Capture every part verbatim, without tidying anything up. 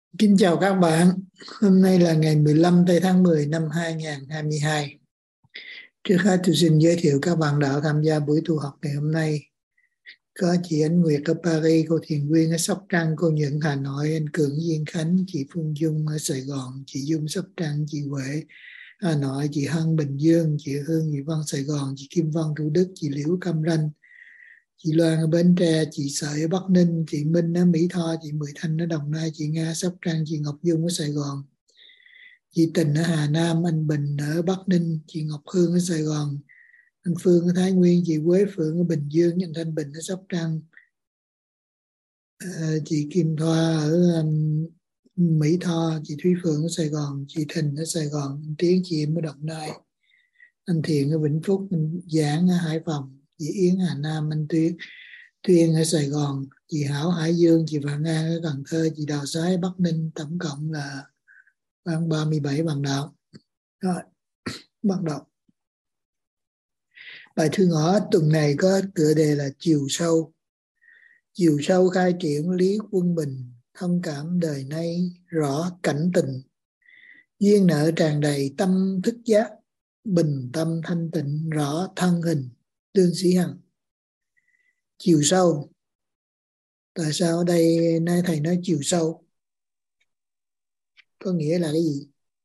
Kính chào các bạn. Hôm nay là ngày mười lăm tây tháng mười năm hai nghìn không trăm hai mươi hai. Trước hết tôi xin giới thiệu các bạn đạo tham gia buổi tu học ngày hôm nay. Có chị Ánh Nguyệt ở Paris, cô Thiền Quyên ở Sóc Trăng, cô Nhuận Hà Nội, anh Cường Duyên Khánh, chị Phương Dung ở Sài Gòn, chị Dung Sóc Trăng, chị Huệ Hà Nội, chị Hân Bình Dương, chị Hương Nhị Văn Sài Gòn, chị Kim Văn Thủ Đức, chị Liễu Cam Ranh, chị Loan ở Bến Tre, chị Sợi ở Bắc Ninh, chị Minh ở Mỹ Tho, chị Mười Thanh ở Đồng Nai, chị Nga Sóc Trăng, chị Ngọc Dung ở Sài Gòn, chị Tình ở Hà Nam, anh Bình ở Bắc Ninh, chị Ngọc Hương ở Sài Gòn, anh Phương ở Thái Nguyên, chị Quế Phượng ở Bình Dương, anh Thanh Bình ở Sóc Trăng, ờ, chị Kim Thoa ở um, Mỹ Tho, chị Thúy Phượng ở Sài Gòn, chị Thìn ở Sài Gòn, anh Tiến chị em ở Đồng Nai, anh Thiện ở Vĩnh Phúc, anh Giảng ở Hải Phòng, chị Yến Hà Nam, anh Tuyết Tuyên ở Sài Gòn, chị Hảo Hải Dương, chị Vạn An ở Cần Thơ, chị Đào Sái Bắc Ninh, tổng cộng là khoảng ba mươi bảy bạn đạo. Rồi, bắt đầu. Bài thư ngõ tuần này có tựa đề là Chiều sâu. Chiều sâu khai triển lý quân bình, thông cảm đời nay rõ cảnh tình. Duyên nợ tràn đầy tâm thức giác, bình tâm thanh tịnh rõ thân hình. Tương Sĩ Hằng. Chiều sâu. Tại sao ở đây nay thầy nói chiều sâu? Có nghĩa là cái gì?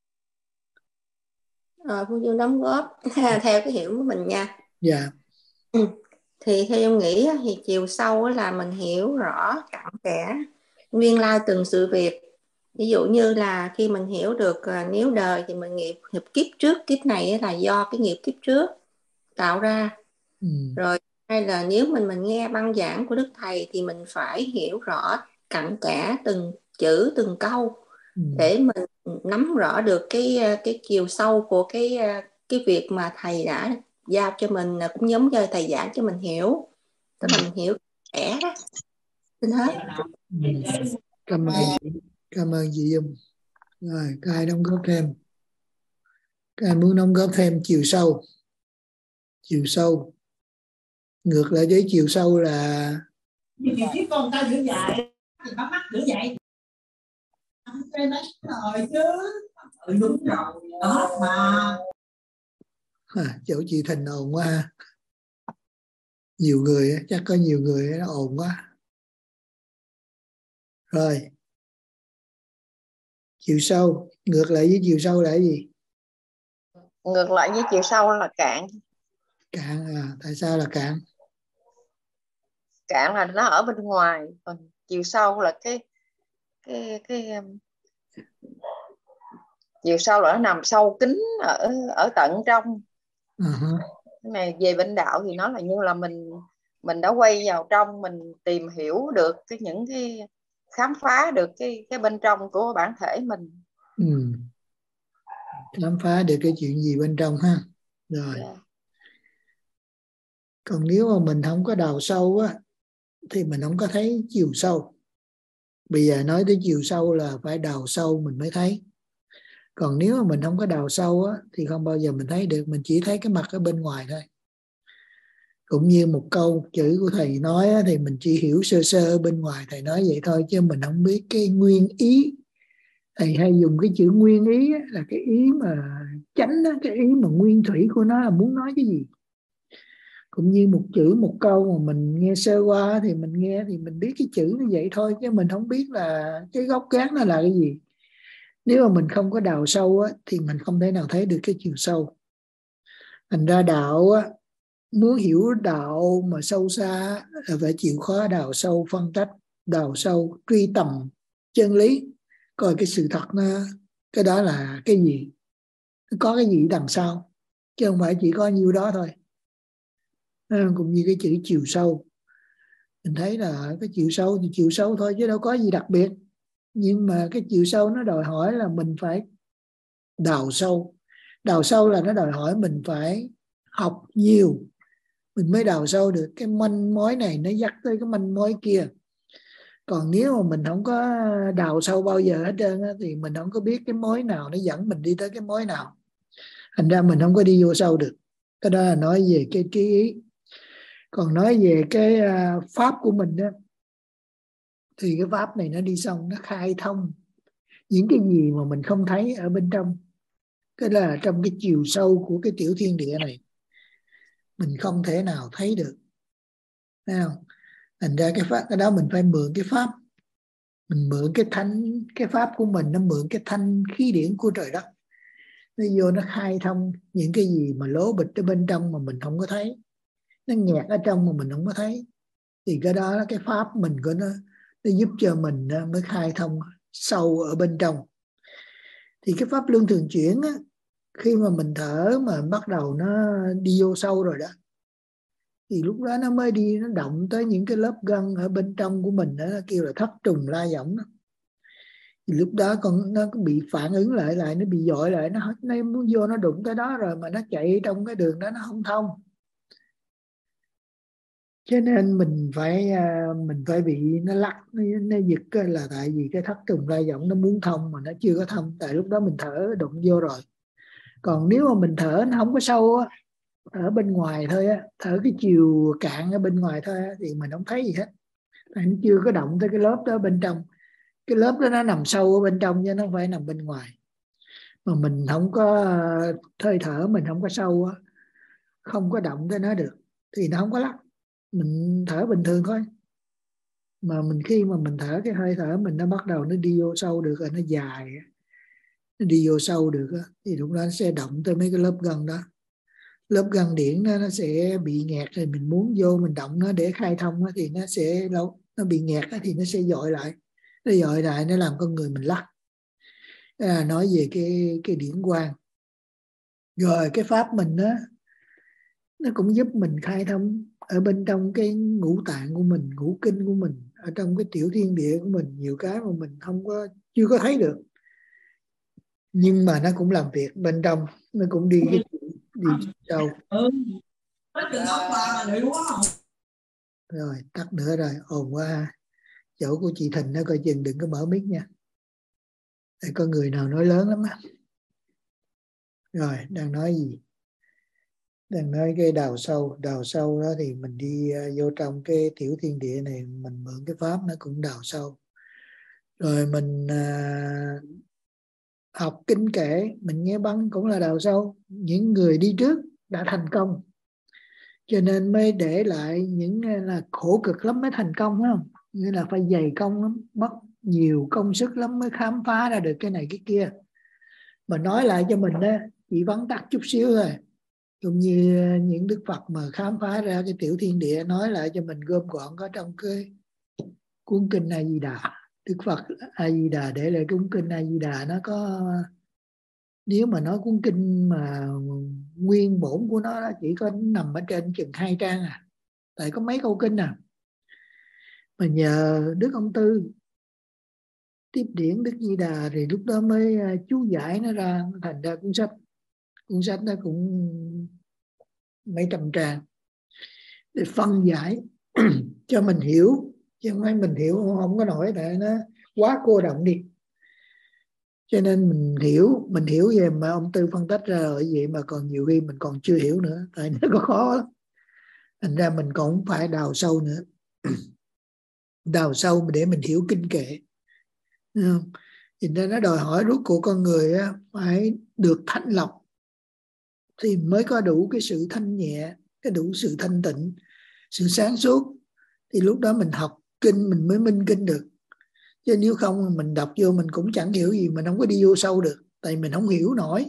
Rồi Phương Dương đóng góp theo cái hiểu của mình nha. Dạ. Ừ. Thì theo em nghĩ á, thì chiều sâu á là mình hiểu rõ cặn kẽ nguyên lai từng sự việc. Ví dụ như là khi mình hiểu được à, nếu đời thì mình nghiệp, nghiệp kiếp trước, kiếp này á là do cái nghiệp kiếp trước tạo ra. Ừ. Rồi hay là nếu mình mình nghe băng giảng của Đức Thầy thì mình phải hiểu rõ cặn kẽ từng chữ từng câu Ừ. để mình nắm rõ được cái cái chiều sâu của cái cái việc mà thầy đã giao cho mình, cũng giống như thầy giảng cho mình hiểu, tức là mình hiểu kẽ đó. Xin hết. Ừ. Cảm ơn chị. Cảm ơn chị Dung. Rồi, các ai đóng góp thêm? Các ai muốn đóng góp thêm chiều sâu? Chiều sâu. Ngược lại với chiều sâu là thì chứ con tao giữ dạy thì bắt mắt giữ dạy cái đấy rồi chứ. Ừ, đúng rồi đó mà. à, chỗ chị Thành ồn quá ha. Nhiều người á, chắc có nhiều người nó ồn quá. Rồi, chiều sâu. Ngược lại với chiều sâu là cái gì? Ngược lại với chiều sâu là cạn. Cạn à? Tại sao là cạn? Cạn là nó ở bên ngoài, còn chiều sâu là cái cái cái um, chiều sâu là nó nằm sâu kín ở ở tận trong. Uh-huh. Cái này về bên đạo thì nó là như là mình mình đã quay vào trong, mình tìm hiểu được cái những cái khám phá được cái cái bên trong của bản thể mình. Ừ. Khám phá được cái chuyện gì bên trong ha. Rồi. Yeah. Còn nếu mà mình không có đào sâu á thì mình không có thấy chiều sâu. Bây giờ nói tới chiều sâu là phải đào sâu mình mới thấy. Còn nếu mà mình không có đào sâu á thì không bao giờ mình thấy được, mình chỉ thấy cái mặt ở bên ngoài thôi. Cũng như một câu một chữ của thầy nói á, thì mình chỉ hiểu sơ sơ ở bên ngoài thầy nói vậy thôi, chứ mình không biết cái nguyên ý. Thầy hay dùng cái chữ nguyên ý á, là cái ý mà chánh á, cái ý mà nguyên thủy của nó là muốn nói cái gì. Cũng như một chữ một câu mà mình nghe sơ qua thì mình nghe thì mình biết cái chữ như vậy thôi, chứ mình không biết là cái gốc gác nó là cái gì. Nếu mà mình không có đào sâu á, thì mình không thể nào thấy được cái chiều sâu. Thành ra đạo á, muốn hiểu đạo mà sâu xa là phải chịu khó đào sâu phân tích, đào sâu truy tầm chân lý, coi cái sự thật nó, cái đó là cái gì, có cái gì đằng sau, chứ không phải chỉ có nhiêu đó thôi. À, cũng như cái chữ chiều sâu, mình thấy là cái chiều sâu thì chiều sâu thôi chứ đâu có gì đặc biệt, nhưng mà cái chiều sâu nó đòi hỏi là mình phải đào sâu. Đào sâu là nó đòi hỏi mình phải học nhiều, mình mới đào sâu được. Cái manh mối này nó dắt tới cái manh mối kia. Còn nếu mà mình không có đào sâu bao giờ hết trơn á, thì mình không có biết cái mối nào nó dẫn mình đi tới cái mối nào. Thành ra mình không có đi vô sâu được. Cái đó là nói về cái trí ý. Còn nói về cái pháp của mình đó, thì cái pháp này nó đi xong, nó khai thông những cái gì mà mình không thấy ở bên trong. Cái là trong cái chiều sâu của cái tiểu thiên địa này mình không thể nào thấy được, thấy không? Thành ra cái pháp cái đó mình phải mượn cái pháp, mình mượn cái thanh cái pháp của mình, nó mượn cái thanh khí điển của trời đất, nó vô nó khai thông những cái gì mà lố bịch ở bên trong mà mình không có thấy, nó nhạt ở trong mà mình không có thấy, thì cái đó là cái pháp mình của nó nó giúp cho mình mới khai thông sâu ở bên trong. Thì cái pháp luân thường chuyển á, khi mà mình thở mà bắt đầu nó đi vô sâu rồi đó, thì lúc đó nó mới đi, nó động tới những cái lớp gân ở bên trong của mình đó, nó kêu là thất trùng la võng đó. Thì lúc đó con nó bị phản ứng lại lại nó bị dội lại, nó nó muốn vô nó đụng tới đó rồi mà nó chạy trong cái đường đó nó không thông. Cho nên mình phải mình phải bị nó lắc, nó, nó giật là tại vì cái thất trùng la võng nó muốn thông mà nó chưa có thông, tại lúc đó mình thở đụng vô rồi. Còn nếu mà mình thở nó không có sâu á, ở bên ngoài thôi á, thở cái chiều cạn ở bên ngoài thôi á, thì mình không thấy gì hết, tại nó chưa có động tới cái lớp đó bên trong. Cái lớp đó nó nằm sâu ở bên trong chứ nó không phải nằm bên ngoài. Mà mình không có hơi thở, mình không có sâu á, không có động tới nó được thì nó không có lắc, mình thở bình thường thôi. Mà mình khi mà mình thở cái hơi thở mình nó bắt đầu nó đi vô sâu được rồi, nó dài, nó đi vô sâu được đó, thì lúc đó nó sẽ động tới mấy cái lớp gân đó. Lớp gân điển đó, nó sẽ bị nghẹt rồi mình muốn vô mình động nó để khai thông đó, thì nó sẽ lâu nó bị nghẹt đó, thì nó sẽ dội lại, nó dội lại nó làm con người mình lắc. Đó là nói về cái cái điển quang. Rồi cái pháp mình đó, nó cũng giúp mình khai thông ở bên trong cái ngũ tạng của mình, ngũ kinh của mình, ở trong cái tiểu thiên địa của mình, nhiều cái mà mình không có chưa có thấy được, nhưng mà nó cũng làm việc bên trong, nó cũng đi cái đi sâu. Ừ. Rồi tắt nữa rồi, ồn quá. Chỗ của chị Thịnh nó coi chừng đừng có mở mic nha, để có người nào nói lớn lắm á. Rồi đang nói gì? Đang nói cái đào sâu. Đào sâu đó thì mình đi uh, vô trong cái tiểu thiên địa này, mình mượn cái pháp nó cũng đào sâu. Rồi mình uh, học kinh kệ, mình nghe băng cũng là đào sâu. Những người đi trước đã thành công, cho nên mới để lại những là khổ cực lắm mới thành công, phải không? Nghĩa là phải dày công lắm, mất nhiều công sức lắm mới khám phá ra được cái này cái kia. Mà nói lại cho mình đó, chỉ vắn tắt chút xíu thôi. Cũng như những Đức Phật mà khám phá ra cái tiểu thiên địa, nói lại cho mình gom gọn có trong cái cuốn kinh A Di Đà. Đức Phật A Di Đà để lại cuốn kinh A Di Đà, nó có, nếu mà nói cuốn kinh mà nguyên bổn của nó chỉ có nằm ở trên chừng hai trang à, tại có mấy câu kinh à. Mà nhờ Đức Ông Tư tiếp điển Đức Di Đà thì lúc đó mới chú giải nó ra, thành ra cuốn sách. Cuốn sách nó cũng mấy trăm trang để phân giải cho mình hiểu, chứ không phải mình hiểu không có nổi, tại nó quá cô động đi. Cho nên mình hiểu, mình hiểu về mà ông Tư phân tích ra rồi vậy mà còn nhiều khi mình còn chưa hiểu nữa, tại nó có khó lắm. Thành ra mình còn phải đào sâu nữa, đào sâu để mình hiểu kinh kệ. Thì nên nó đòi hỏi rốt cuộc con người á, phải được thanh lọc thì mới có đủ cái sự thanh nhẹ, cái đủ sự thanh tịnh, sự sáng suốt. Thì lúc đó mình học kinh mình mới minh kinh được. Chứ nếu không mình đọc vô mình cũng chẳng hiểu gì, mình không có đi vô sâu được, tại mình không hiểu nổi.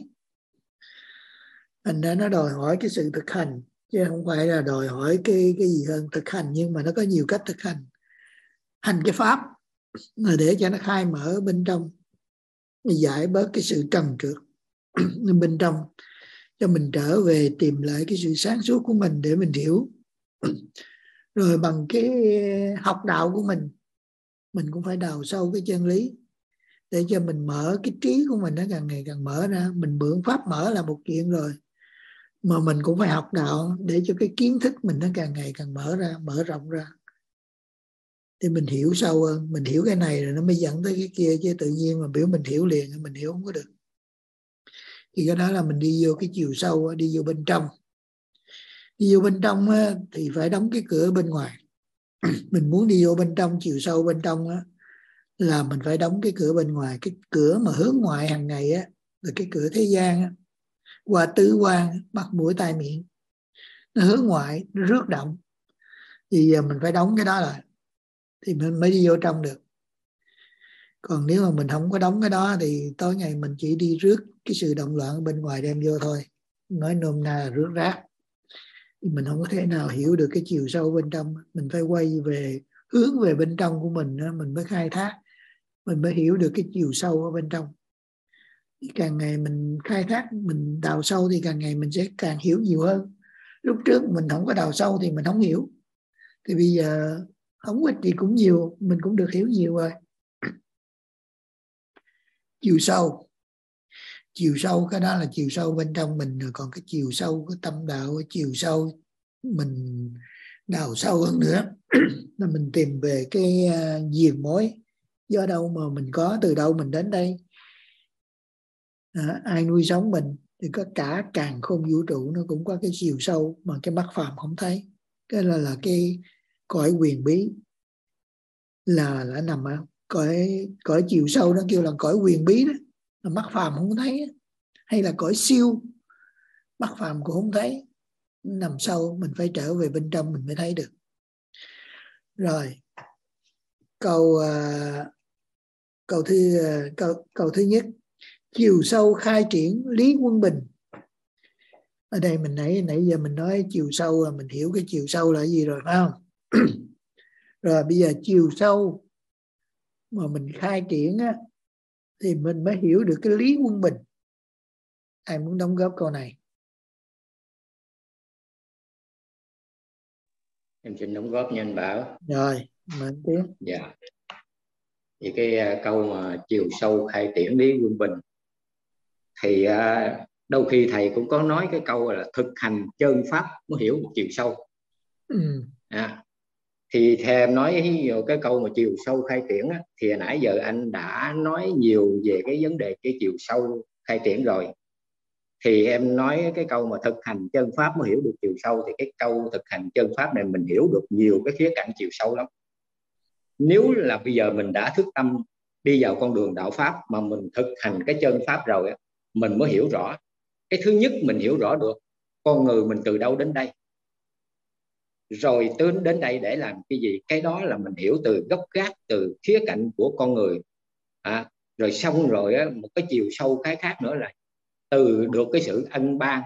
Thành ra nó đòi hỏi cái sự thực hành, chứ không phải là đòi hỏi cái cái gì hơn. Thực hành, nhưng mà nó có nhiều cách thực hành. Hành cái pháp là để cho nó khai mở bên trong, giải bớt cái sự trần trượt bên trong, cho mình trở về tìm lại cái sự sáng suốt của mình để mình hiểu. Rồi bằng cái học đạo của mình, mình cũng phải đào sâu cái chân lý để cho mình mở cái trí của mình, nó càng ngày càng mở ra. Mình mượn pháp mở là một chuyện rồi, mà mình cũng phải học đạo để cho cái kiến thức mình nó càng ngày càng mở ra, mở rộng ra, thì mình hiểu sâu hơn. Mình hiểu cái này rồi nó mới dẫn tới cái kia, chứ tự nhiên mà biểu mình hiểu liền mình hiểu không có được. Thì cái đó là mình đi vô cái chiều sâu, đi vô bên trong. Đi vô bên trong thì phải đóng cái cửa bên ngoài. Mình muốn đi vô bên trong, chiều sâu bên trong là mình phải đóng cái cửa bên ngoài. Cái cửa mà hướng ngoại hàng ngày á là cái cửa thế gian á, qua tứ quan, mắt mũi tai miệng, nó hướng ngoại, nó rước động, thì giờ mình phải đóng cái đó lại thì mình mới đi vô trong được. Còn nếu mà mình không có đóng cái đó thì tối ngày mình chỉ đi rước cái sự động loạn bên ngoài đem vô thôi. Nói nôm na là rước rác. Thì mình không có thể nào hiểu được cái chiều sâu bên trong. Mình phải quay về, hướng về bên trong của mình, mình mới khai thác, mình mới hiểu được cái chiều sâu ở bên trong. Càng ngày mình khai thác, mình đào sâu thì càng ngày mình sẽ càng hiểu nhiều hơn. Lúc trước mình không có đào sâu thì mình không hiểu. Thì bây giờ không ít thì cũng nhiều, mình cũng được hiểu nhiều rồi. Chiều sâu, chiều sâu cái đó là chiều sâu bên trong mình rồi. Còn cái chiều sâu của tâm đạo, cái chiều sâu mình đào sâu hơn nữa là mình tìm về cái uh, diền mối, do đâu mà mình có, từ đâu mình đến đây, à, ai nuôi sống mình. Thì có cả càn khôn vũ trụ nó cũng có cái chiều sâu mà cái mắt phàm không thấy. Cái là là cái cõi quyền bí, là là nằm ở cõi cõi chiều sâu, nó kêu là cõi quyền bí đó, là mắt phàm không thấy. Hay là cõi siêu, mắt phàm cũng không thấy, nằm sâu, mình phải trở về bên trong mình mới thấy được. Rồi câu uh, câu thứ uh, câu câu thứ nhất, chiều sâu khai triển lý quân bình. Ở đây mình nãy nãy giờ mình nói chiều sâu là mình hiểu cái chiều sâu là gì rồi, phải không? Rồi bây giờ chiều sâu mà mình khai triển á, thì mình mới hiểu được cái lý quân bình. Ai muốn đóng góp câu này? Em xin đóng góp nha anh Bảo. Rồi, mời tiếng. Dạ. Thì cái uh, câu mà chiều sâu khai triển lý quân bình, thì uh, đôi khi thầy cũng có nói cái câu là thực hành chân pháp mới hiểu được chiều sâu. Ừ. À, thì theo em nói nhiều cái câu mà chiều sâu khai triển á, thì nãy giờ anh đã nói nhiều về cái vấn đề cái chiều sâu khai triển rồi. Thì em nói cái câu mà thực hành chân pháp mới hiểu được chiều sâu, thì cái câu thực hành chân pháp này mình hiểu được nhiều cái khía cạnh chiều sâu lắm. Nếu là bây giờ mình đã thức tâm đi vào con đường đạo pháp mà mình thực hành cái chân pháp rồi, mình mới hiểu rõ. Cái thứ nhất mình hiểu rõ được con người mình từ đâu đến đây, rồi đến đến đây để làm cái gì. Cái đó là mình hiểu từ gốc gác, từ khía cạnh của con người. À, rồi xong rồi á, một cái chiều sâu cái khác nữa là từ được cái sự ân ban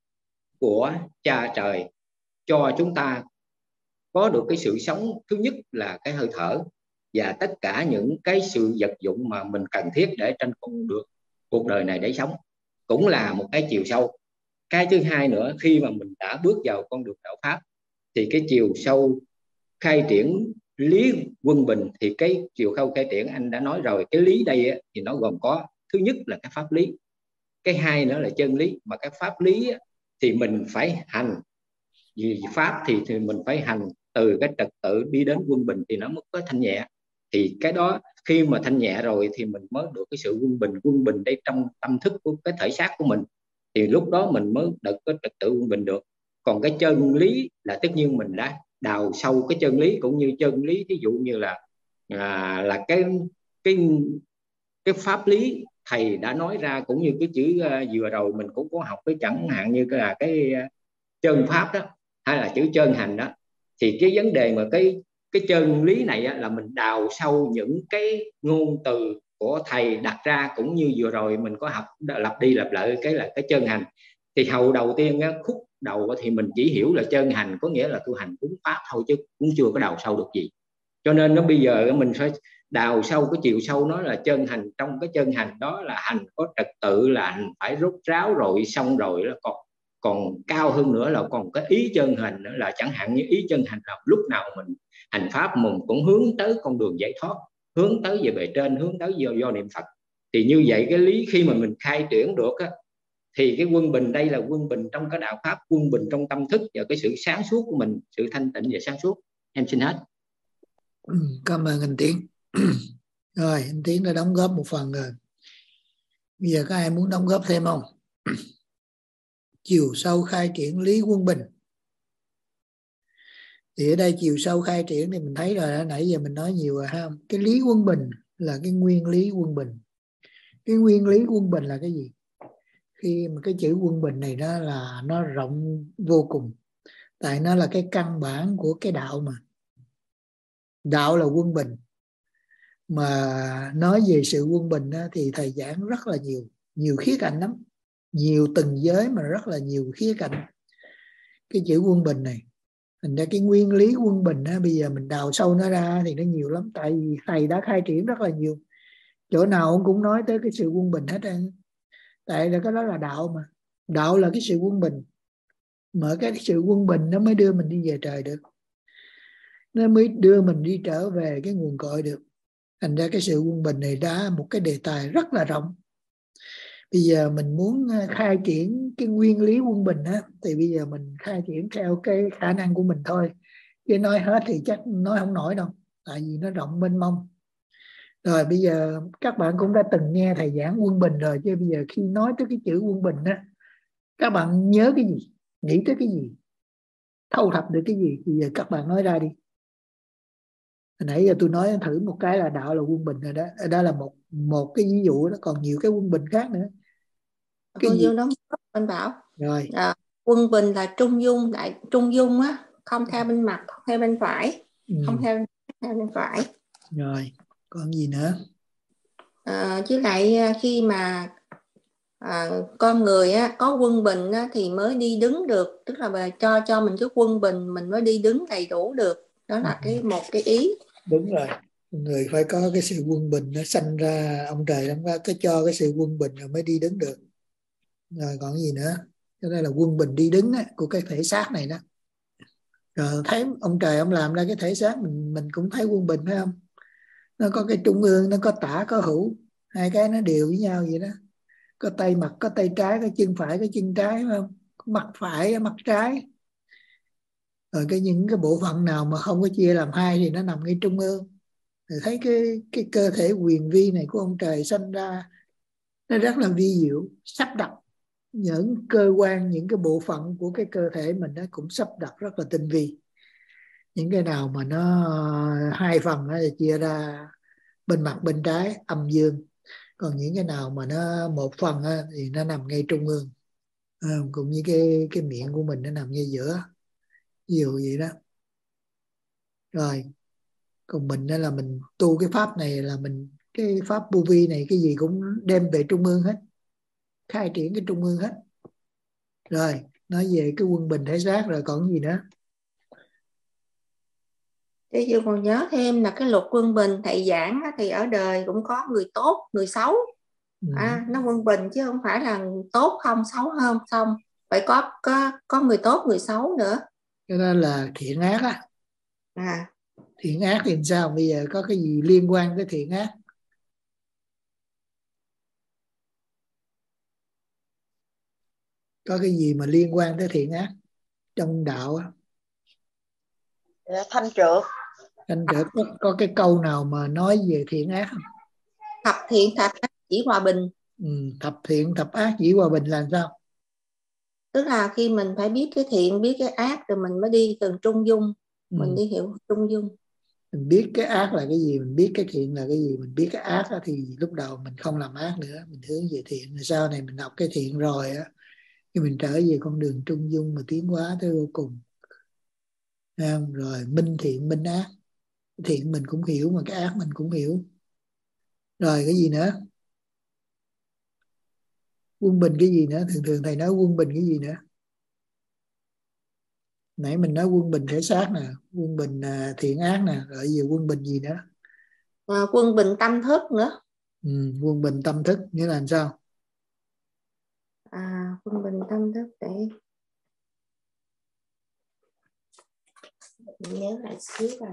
của cha trời cho chúng ta có được cái sự sống. Thứ nhất là cái hơi thở và tất cả những cái sự vật dụng mà mình cần thiết để tranh thủ được cuộc đời này để sống, cũng là một cái chiều sâu. Cái thứ hai nữa, khi mà mình đã bước vào con đường đạo pháp thì cái chiều sâu khai triển lý quân bình, thì cái chiều sâu khai triển anh đã nói rồi. Cái lý đây á, thì nó gồm có thứ nhất là cái pháp lý, cái hai nữa là chân lý. Mà cái pháp lý á, thì mình phải hành, vì pháp thì, thì mình phải hành từ cái trật tự đi đến quân bình thì nó mới có thanh nhẹ. Thì cái đó khi mà thanh nhẹ rồi thì mình mới được cái sự quân bình. Quân bình đây trong tâm thức của cái thể xác của mình, thì lúc đó mình mới được cái trật tự quân bình được. Còn cái chân lý là tất nhiên mình đã đào sâu cái chân lý, cũng như chân lý ví dụ như là à, là cái cái cái pháp lý thầy đã nói ra, cũng như cái chữ uh, vừa rồi mình cũng có học, cái chẳng hạn như là cái uh, chân pháp đó, hay là chữ chân hành đó. Thì cái vấn đề mà cái cái chân lý này á, là mình đào sâu những cái ngôn từ của thầy đặt ra, cũng như vừa rồi mình có học lặp đi lặp lại cái là cái chân hành. Thì hầu đầu tiên á, khúc đầu thì mình chỉ hiểu là chân hành có nghĩa là tu hành cúng pháp thôi, chứ cũng chưa có đào sâu được gì. Cho nên nó bây giờ mình phải đào sâu cái chiều sâu, nó là chân hành. Trong cái chân hành đó là hành có trật tự, là hành phải rút ráo rồi xong rồi là còn còn cao hơn nữa là còn cái ý chân hành nữa. Là chẳng hạn như ý chân hành là lúc nào mình hành pháp mình cũng hướng tới con đường giải thoát, hướng tới về bề trên, hướng tới do, do niệm Phật. Thì như vậy cái lý khi mà mình khai triển được á, thì cái quân bình đây là quân bình trong cái đạo pháp, quân bình trong tâm thức và cái sự sáng suốt của mình, sự thanh tịnh và sáng suốt. Em xin hết. Ừ, cảm ơn anh Tiến. Rồi anh Tiến đã đóng góp một phần rồi, bây giờ có ai muốn đóng góp thêm không? Chiều sâu khai triển lý quân bình, thì ở đây chiều sâu khai triển thì mình thấy rồi, nãy giờ mình nói nhiều rồi ha. Cái lý quân bình là cái nguyên lý quân bình. Cái nguyên lý quân bình là cái gì? Khi mà cái chữ quân bình này đó là nó rộng vô cùng, tại nó là cái căn bản của cái đạo mà. Đạo là quân bình. Mà nói về sự quân bình đó, thì thầy giảng rất là nhiều, nhiều khía cạnh lắm, nhiều từng giới mà rất là nhiều khía cạnh cái chữ quân bình này. Thành ra cái nguyên lý quân bình đó, bây giờ mình đào sâu nó ra thì nó nhiều lắm, tại vì thầy đã khai triển rất là nhiều, chỗ nào ông cũng nói tới cái sự quân bình hết trơn. Tại là cái đó là đạo mà, đạo là cái sự quân bình, mà cái sự quân bình nó mới đưa mình đi về trời được, nó mới đưa mình đi trở về cái nguồn cội được. Thành ra cái sự quân bình này đã một cái đề tài rất là rộng. Bây giờ mình muốn khai triển cái nguyên lý quân bình á, thì bây giờ mình khai triển theo cái khả năng của mình thôi, chứ nói hết thì chắc nói không nổi đâu, tại vì nó rộng mênh mông. Rồi bây giờ các bạn cũng đã từng nghe thầy giảng quân bình rồi, chứ bây giờ khi nói tới cái chữ quân bình á, các bạn nhớ cái gì, nghĩ tới cái gì, thâu thập được cái gì, bây giờ các bạn nói ra đi. Hồi nãy giờ tôi nói thử một cái là đạo là quân bình rồi đó, đó là một một cái ví dụ đó, còn nhiều cái quân bình khác nữa. Cái Cô gì? Dương đóng góp anh Bảo. Rồi. À, quân bình là trung dung, đại trung dung á, không theo bên mặt, không theo bên phải, Ừ. không theo, theo bên phải. Rồi, còn gì nữa? À, chứ lại khi mà à, con người á, có quân bình á, thì mới đi đứng được, tức là cho cho mình cái quân bình mình mới đi đứng đầy đủ được. Đó là cái một cái ý. Đúng rồi, người phải có cái sự quân bình, nó sanh ra ông trời đóng ra cái cho cái sự quân bình rồi mới đi đứng được. Rồi còn gì nữa? Cho nên là quân bình đi đứng á, của cái thể xác này đó. Rồi thấy ông trời ông làm ra cái thể xác mình mình cũng thấy quân bình phải không? Nó có cái trung ương, nó có tả có hữu, hai cái nó đều với nhau vậy đó. Có tay mặt, có tay trái, có chân phải, có chân trái phải không? Có mặt phải, mặt trái. Rồi cái những cái bộ phận nào mà không có chia làm hai thì nó nằm ngay trung ương. Rồi thấy cái cái cơ thể quyền vi này của ông trời sanh ra nó rất là vi diệu, sắp đặt những cơ quan, những cái bộ phận của cái cơ thể mình nó cũng sắp đặt rất là tinh vi. Những cái nào mà nó hai phần nó chia ra bên mặt bên trái âm dương, còn những cái nào mà nó một phần thì nó nằm ngay trung ương. À, cũng như cái cái miệng của mình nó nằm ngay giữa, nhiều vậy đó. Rồi còn mình đó là mình tu cái pháp này là mình cái pháp vô vi này cái gì cũng đem về trung ương hết, khai triển cái trung ương hết. Rồi nói về cái quân bình thể xác rồi còn gì nữa? Thế chứ còn nhớ thêm là cái luật quân bình thầy giảng á, thì ở đời cũng có người tốt, người xấu. Ừ. À, nó quân bình chứ không phải là tốt không, xấu hơn không, phải có có có người tốt, người xấu nữa. Cái đó là thiện ác á. À, Thiện ác thì sao? Bây giờ có cái gì liên quan tới thiện ác? Có cái gì mà liên quan tới thiện ác trong đạo á? Thanh trượt. Thanh trượt có, có cái câu nào mà nói về thiện ác không? thập thiện thập ác chỉ hòa bình. Ừ, thập thiện thập ác chỉ hòa bình là sao? Tức là khi mình phải biết cái thiện, biết cái ác rồi mình mới đi từng trung dung. Ừ. Mình đi hiểu trung dung. Mình biết cái ác là cái gì, mình biết cái thiện là cái gì, mình biết cái ác đó, thì lúc đầu mình không làm ác nữa, mình hướng về thiện. Rồi sau này mình học cái thiện rồi á, thì mình trở về con đường trung dung mà tiến hóa tới vô cùng. Rồi minh thiện minh ác, thiện mình cũng hiểu mà cái ác mình cũng hiểu. Rồi cái gì nữa? Quân bình cái gì nữa? Thường thường thầy nói quân bình cái gì nữa? Nãy mình nói quân bình thể xác nè, quân bình à, thiện ác nè, rồi giờ quân bình gì nữa? À, quân bình tâm thức nữa. Ừ, quân bình tâm thức nghĩa là làm sao? À, quân bình tâm thức để mình nhớ lại xíu rồi.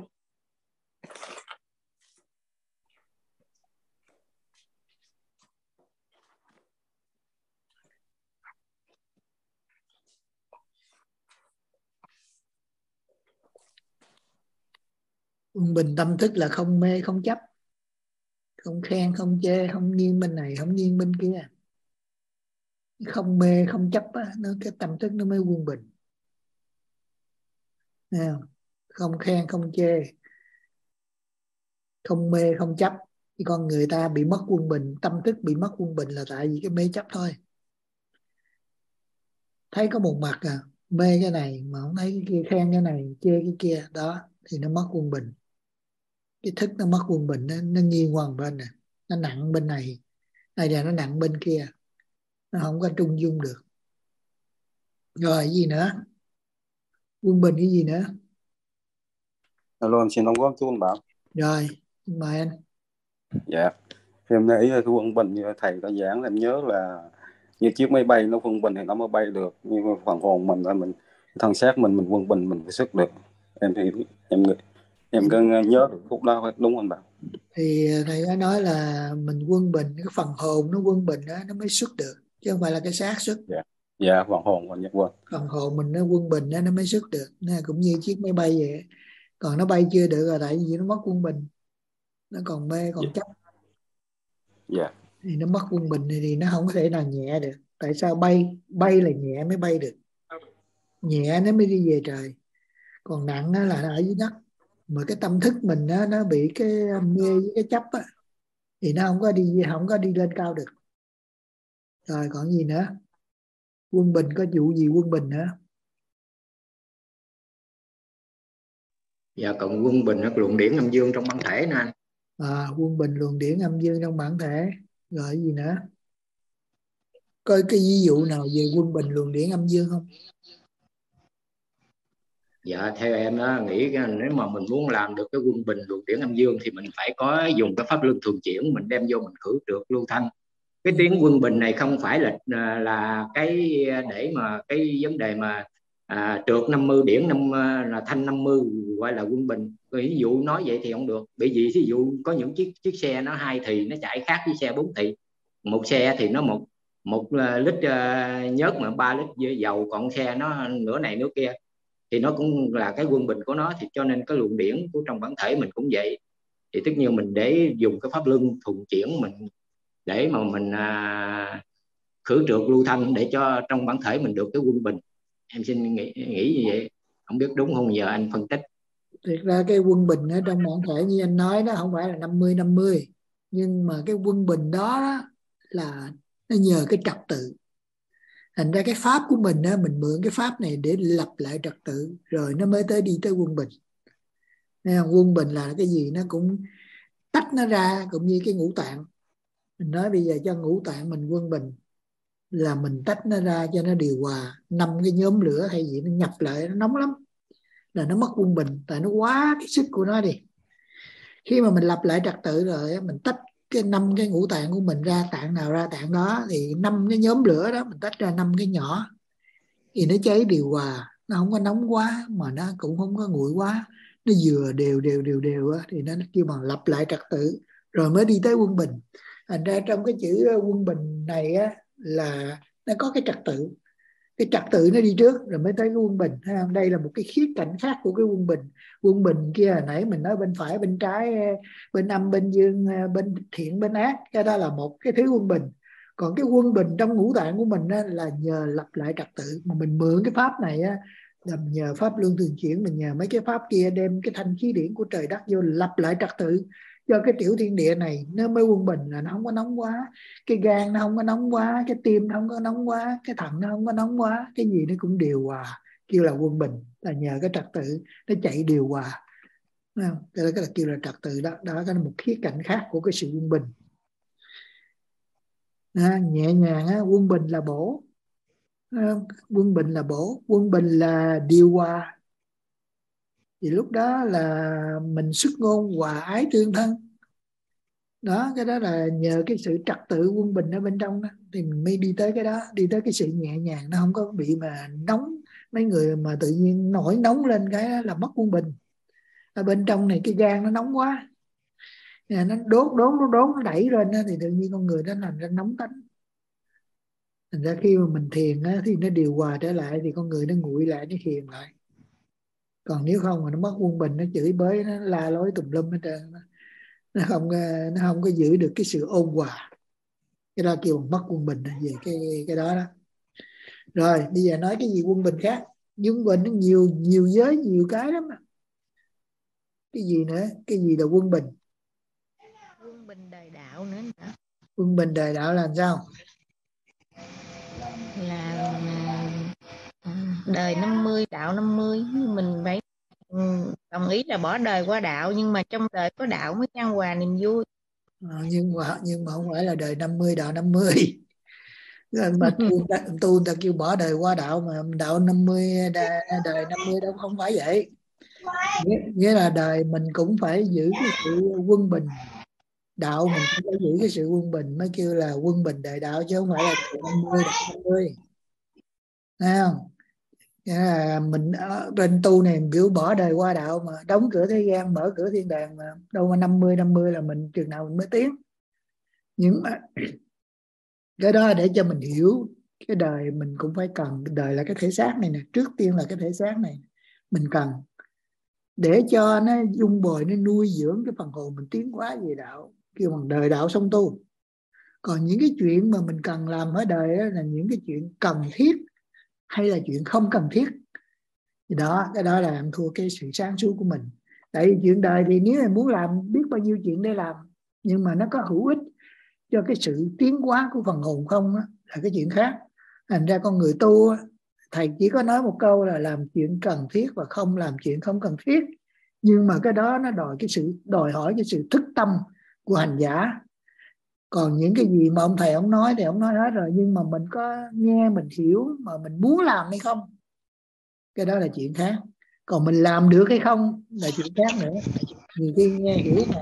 Quân bình tâm thức là không mê không chấp, không khen không chê, không nghiêng bên này không nghiêng bên kia, không mê không chấp á, nó cái tâm thức nó mới quân bình. Không? Không khen không chê, không mê không chấp, Thì con người ta bị mất quân bình, tâm thức bị mất quân bình là tại vì cái mê chấp thôi. Thấy có một mặt à, mê cái này mà không thấy cái kia, khen cái này chê cái kia, đó thì nó mất quân bình. Cái thức nó mất quân bình, nó, nó nghiêng qua một bên này, nó nặng bên này, này là nó nặng bên kia, nó không có trung dung được. Rồi cái gì nữa? Quân bình cái gì nữa? Alo, em xin đóng góp chút anh Bảo. Rồi mời anh. Dạ, em nghĩ cái quân bình như thầy đã giảng, em nhớ là như chiếc máy bay nó quân bình thì nó mới bay được, nhưng mà phần hồn mình là mình, thân xác mình mình quân bình mình phải sức được. Em thì em em có nhớ được khúc đó đúng anh Bảo? Thì thầy đã nói là mình quân bình, cái phần hồn nó quân bình đó, nó mới xuất được, chứ không phải là cái xác xuất. Dạ, dạ phần hồn mình nhất quên. Phần hồn mình nó quân bình đó, nó mới xuất được. Nên cũng như chiếc máy bay vậy. Còn nó bay chưa được là tại vì nó mất quân bình, nó còn mê còn Dạ. chấp. Dạ. Thì nó mất quân bình thì nó không có thể nào nhẹ được. Tại sao bay bay là nhẹ mới bay được, nhẹ nó mới đi về trời, còn nặng là nó ở dưới đất. Mà cái tâm thức mình đó, nó bị cái mê với cái chấp á, thì nó không có đi không có đi lên cao được. Rồi còn gì nữa? Quân bình có vụ gì quân bình nữa? Dạ còn quân bình nó luồng điển âm dương trong bản thể nè anh. À, quân bình luồng điển âm dương trong bản thể. Rồi cái gì nữa? Coi cái ví dụ nào về quân bình luồng điển âm dương không? Dạ theo em đó, nghĩ nếu mà mình muốn làm được cái quân bình luồng điển âm dương thì mình phải có dùng cái pháp luân thường chuyển, mình đem vô mình khử trượt lưu thanh. Cái Ừ. tiếng quân bình này không phải là là cái để mà cái vấn đề mà à, trượt năm mươi điển năm là thanh năm mươi gọi là quân bình. Ví dụ nói vậy thì không được, bởi vì ví dụ có những chiếc chiếc xe nó hai thì nó chạy khác với xe bốn thì. Một xe thì nó một một lít uh, nhớt mà ba lít dầu, còn xe nó nửa này nửa kia thì nó cũng là cái quân bình của nó. Thì cho nên cái luồng điển của trong bản thể mình cũng vậy. Thì tất nhiên mình để dùng cái pháp luân thuần chuyển mình để mà mình à, khử trượt lưu thanh để cho trong bản thể mình được cái quân bình. Em xin nghĩ, nghĩ như vậy, không biết đúng không, giờ anh phân tích. Thực ra cái quân bình ở trong bản thể như anh nói đó không phải là năm mươi năm mươi, nhưng mà cái quân bình đó, đó là nó nhờ cái trật tự. Thành ra cái pháp của mình á, mình mượn cái pháp này để lập lại trật tự rồi nó mới tới đi tới quân bình. Nên quân bình là cái gì nó cũng tách nó ra, cũng như cái ngũ tạng. Mình nói bây giờ cho ngũ tạng mình quân bình là mình tách nó ra cho nó điều hòa. Năm cái nhóm lửa hay gì nó nhập lại nó nóng lắm, là nó mất quân bình, tại nó quá cái sức của nó đi. Khi mà mình lập lại trật tự rồi mình tách cái năm cái ngũ tạng của mình ra, tạng nào ra tạng đó, thì năm cái nhóm lửa đó mình tách ra năm cái nhỏ thì nó cháy điều hòa, nó không có nóng quá mà nó cũng không có nguội quá, nó vừa đều đều đều đều á, thì nó kêu bằng lập lại trật tự rồi mới đi tới quân bình. Thành ra trong cái chữ quân bình này á là nó có cái trật tự, cái trật tự nó đi trước rồi mới tới cái quân bình. Đây là một cái khía cạnh khác của cái quân bình. Quân bình kia hồi nãy mình nói bên phải bên trái, bên âm bên dương, bên thiện bên ác, cái đó là một cái thứ quân bình. Còn cái quân bình trong ngũ tạng của mình á, là nhờ lập lại trật tự. Mà mình mượn cái pháp này á, là nhờ pháp luân thường chuyển, mình nhờ mấy cái pháp kia đem cái thanh khí điển của trời đất vô lập lại trật tự cho cái tiểu thiên địa này nó mới quân bình, là nó không có nóng quá, cái gan nó không có nóng quá, cái tim nó không có nóng quá, cái thận nó không có nóng quá, cái gì nó cũng điều hòa, kêu là quân bình. Là nhờ cái trật tự nó chạy điều hòa. Cái đó là kêu là trật tự đó. Đó là một khía cạnh khác của cái sự quân bình. À, nhẹ nhàng á, quân bình là bổ. À, quân bình là bổ, quân bình là điều hòa. Thì lúc đó là mình xuất ngôn hòa ái tương thân. Đó, cái đó là nhờ cái sự trật tự quân bình ở bên trong đó, thì mình mới đi tới cái đó, đi tới cái sự nhẹ nhàng, nó không có bị mà nóng. Mấy người mà tự nhiên nổi nóng lên cái đó là mất quân bình. Ở bên trong này cái gan nó nóng quá, nó đốt đốt nó đốt nó đẩy lên đó, thì tự nhiên con người đó làm ra nóng tánh. Thành ra khi mà mình thiền á, thì nó điều hòa trở lại, thì con người nó nguội lại, nó hiền lại. Còn nếu không mà nó mất quân bình, nó chửi bới, nó la lối tùm lum hết trơn, nó không nó không có giữ được cái sự ôn hòa. Cái đó kêu mất quân bình về cái cái đó đó. Rồi bây giờ nói cái gì quân bình khác. Quân bình nó nhiều nhiều giới nhiều cái lắm. Cái gì nữa? Cái gì là quân bình? Quân bình đời đạo nữa nữa. Quân bình đời đạo là làm sao? Là đời năm mươi đạo năm mươi, mình phải đồng ý là bỏ đời qua đạo, nhưng mà trong đời có đạo mới chan hòa niềm vui. À, nhưng mà nhưng mà không phải là đời năm mươi đạo năm mươi. Mà tu ta, tu ta kêu bỏ đời qua đạo, mà đạo năm mươi đời năm mươi đâu không phải vậy. Nghĩa, nghĩa là đời mình cũng phải giữ cái sự quân bình, đạo mình cũng phải giữ cái sự quân bình, mới kêu là quân bình đời đạo, chứ không phải là đời năm mươi đạo năm mươi. Thấy không? Nghĩa là mình ở bên tu này biểu bỏ đời qua đạo, mà đóng cửa thế gian mở cửa thiên đàng, mà đâu mà năm mươi năm mươi là mình chừng nào mình mới tiến. Nhưng mà cái đó để cho mình hiểu cái đời mình cũng phải cần. Đời là cái thể xác này nè, trước tiên là cái thể xác này mình cần để cho nó dung bồi, nó nuôi dưỡng cái phần hồn mình tiến hóa về đạo, kêu bằng đời đạo song tu. Còn những cái chuyện mà mình cần làm ở đời đó là những cái chuyện cần thiết hay là chuyện không cần thiết, thì đó, cái đó là ăn thua cái sự sáng suốt của mình. Tại vì chuyện đời thì nếu mà muốn làm biết bao nhiêu chuyện để làm, nhưng mà nó có hữu ích cho cái sự tiến hóa của phần hồn không đó, là cái chuyện khác. Thành ra con người tu, thầy chỉ có nói một câu là làm chuyện cần thiết và không làm chuyện không cần thiết. Nhưng mà cái đó nó đòi cái sự đòi hỏi cái sự thức tâm của hành giả. Còn những cái gì mà ông thầy ông nói thì ông nói hết rồi, nhưng mà mình có nghe mình hiểu mà mình muốn làm hay không, cái đó là chuyện khác. Còn mình làm được hay không là chuyện khác nữa. Nhiều khi nghe hiểu mà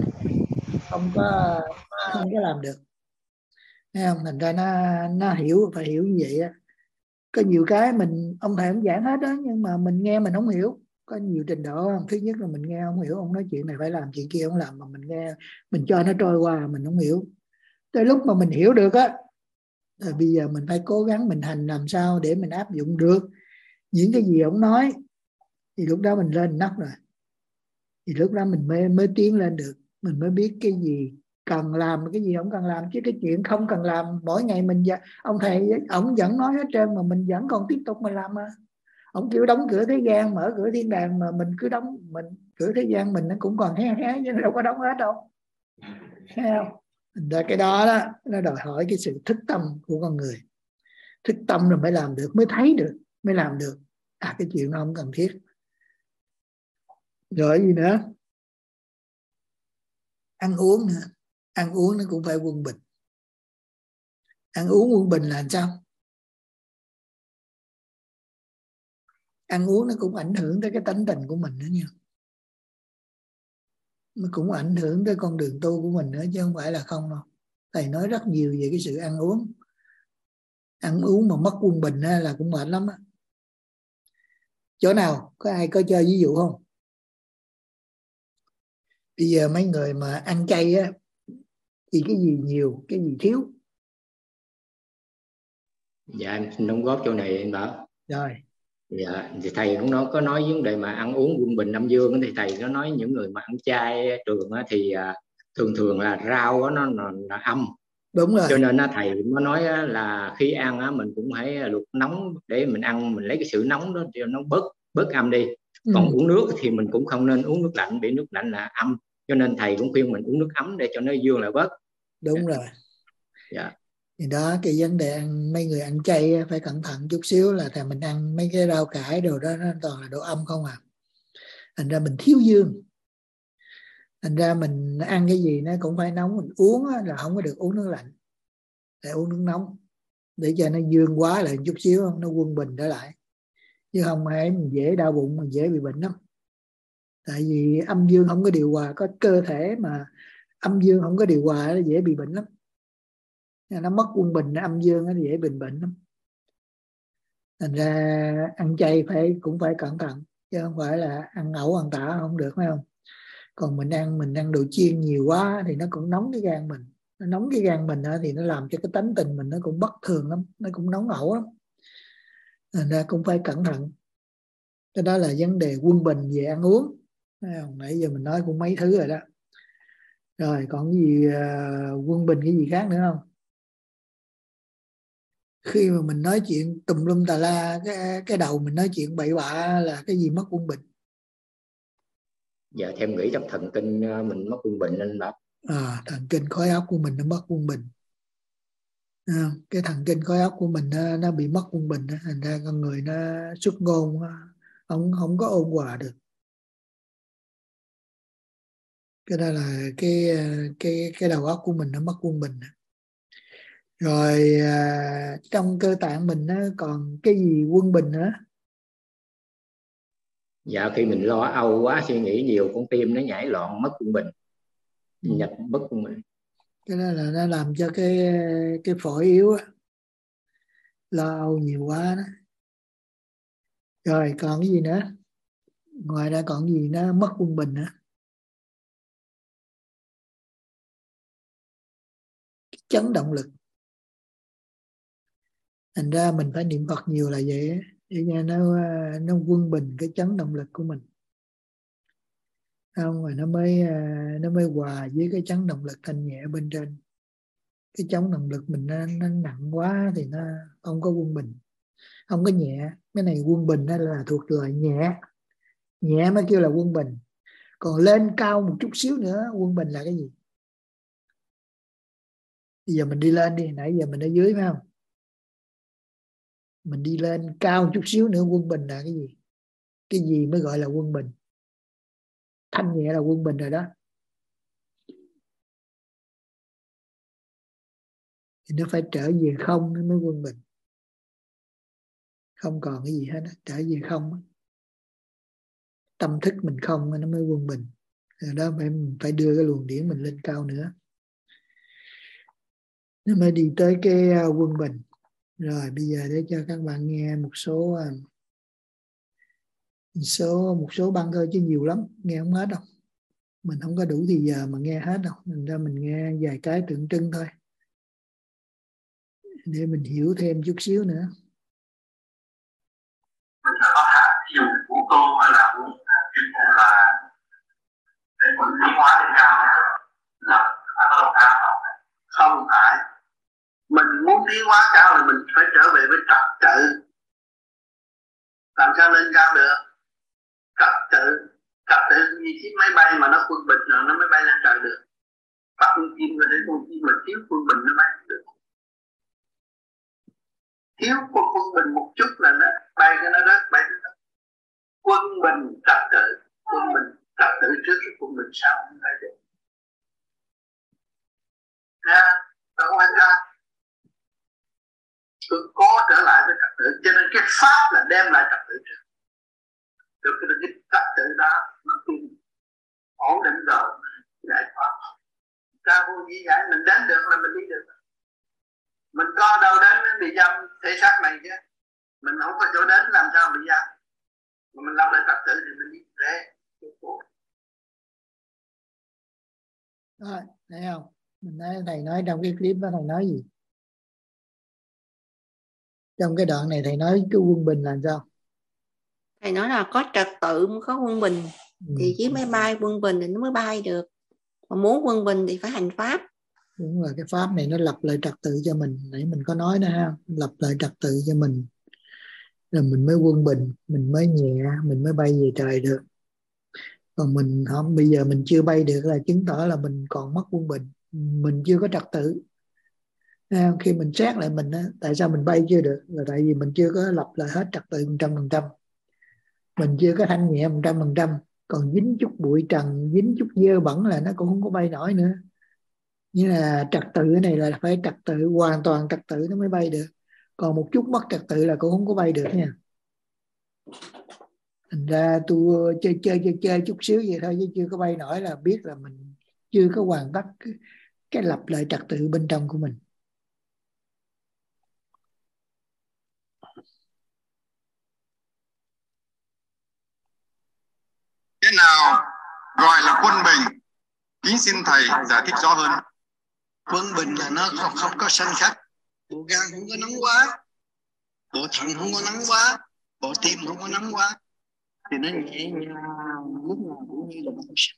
không có không có làm được, thấy không? Thành ra nó nó hiểu, phải hiểu như vậy á. Có nhiều cái mình ông thầy ông giảng hết đó, nhưng mà mình nghe mình không hiểu. Có nhiều trình độ không? Thứ nhất là mình nghe không hiểu, ông nói chuyện này phải làm, chuyện kia không làm, mà mình nghe mình cho nó trôi qua, mình không hiểu. Tới lúc mà mình hiểu được á, rồi bây giờ mình phải cố gắng mình hành làm sao để mình áp dụng được những cái gì ông nói, thì lúc đó mình lên nóc rồi, thì lúc đó mình mới mới tiến lên được. Mình mới biết cái gì cần làm, cái gì không cần làm. Chứ cái chuyện không cần làm mỗi ngày mình, ông thầy ông vẫn nói hết trơn mà mình vẫn còn tiếp tục mình làm mà. Ông kêu đóng cửa thế gian mở cửa thiên đàng, mà mình cứ đóng, mình cửa thế gian mình nó cũng còn hé hé chứ đâu có đóng hết đâu, thấy không? Rồi cái đó đó nó đòi hỏi cái sự thức tâm của con người. Thức tâm rồi mới làm được, mới thấy được, mới làm được. À, cái chuyện nó không cần thiết. Rồi gì nữa? Ăn uống nữa. Ăn uống nó cũng phải quân bình. Ăn uống quân bình là sao? Ăn uống nó cũng ảnh hưởng tới cái tánh tình của mình nữa nha. Nó cũng ảnh hưởng tới con đường tu của mình nữa, chứ không phải là không đâu. Thầy nói rất nhiều về cái sự ăn uống. Ăn uống mà mất quân bình là cũng mệt lắm á. Chỗ nào? Có ai có chơi ví dụ không? Bây giờ mấy người mà ăn chay á, thì cái gì nhiều, cái gì thiếu? Dạ em xin đóng góp chỗ này anh Bảo. Rồi. Dạ, thì thầy cũng nói có nói vấn đề mà ăn uống quân bình âm dương, thì thầy có nói những người mà ăn chay trường thì thường thường là rau nó là, là âm. Đúng rồi. Cho nên thầy nó nói là khi ăn mình cũng phải luộc nóng để mình ăn, mình lấy cái sự nóng đó cho nó bớt bớt âm đi. Còn ừ. uống nước thì mình cũng không nên uống nước lạnh, bị nước lạnh là âm. Cho nên thầy cũng khuyên mình uống nước ấm để cho nó dương lại bớt. Đúng rồi. Dạ. Thì đó, cái vấn đề ăn, mấy người ăn chay phải cẩn thận chút xíu, là thà mình ăn mấy cái rau cải đồ đó nó toàn là đồ âm không à. Thành ra mình thiếu dương. Thành ra mình ăn cái gì nó cũng phải nóng. Mình uống là không có được uống nước lạnh, để uống nước nóng để cho nó dương quá lại chút xíu, nó quân bình trở lại. Chứ không ai mình dễ đau bụng, mình dễ bị bệnh lắm. Tại vì âm dương không có điều hòa, có cơ thể mà âm dương không có điều hòa nó dễ bị bệnh lắm. Nó mất quân bình, âm dương nó dễ bệnh bệnh lắm. Thành ra ăn chay phải cũng phải cẩn thận, chứ không phải là ăn ẩu ăn tả không được, phải không? Còn mình ăn mình ăn đồ chiên nhiều quá thì nó cũng nóng cái gan mình. Nó nóng cái gan mình thì nó làm cho cái tánh tình mình nó cũng bất thường lắm, nó cũng nóng ẩu lắm. Thành ra cũng phải cẩn thận. Cái đó là vấn đề quân bình về ăn uống. Nãy giờ mình nói cũng mấy thứ rồi đó. Rồi còn cái gì uh, quân bình cái gì khác nữa không? Khi mà mình nói chuyện tùm lum tà la, cái, cái đầu mình nói chuyện bậy bạ là cái gì mất quân bình? Dạ thêm nghĩ trong thần kinh mình mất quân bình lên đó. à, thần kinh khối óc của mình nó mất quân bình. À, cái thần kinh khối óc của mình nó, nó bị mất quân bình, thành ra con người nó xuất ngôn không không có ôn hòa được. Cái đó là cái cái cái đầu óc của mình nó mất quân bình. Rồi à, trong cơ tạng mình nó còn cái gì quân bình nữa? Dạ, khi mình lo âu quá, suy nghĩ nhiều, con tim nó nhảy loạn, mất quân bình, Ừ. nhập mất quân bình. Cái đó là nó làm cho cái cái phổi yếu á, lo âu nhiều quá đó. Rồi còn cái gì nữa? Ngoài ra còn cái gì nó mất quân bình nữa? Chấn động lực. Thành ra mình phải niệm Phật nhiều là vậy á, để cho nó nó quân bình cái chấn động lực của mình. Không, rồi nó mới nó mới hòa với cái chấn động lực thanh nhẹ bên trên. Cái chấn động lực mình nó, nó nặng quá thì nó không có quân bình, không có nhẹ. Cái này quân bình đó là thuộc loại nhẹ, nhẹ mới kêu là quân bình. Còn lên cao một chút xíu nữa, quân bình là cái gì? Bây giờ mình đi lên đi, nãy giờ mình ở dưới phải không? Mình đi lên cao một chút xíu nữa, quân bình là cái gì? Cái gì mới gọi là quân bình? Thanh nhẹ là quân bình rồi đó. Thì nó phải trở về không nó mới quân bình. Không còn cái gì hết đó, trở về không. Tâm thức mình không nó mới quân bình. Rồi đó phải phải đưa cái luồng điển mình lên cao nữa, nó mới đi tới cái quân bình. Rồi bây giờ để cho các bạn nghe một số một số một số băng thôi, chứ nhiều lắm nghe không hết đâu. Mình không có đủ thì giờ mà nghe hết đâu, nên ra mình nghe vài cái tượng trưng thôi để mình hiểu thêm chút xíu nữa. Mình là có hạt ví dụ của cô hay là của chuyên môn là để mình tiến hóa lên cao là không phải không phải mình muốn tiến hóa cao thì mình phải trở về với trật tự. Làm sao lên cao được? Trật tự, trật tự như chiếc máy bay mà nó quân bình rồi nó mới bay lên trời được. Bắt con chim rồi để con chim mà thiếu quân bình nó bay được. Thiếu quân quân bình một chút là nó bay cái nó đất, bay cái nó quân bình trật tự, quân bình trật tự trước rồi quân bình sau không bay được. Nha, đâu có ra. Tôi có trở lại với trật tự, cho nên cái pháp là đem lại trật tự trước. Được cái cái trật tự đó nó tìm ổn định rồi giải thoát. Ra vô gì giải mình đến được là mình đi được. Mình có đâu đến bị giam thể xác này chứ. Mình không có chỗ đến làm sao bị giam. Mà mình làm lại trật tự thì mình đi về. Rồi, thấy không? Mình nói thầy nói trong cái clip đó thầy nói gì? Trong cái đoạn này thầy nói cái quân bình là sao? Thầy nói là có trật tự mới có quân bình. Ừ. Thì chiếc máy bay quân bình thì nó mới bay được. Mà muốn quân bình thì phải hành pháp. Đúng rồi, cái pháp này nó lập lại trật tự cho mình. Nãy mình có nói đó ha, lập lại trật tự cho mình. Rồi mình mới quân bình, mình mới nhẹ, mình mới bay về trời được. Còn mình không, bây giờ mình chưa bay được là chứng tỏ là mình còn mất quân bình. Mình chưa có trật tự. Khi mình xét lại mình, tại sao mình bay chưa được? Là tại vì mình chưa có lập lại hết trật tự một trăm phần trăm. Mình chưa có thanh nhẹ một trăm phần trăm. Còn dính chút bụi trần, dính chút dơ bẩn là nó cũng không có bay nổi nữa. Như là trật tự cái này là phải trật tự, hoàn toàn trật tự nó mới bay được. Còn một chút mất trật tự là cũng không có bay được nha. Thành ra tôi chơi chơi chơi chơi chút xíu vậy thôi, chứ chưa có bay nổi là biết là mình chưa có hoàn tất cái, cái lập lại trật tự bên trong của mình. Thế nào gọi là quân bình? Kính xin thầy giải thích rõ hơn. Quân bình là nó không, không có sân khắc. Bộ gan không có nóng quá, bộ thận không có nóng quá, bộ tim không có nóng quá, thì nó nhẹ nhàng, lúc nào cũng như là một sự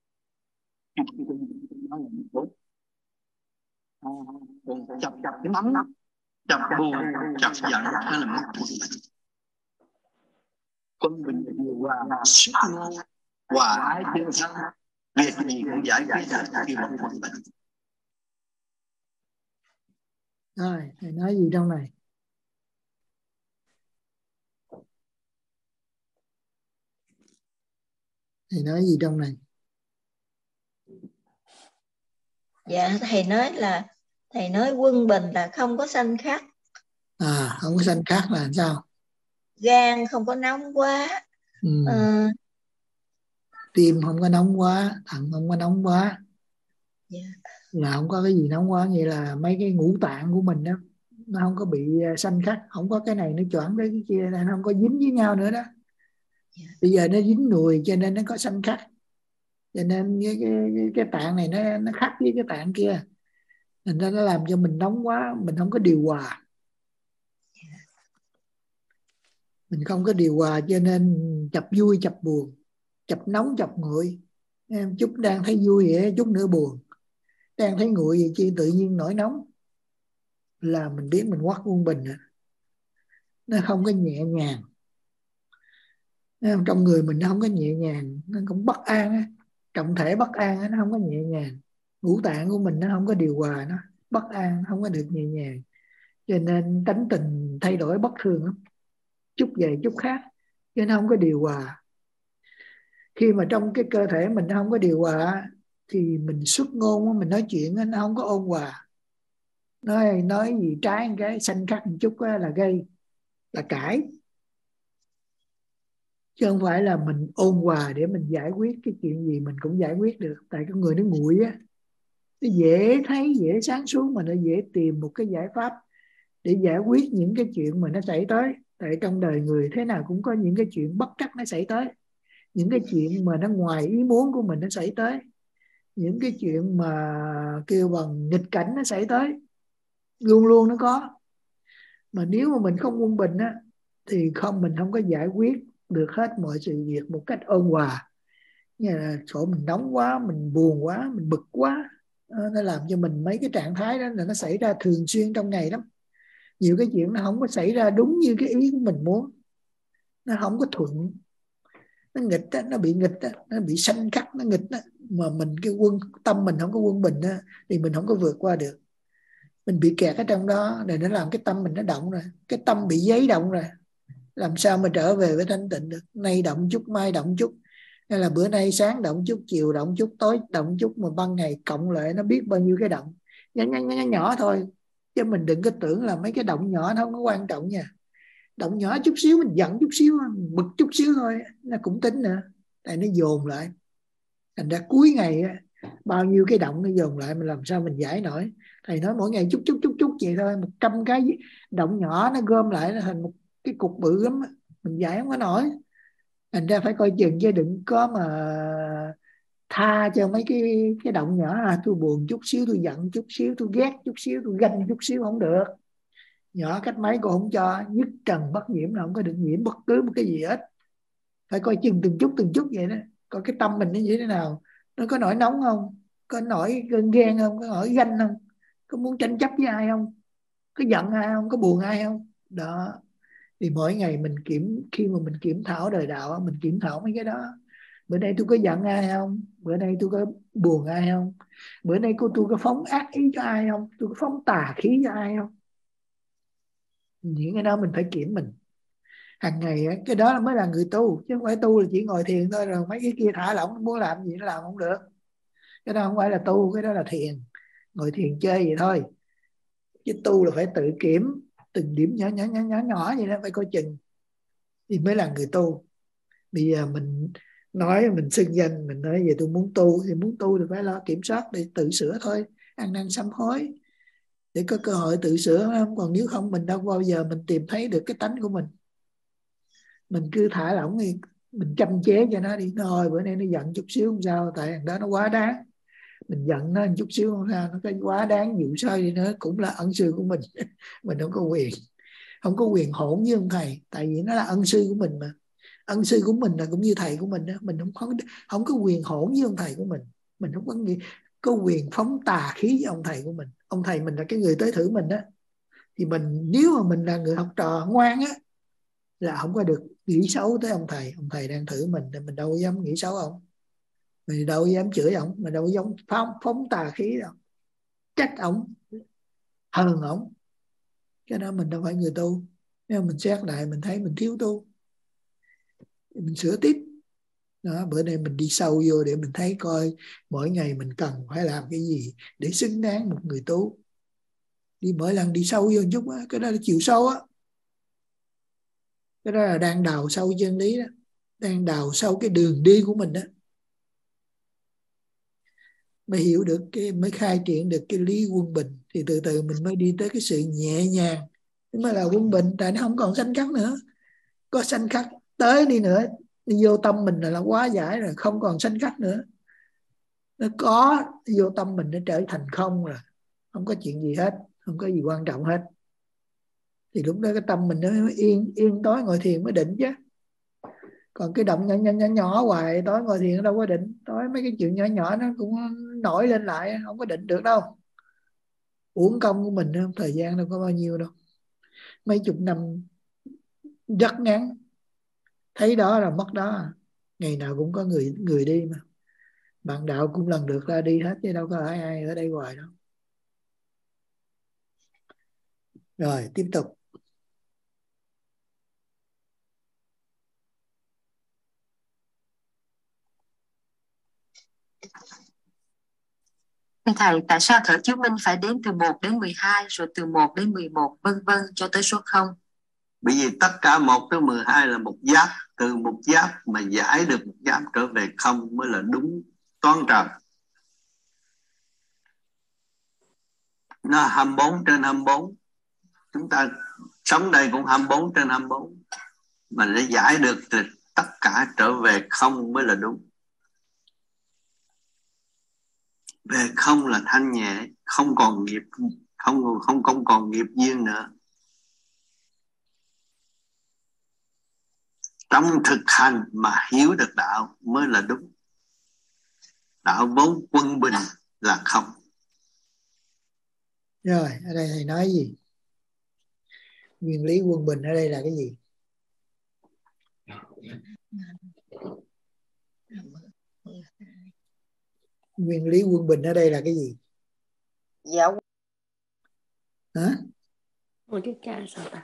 chập chập cái nắm, chập buồn, chập giận hay là mất quân bình. Quân bình là điều hòa, sức ngôn, hòa ái tương thân, việc gì cũng giải quyết được khi mà quân bình. Rồi thầy nói gì trong này? Thầy nói gì trong này? Dạ thầy nói là thầy nói quân bình là không có sanh khắc. À không có sanh khắc là làm sao? Gan không có nóng quá. Ừ. Ờ, Tim không có nóng quá, thận không có nóng quá. dạ. Là không có cái gì nóng quá, nghĩa là mấy cái ngũ tạng của mình đó nó không có bị sanh khắc, không có cái này nó choảng tới cái kia, nó không có dính với nhau nữa đó. Dạ. Bây giờ nó dính nùi cho nên nó có sanh khắc, cho nên cái, cái, cái, cái tạng này nó nó khắc với cái tạng kia, nên nó làm cho mình nóng quá, mình không có điều hòa. Mình không có điều hòa cho nên chập vui chập buồn, chập nóng chập nguội. Em chút đang thấy vui vậy, chút nữa buồn, đang thấy nguội vậy chi tự nhiên nổi nóng, là mình biết mình quắc quân bình rồi. Nó không có nhẹ nhàng, trong người mình nó không có nhẹ nhàng, nó cũng bất an á. Trọng thể bất an á, nó không có nhẹ nhàng. Ngũ tạng của mình nó không có điều hòa, nó bất an, nó không có được nhẹ nhàng, cho nên tánh tình thay đổi bất thường lắm, chút về chút khác, chứ nó không có điều hòa. Khi mà trong cái cơ thể mình nó không có điều hòa thì mình xuất ngôn, mình nói chuyện nó không có ôn hòa. Nói nói gì trái một cái xanh khắc một chút là gây, là cãi, chứ không phải là mình ôn hòa để mình giải quyết cái chuyện gì mình cũng giải quyết được. Tại con người nó nguội á, nó dễ thấy, dễ sáng suốt, mà nó dễ tìm một cái giải pháp để giải quyết những cái chuyện mà nó xảy tới. Tại trong đời người thế nào cũng có những cái chuyện bất trắc nó xảy tới, những cái chuyện mà nó ngoài ý muốn của mình nó xảy tới, những cái chuyện mà kêu bằng nghịch cảnh nó xảy tới, luôn luôn nó có. Mà nếu mà mình không quân bình á thì không, mình không có giải quyết được hết mọi sự việc một cách ôn hòa. Như là chỗ mình nóng quá, mình buồn quá, mình bực quá, nó làm cho mình mấy cái trạng thái đó là nó xảy ra thường xuyên trong ngày lắm. Nhiều cái chuyện nó không có xảy ra đúng như cái ý của mình muốn, nó không có thuận, nó nghịch đó, nó bị nghịch đó, nó bị sanh khắc, nó nghịch đó. Mà mình cái quân tâm mình không có quân bình đó, thì mình không có vượt qua được. Mình bị kẹt ở trong đó, để nó làm cái tâm mình nó động rồi, cái tâm bị giấy động rồi, làm sao mà trở về với thanh tịnh được. Nay động chút, mai động chút, hay là bữa nay sáng động chút, chiều động chút, tối động chút, mà ban ngày cộng lại nó biết bao nhiêu cái động nhỏ nhỏ nhỏ, nhỏ thôi. Chứ mình đừng có tưởng là mấy cái động nhỏ nó không có quan trọng nha. Động nhỏ chút xíu, mình giận chút xíu, mình bực chút xíu thôi, nó cũng tính nữa. Tại nó dồn lại, thành ra cuối ngày bao nhiêu cái động nó dồn lại, mình làm sao mình giải nổi. Thầy nói mỗi ngày chút chút chút chút vậy thôi, một trăm cái động nhỏ nó gom lại nó thành một cái cục bự lắm, mình giải không có nổi. Thành ra phải coi chừng, chứ đừng có mà tha cho mấy cái cái động nhỏ. À, tôi buồn chút xíu, tôi giận chút xíu, tôi ghét chút xíu, tôi ganh chút xíu, không được. Nhỏ cách mấy cô không cho, nhất trần bất nhiễm là không có được nhiễm bất cứ một cái gì hết. Phải coi chừng từng chút từng chút vậy đó, coi cái tâm mình nó như thế nào, nó có nổi nóng không, có nổi cơn ghen không, có nổi ganh không, có muốn tranh chấp với ai không, có giận ai không, có buồn ai không. Đó, thì mỗi ngày mình kiểm, khi mà mình kiểm thảo đời đạo, mình kiểm thảo mấy cái đó. Bữa nay tôi có giận ai không, bữa nay tôi có buồn ai không, bữa nay cô tôi có phóng ác ý cho ai không, tôi có phóng tà khí cho ai không. Những cái đó mình phải kiểm mình hàng ngày. Cái đó mới là người tu, chứ không phải tu là chỉ ngồi thiền thôi rồi mấy cái kia thả lỏng, muốn làm gì nó làm không được. Cái đó không phải là tu, cái đó là thiền, ngồi thiền chơi vậy thôi. Chứ tu là phải tự kiểm từng điểm nhỏ nhỏ nhỏ nhỏ nhỏ vậy đó, phải coi chừng thì mới là người tu. Bây giờ mình nói, mình xưng danh, mình nói về tôi muốn tu, thì muốn tu thì phải lo kiểm soát để tự sửa thôi, ăn năn sám hối để có cơ hội tự sửa. Không, còn nếu không mình đâu bao giờ mình tìm thấy được cái tánh của mình. Mình cứ thả lỏng đi, mình chăm chế cho nó đi. Thôi bữa nay nó giận chút xíu không sao, tại thằng đó nó quá đáng. Mình giận nó chút xíu không sao, nó cái quá đáng dụ sao đi nữa cũng là ân sư của mình. Mình không có quyền, không có quyền hỗn với ông thầy, tại vì nó là ân sư của mình mà. Ân sư của mình là cũng như thầy của mình đó. Mình không có, không có quyền hỗn với ông thầy của mình. Mình không có, có quyền phóng tà khí với ông thầy của mình. Ông thầy mình là cái người tới thử mình đó. Thì mình, nếu mà mình là người học trò ngoan á, là không có được nghĩ xấu tới ông thầy. Ông thầy đang thử mình thì mình đâu có dám nghĩ xấu không. Mình đâu dám chửi ổng, mình đâu dám phóng, phóng tà khí đâu, trách ổng, hờn ổng. Cái đó mình đâu phải người tu. Nếu mình xét lại mình thấy mình thiếu tu, mình sửa tiếp. Đó, bữa nay mình đi sâu vô để mình thấy coi mỗi ngày mình cần phải làm cái gì để xứng đáng một người tu. Đi mỗi lần đi sâu vô một chút á, cái đó là chiều sâu á. Cái đó là đang đào sâu chân lý đó, đang đào sâu cái đường đi của mình đó, mới hiểu được cái, mới khai triển được cái lý quân bình, thì từ từ mình mới đi tới cái sự nhẹ nhàng. Nhưng mà là quân bình, tại nó không còn sanh khắc nữa. Có sanh khắc tới đi nữa, đi vô tâm mình là, là quá giải rồi, không còn sanh khắc nữa. Nó có vô tâm mình, nó trở thành không rồi, không có chuyện gì hết, không có gì quan trọng hết. Thì lúc đó cái tâm mình nó mới yên, yên tối ngồi thiền mới định chứ. Còn cái động nhỏ nhỏ nhỏ, nhỏ hoài, tối ngồi thiền đâu có định. Tối mấy cái chuyện nhỏ nhỏ nó cũng nổi lên lại, không có định được đâu. Uổng công của mình, thời gian đâu có bao nhiêu đâu, mấy chục năm rất ngắn. Thấy đó là mất đó. Ngày nào cũng có người người đi mà. Bạn đạo cũng lần lượt ra đi hết, chứ đâu có ai ai ở đây hoài đâu. Rồi tiếp tục. Thầy, tại sao khởi chứng minh phải đếm từ một đến mười hai, rồi từ một đến mười một, vân vân cho tới số không? Bởi vì tất cả một tới mười hai là một giáp, từ một giáp mà giải được một giáp trở về không mới là đúng toán trời. Nó hai mươi bốn trên hai mươi bốn. Chúng ta sống đây cũng hai mươi bốn trên hai mươi bốn. Mà để giải được thì tất cả trở về không mới là đúng. Về không là thanh nhẹ, không còn nghiệp, không không không còn nghiệp duyên nữa. Trong thực hành mà hiểu được đạo mới là đúng. Đạo vốn quân bình là không. Rồi, ở đây thầy nói gì? Nguyên lý quân bình ở đây là cái gì? Nguyên lý quân bình ở đây là cái gì? Dạ. Hả? Ôi cái cha sao ta?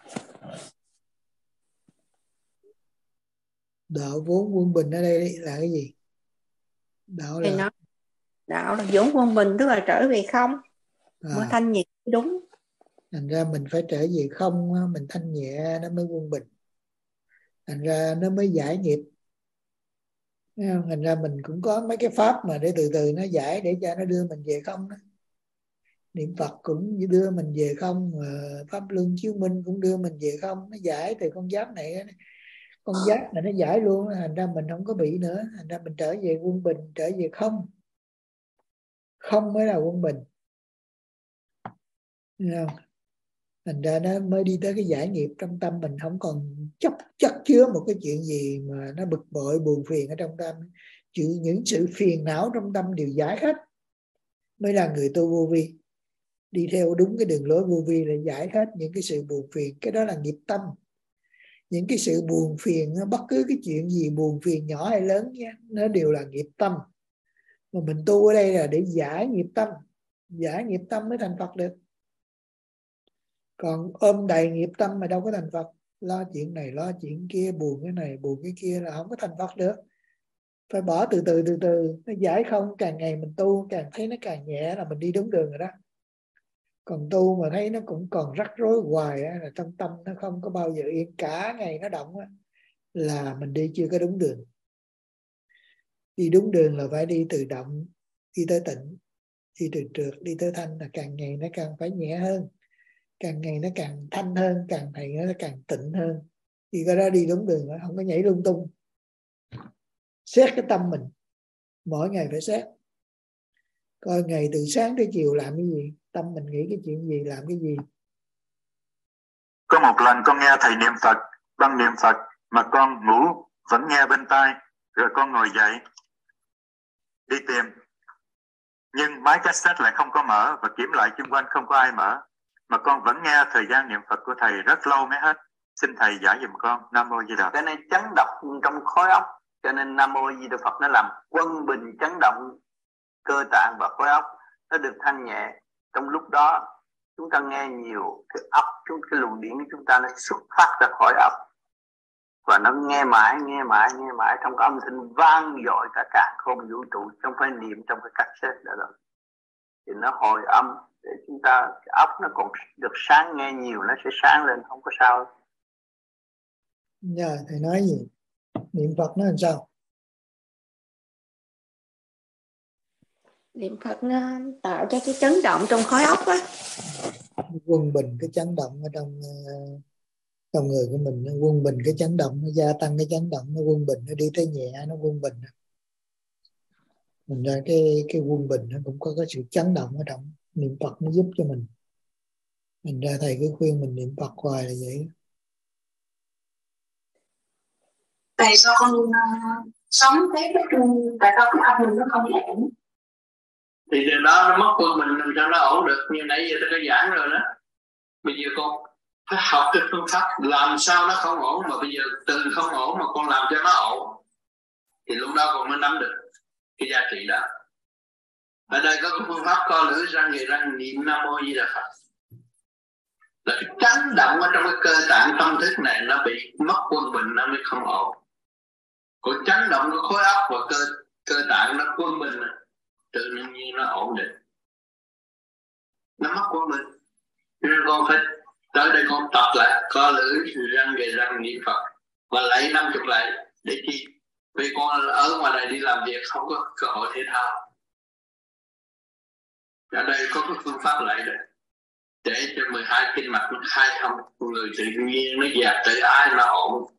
Đạo vốn quân bình ở đây là cái gì? Đạo là nói, đạo là vốn quân bình, tức là trở về không, à, mới thanh nhẹ đúng. Thành ra mình phải trở về không, mình thanh nhẹ nó mới quân bình. Thành ra nó mới giải nghiệp. Thành ra mình cũng có mấy cái pháp mà để từ từ nó giải, để cho nó đưa mình về không đó. Niệm Phật cũng đưa mình về không, Pháp Luân Chiếu Minh cũng đưa mình về không. Nó giải từ con giáp này, con giáp này nó giải luôn. Thành ra mình không có bị nữa. Thành ra mình trở về quân bình, trở về không. Không mới là quân bình. Không? Thành ra nó mới đi tới cái giải nghiệp trong tâm mình, không còn chấp chất chứa một cái chuyện gì mà nó bực bội buồn phiền ở trong tâm. Chữ những sự phiền não trong tâm đều giải hết, mới là người tu vô vi. Đi theo đúng cái đường lối vô vi là giải hết những cái sự buồn phiền. Cái đó là nghiệp tâm. Những cái sự buồn phiền, bất cứ cái chuyện gì buồn phiền nhỏ hay lớn nha, nó đều là nghiệp tâm. Mà mình tu ở đây là để giải nghiệp tâm. Giải nghiệp tâm mới thành Phật được. Còn ôm đầy nghiệp tâm mà đâu có thành Phật. Lo chuyện này, lo chuyện kia, buồn cái này, buồn cái kia là không có thành Phật được. Phải bỏ từ từ từ từ. Nó giải không, càng ngày mình tu càng thấy nó càng nhẹ là mình đi đúng đường rồi đó. Còn tu mà thấy nó cũng còn rắc rối hoài á, là trong tâm nó không có bao giờ yên, cả ngày nó động á, là mình đi chưa có đúng đường. Đi đúng đường là phải đi từ động, đi tới tịnh, đi từ trượt, đi tới thanh, là càng ngày nó càng phải nhẹ hơn. Càng ngày nó càng thanh hơn, càng ngày nó càng tịnh hơn. Thì cái đó đi đúng đường, không có nhảy lung tung. Xét cái tâm mình, mỗi ngày phải xét. Coi ngày từ sáng tới chiều làm cái gì, tâm mình nghĩ cái chuyện gì, làm cái gì. Có một lần con nghe thầy niệm Phật, băng niệm Phật mà con ngủ vẫn nghe bên tai, rồi con ngồi dậy đi tìm, nhưng máy cassette lại không có mở và kiểm lại chung quanh không có ai mở, mà con vẫn nghe thời gian niệm Phật của thầy rất lâu mới hết. Xin thầy giải giùm con. Nam mô Di Đà. Cái này chấn động trong khối óc, Cho nên Nam Mô Di Đà Phật nó làm quân bình chấn động cơ tạng và khối óc, nó được thanh nhẹ. Trong lúc đó chúng ta nghe nhiều, cái óc, chúng cái luồng điển của chúng ta nó xuất phát ra khỏi óc, và nó nghe mãi, nghe mãi, nghe mãi trong cái âm thanh vang dội cả càn khôn vũ trụ, không phải niệm trong cái cassette đó rồi. Thì nó hồi âm để chúng ta, cái óc nó còn được sáng, nghe nhiều nó sẽ sáng lên, không có sao. Giờ thầy nói gì? Niệm Phật nó làm sao? Niệm Phật nó tạo cho cái chấn động trong khối óc á, Quân bình cái chấn động ở trong trong người của mình, nó quân bình cái chấn động, nó gia tăng cái chấn động, nó quân bình, nó đi tới nhẹ, nó quân bình. Mình ra cái cái quân bình nó cũng có cái sự chấn động ở trong. Niệm Phật nó giúp cho mình. Mình ra thầy cứ khuyên mình niệm Phật hoài là vậy. Tại sao con uh, sống thế cái trung, tại sao cái âm mình nó không ổn? Thì từ đó nó mất quân mình làm sao nó ổn được. Như nãy giờ tôi đã giảng rồi đó. Bây giờ con phải học cái phương pháp làm sao nó không ổn, mà bây giờ từ không ổn mà con làm cho nó ổn, thì lúc đó con mới nắm được cái giá trị đó. Ở đây có cái phương pháp co lưỡi răng người răng niệm Nam Mô Di Đà Phật, là cái chấn động ở trong cái cơ tạng tâm thức này nó bị mất quân bình, nó mới không ổn. Còn chấn động cái khối óc và cơ cơ tạng nó quân bình, tự nhiên nó ổn định, nó mất quân bình. Nên con phải tới đây con tập lại co lưỡi răng về răng niệm Phật và lấy năm chục lại để chi? Vì con ở ngoài này đi làm việc không có cơ hội thể thao. Ở đây có cái phương pháp lại đây để cho mười hai kinh mạch nó khai thông, người tự nhiên nó dẹp tự ai nó ổn.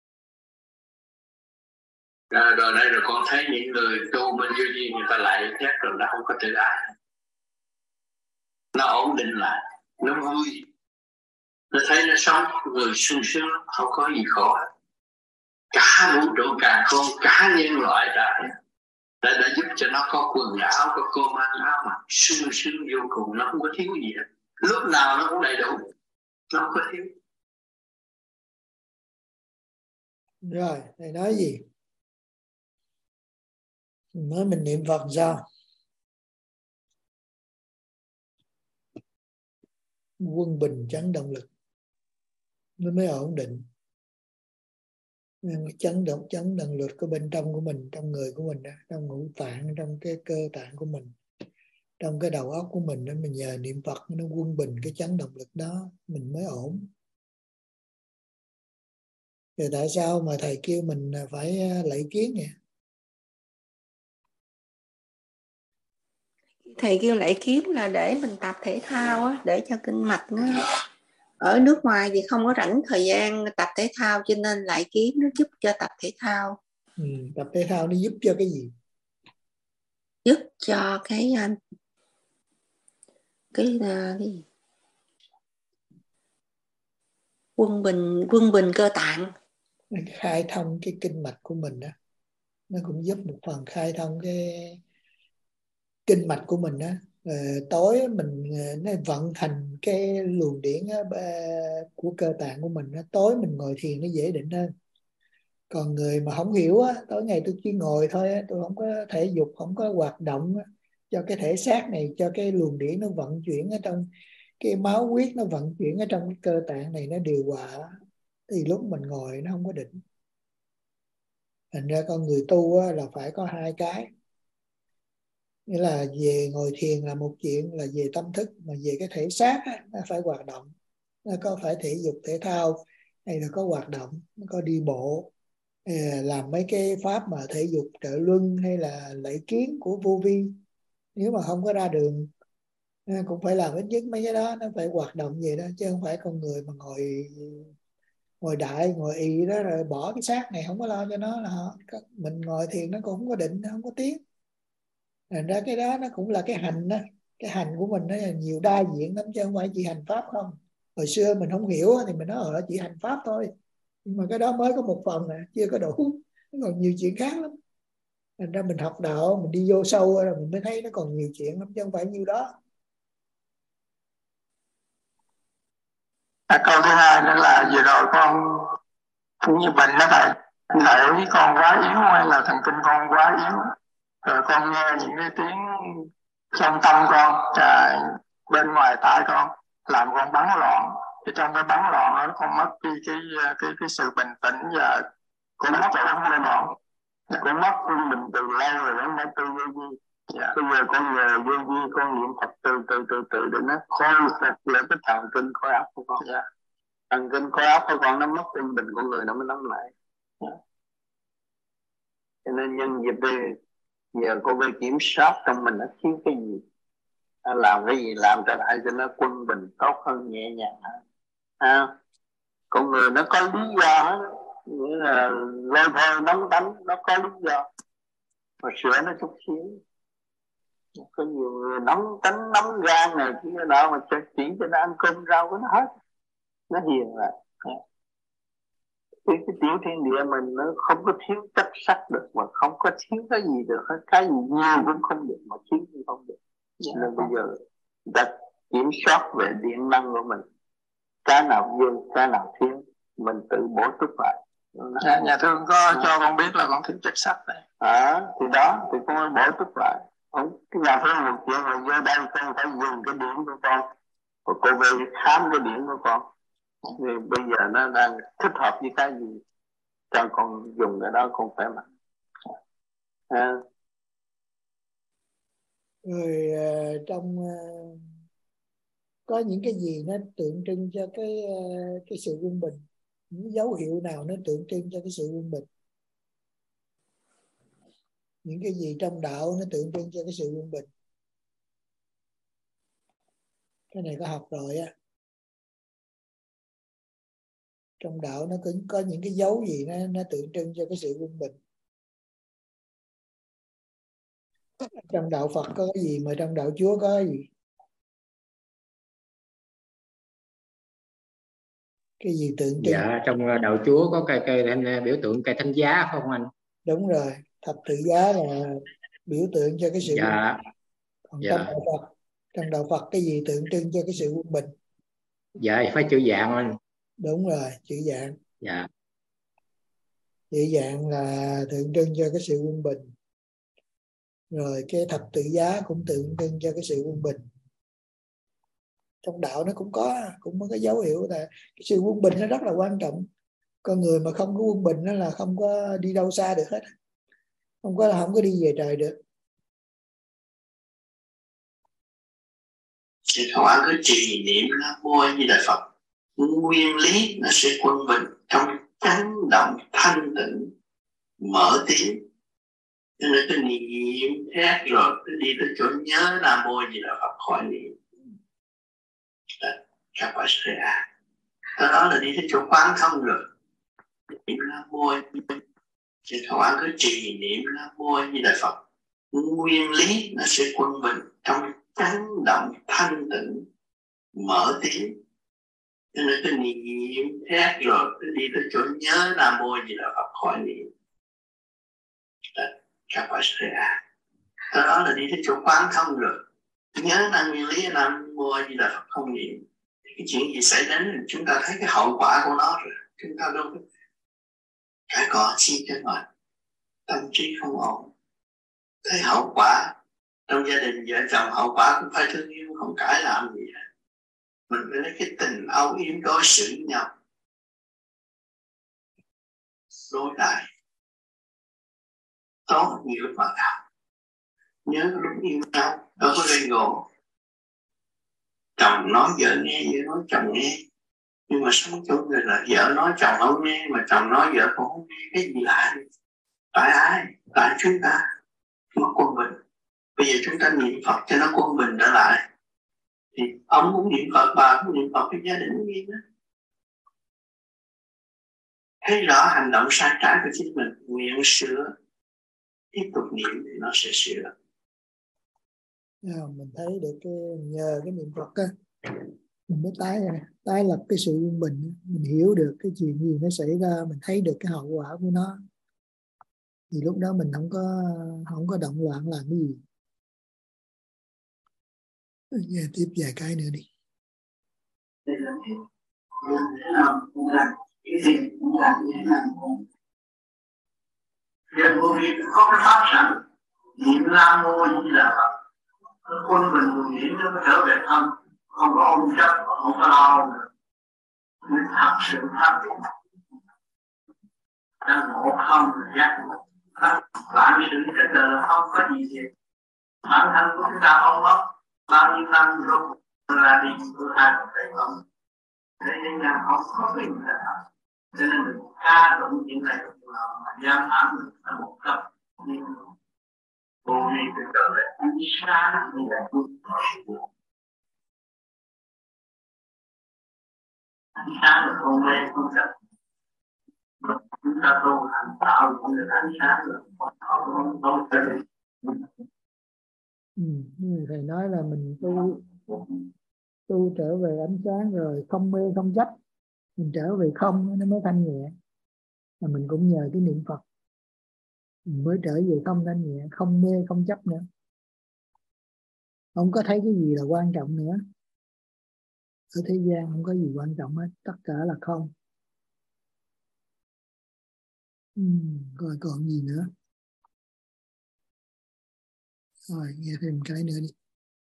Rồi, rồi đây rồi con thấy những người tu bên vô duyên người ta lại khác rồi nó không có tự ai, nó ổn định lại, nó vui, nó thấy nó sống người sung sướng, không có gì khổ. Cả vũ trụ càng khôn, cả nhân loại đã đã, đã giúp cho nó có quần áo, có cơm ăn áo mặc, sung sướng vô cùng, nó không có thiếu gì hết. Lúc nào nó cũng đầy đủ, nó không có thiếu. Rồi, thầy nói gì? Nói mình niệm Phật sao? Quân bình chấn động lực nó mới ổn định. Chấn động chấn động lực của bên trong của mình, trong người của mình đó, trong ngũ tạng, trong cái cơ tạng của mình, trong cái đầu óc của mình đó, mình nhờ niệm Phật nó quân bình cái chấn động lực đó mình mới ổn. Rồi tại sao mà thầy kêu mình phải lạy kiến vậy? thầy kêu lạy kiếm là để mình tập thể thao á, để cho kinh mạch nó. Ở nước ngoài thì không có rảnh thời gian tập thể thao, cho nên lạy kiếm nó giúp cho tập thể thao. Ừ, tập thể thao nó giúp cho cái gì? Giúp cho cái cái, cái gì? Quân bình quân bình cơ tạng, khai thông cái kinh mạch của mình đó, nó cũng giúp một phần khai thông cái kinh mạch của mình đó. Ờ, tối mình nó vận hành cái luồng điển á, của cơ tạng của mình đó. Tối mình ngồi thiền nó dễ định hơn. Còn người mà không hiểu á, tối ngày tôi chỉ ngồi thôi á, tôi không có thể dục, không có hoạt động á, cho cái thể xác này, cho cái luồng điển nó vận chuyển ở trong cái máu huyết, nó vận chuyển ở trong cái cơ tạng này, nó điều hòa, thì lúc mình ngồi nó không có định. Thành ra con người tu á, là phải có hai cái, nghĩa là về ngồi thiền là một chuyện, là về tâm thức, mà về cái thể xác á, nó phải hoạt động, nó có phải thể dục thể thao, hay là có hoạt động, nó có đi bộ, làm mấy cái pháp mà thể dục trợ luân hay là lạy kiến của vô vi. Nếu mà không có ra đường cũng phải làm ít nhất mấy cái đó, nó phải hoạt động vậy đó, chứ không phải con người mà ngồi ngồi đại ngồi y đó rồi bỏ cái xác này không có lo cho nó, là họ mình ngồi thiền nó cũng không có định, nó không có tiếng. Thành ra cái đó nó cũng là cái hành đó. Cái hành của mình nó là nhiều đa diện lắm, chứ không phải chỉ hành pháp không. Hồi xưa mình không hiểu thì mình nói ở chỉ hành pháp thôi, nhưng mà cái đó mới có một phần nè, chưa có đủ, nó còn nhiều chuyện khác lắm. Thành ra mình học đạo, mình đi vô sâu rồi mình mới thấy nó còn nhiều chuyện lắm, chứ không phải nhiêu đó. À, câu thứ hai đó là vừa rồi con cũng như bệnh đó thầy, Thể con quá yếu hay là thần kinh con quá yếu, rồi con nghe những cái tiếng trong tâm con, à, bên ngoài tai con làm con bấn loạn. Thì trong cái bấn loạn đó con mất đi cái cái cái, cái sự bình tĩnh và con mất cái bấn loạn, con mất mình từ lâu rồi đó, mất từ vô vi. Dạ. Bây giờ con nhờ vô vi con niệm Phật từ từ từ từ để nó khôi phục lại cái thần kinh khối óc của con. Dạ. Thần kinh khối óc của con nó mất yên bình của người nó mới nắm lại. Dạ. Cho nên nhân dịp đây giờ cô phải kiểm soát trong mình nó thiếu cái gì, làm cái gì làm trở lại cho nó quân bình tốt hơn, nhẹ nhàng hơn. À, con người nó có lý do hết, nghĩa là lôi thôi nóng tánh nó có lý do mà sửa nó chút xíu. Có nhiều người nóng tánh nóng gan này kia đó mà cho chỉ cho nó ăn cơm rau của nó hết, nó hiền lại. Cái, cái tiểu thiên địa mình nó không có thiếu chất sắc được, mà không có thiếu cái gì được hết, cái gì nhiều cũng không được mà thiếu cũng không được. Dạ. Nên bây giờ đã kiểm soát về điện năng của mình, cái nào dư cái nào thiếu mình tự bổ túc lại. Dạ, nhà thương có à. Cho con biết là con thiếu chất sắt này. À, thì đó thì con bổ túc lại. Không, cái nhà thương một chuyện là do đây con phải dùng cái điểm của con, và cô về khám cái điểm của con. Thì bây giờ nó đang thích hợp với cái gì cho con dùng cái đó con phải mạnh. À. Rồi uh, trong uh, có những cái gì nó tượng trưng cho cái uh, cái sự quân bình, những dấu hiệu nào nó tượng trưng cho cái sự quân bình, những cái gì trong đạo nó tượng trưng cho cái sự quân bình. Cái này có học rồi á. Trong đạo nó có, có những cái dấu gì nó, nó tượng trưng cho cái sự quân bình. Trong đạo Phật có cái gì mà trong đạo Chúa có cái gì? Cái gì tượng trưng? Dạ, trong đạo Chúa có cây cây thanh, biểu tượng cây thánh giá phải không anh? Đúng rồi, thập tự giá là biểu tượng cho cái sự dạ. quân bình. Còn dạ. trong đạo Phật, trong đạo Phật cái gì tượng trưng cho cái sự quân bình? Dạ, phải chữ dạng anh. Đúng rồi, chữ dạng. Dạ. Chữ dạng là tượng trưng cho cái sự quân bình. Rồi cái thập tự giá cũng tượng trưng cho cái sự quân bình. Trong đạo nó cũng có cũng có cái dấu hiệu là cái sự quân bình nó rất là quan trọng. Con người mà không có quân bình nó là không có đi đâu xa được hết, không có là không có đi về trời được. Thì các bạn cứ trì niệm Nam Mô A Di Đà Phật, nguyên lý nó sẽ quân bình trong chấn động thanh tịnh mở tiếng. Cho nên cái niệm khác rồi cứ đi tới chỗ nhớ Nam Mô A Di Đà Phật khỏi niệm. Đó, các bạn sẽ à đó, đó là đi tới chỗ quán thông rồi. Niệm Nam Mô A Di Đà Phật, thì các bạn cứ trì niệm Nam Mô A Di Đà Phật, nguyên lý nó sẽ quân bình trong chấn động thanh tịnh mở tiếng. Cho nên cái niệm khác rồi cứ đi tới chỗ nhớ Nam Mô A Di Đà Phật khỏi niệm. Đó, các bạn sẽ à đó, đó là đi tới chỗ quán thông rồi. Nhớ năng nguyên lý Nam Mô A Di Đà Phật không niệm, cái chuyện gì xảy đến chúng ta thấy cái hậu quả của nó rồi. Chúng ta đâu có cái có chi cái mà tâm trí không ổn, thấy hậu quả trong gia đình vợ chồng, hậu quả cũng phải thương yêu, không cãi làm gì hết. Mình phải lấy cái tình âu yếm đối xử với nhau, đối lại tốt như lúc ban đầu. Nhớ lúc yêu nhau đâu có gây gổ. Chồng nói vợ nghe, vợ nói chồng nghe. Nhưng mà sống chung rồi là vợ nói chồng không nghe, mà chồng nói vợ cũng không nghe. Cái gì lạ? Tại ai? Tại chúng ta mất quân bình. Bây giờ chúng ta niệm Phật cho nó quân bình trở lại. Thì ông cũng niệm Phật, bà cũng niệm Phật, cái gia đình cũng yên đó. Thấy rõ hành động sai trái của chính mình, nguyện sửa, tiếp tục niệm thì nó sẽ sửa. Mình thấy được cái, nhờ cái niệm Phật á, mình mới tái tái lập cái sự quân bình. Mình hiểu được cái chuyện gì nó xảy ra, mình thấy được cái hậu quả của nó, thì lúc đó mình không có không có động loạn làm cái gì. Nghe tiếp vài cái nữa đi. Hiện vô vi có cái pháp sẵn, niệm Nam Mô Di Đà Phật, quân bình người niệm nó trở về thân, không có ôm chấp, không có lo nữa. Mới thật sự phát triển. Đang ngộ không là giác ngộ. Bản sự trật tự là không có gì gì. Bản thân của chúng ta không mất bao nhiêu năm rồi là đi của hai một cái không. Thế nên là không có cái gì là cho nên mình ca tụng chuyện này mà giam hãm mình là một cấp. Nhưng vô vi phải trở lại ánh sáng như là quân đội. Ánh sáng là con mê con chấp. Chúng ta tu hành tạo cũng được ánh sáng rồi, không không thể. Ừ, như thầy nói là mình tu tu trở về ánh sáng rồi không mê không chấp, mình trở về không nó mới thanh nhẹ. Mà mình cũng nhờ cái niệm Phật mình mới trở về không thanh nhẹ, không mê không chấp nữa, không có thấy cái gì là quan trọng nữa. Ở thế gian không có gì quan trọng hết, tất cả là không. Ừ, rồi còn gì nữa? Rồi nghe thêm cái nữa đi.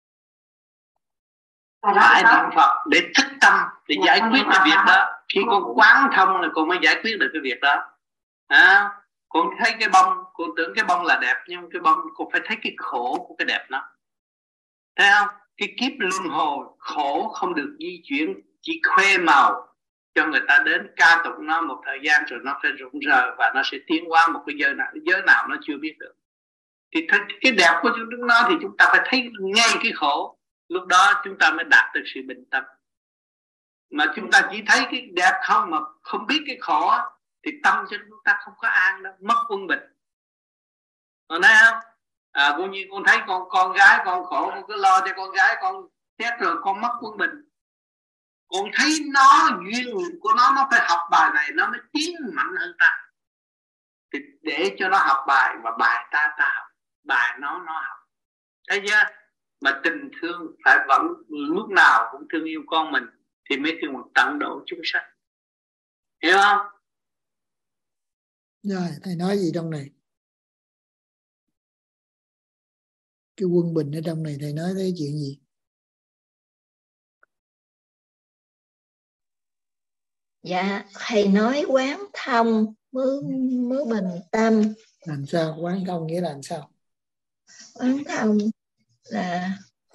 Phải niệm Phật để thức tâm, để giải quyết cái việc đó. Khi con quán thông là con mới giải quyết được cái việc đó. À, con thấy cái bông, con tưởng cái bông là đẹp, nhưng cái bông con phải thấy cái khổ của cái đẹp nó. Thấy không? Cái kiếp luân hồi khổ không được di chuyển, chỉ khoe màu cho người ta đến ca tụng nó một thời gian rồi nó phải rụng rời và nó sẽ tiến qua một cái giới nào, giới nào nó chưa biết được. Thì cái đẹp của chúng nó thì chúng ta phải thấy ngay cái khổ, lúc đó chúng ta mới đạt được sự bình tâm. Mà chúng ta chỉ thấy cái đẹp không mà không biết cái khổ thì tâm cho chúng ta không có an đâu, mất quân bình. Còn thấy không? À, cũng như con thấy con con gái con khổ, con cứ lo cho con gái con xét rồi con mất quân bình. Con thấy nó duyên của nó nó phải học bài này nó mới tiến mạnh hơn ta. Thì để cho nó học bài và bài ta ta học, bài nó nó học. Thấy chưa? Mà tình thương phải vẫn lúc nào cũng thương yêu con mình thì mới thương một tận độ chúng sanh. Hiểu không? Rồi thầy nói gì trong này? Cái quân bình ở trong này thầy nói tới chuyện gì? Dạ thầy nói quán thông mới mới bình tâm. Làm sao? Quán thông nghĩa là làm sao? Quán thông là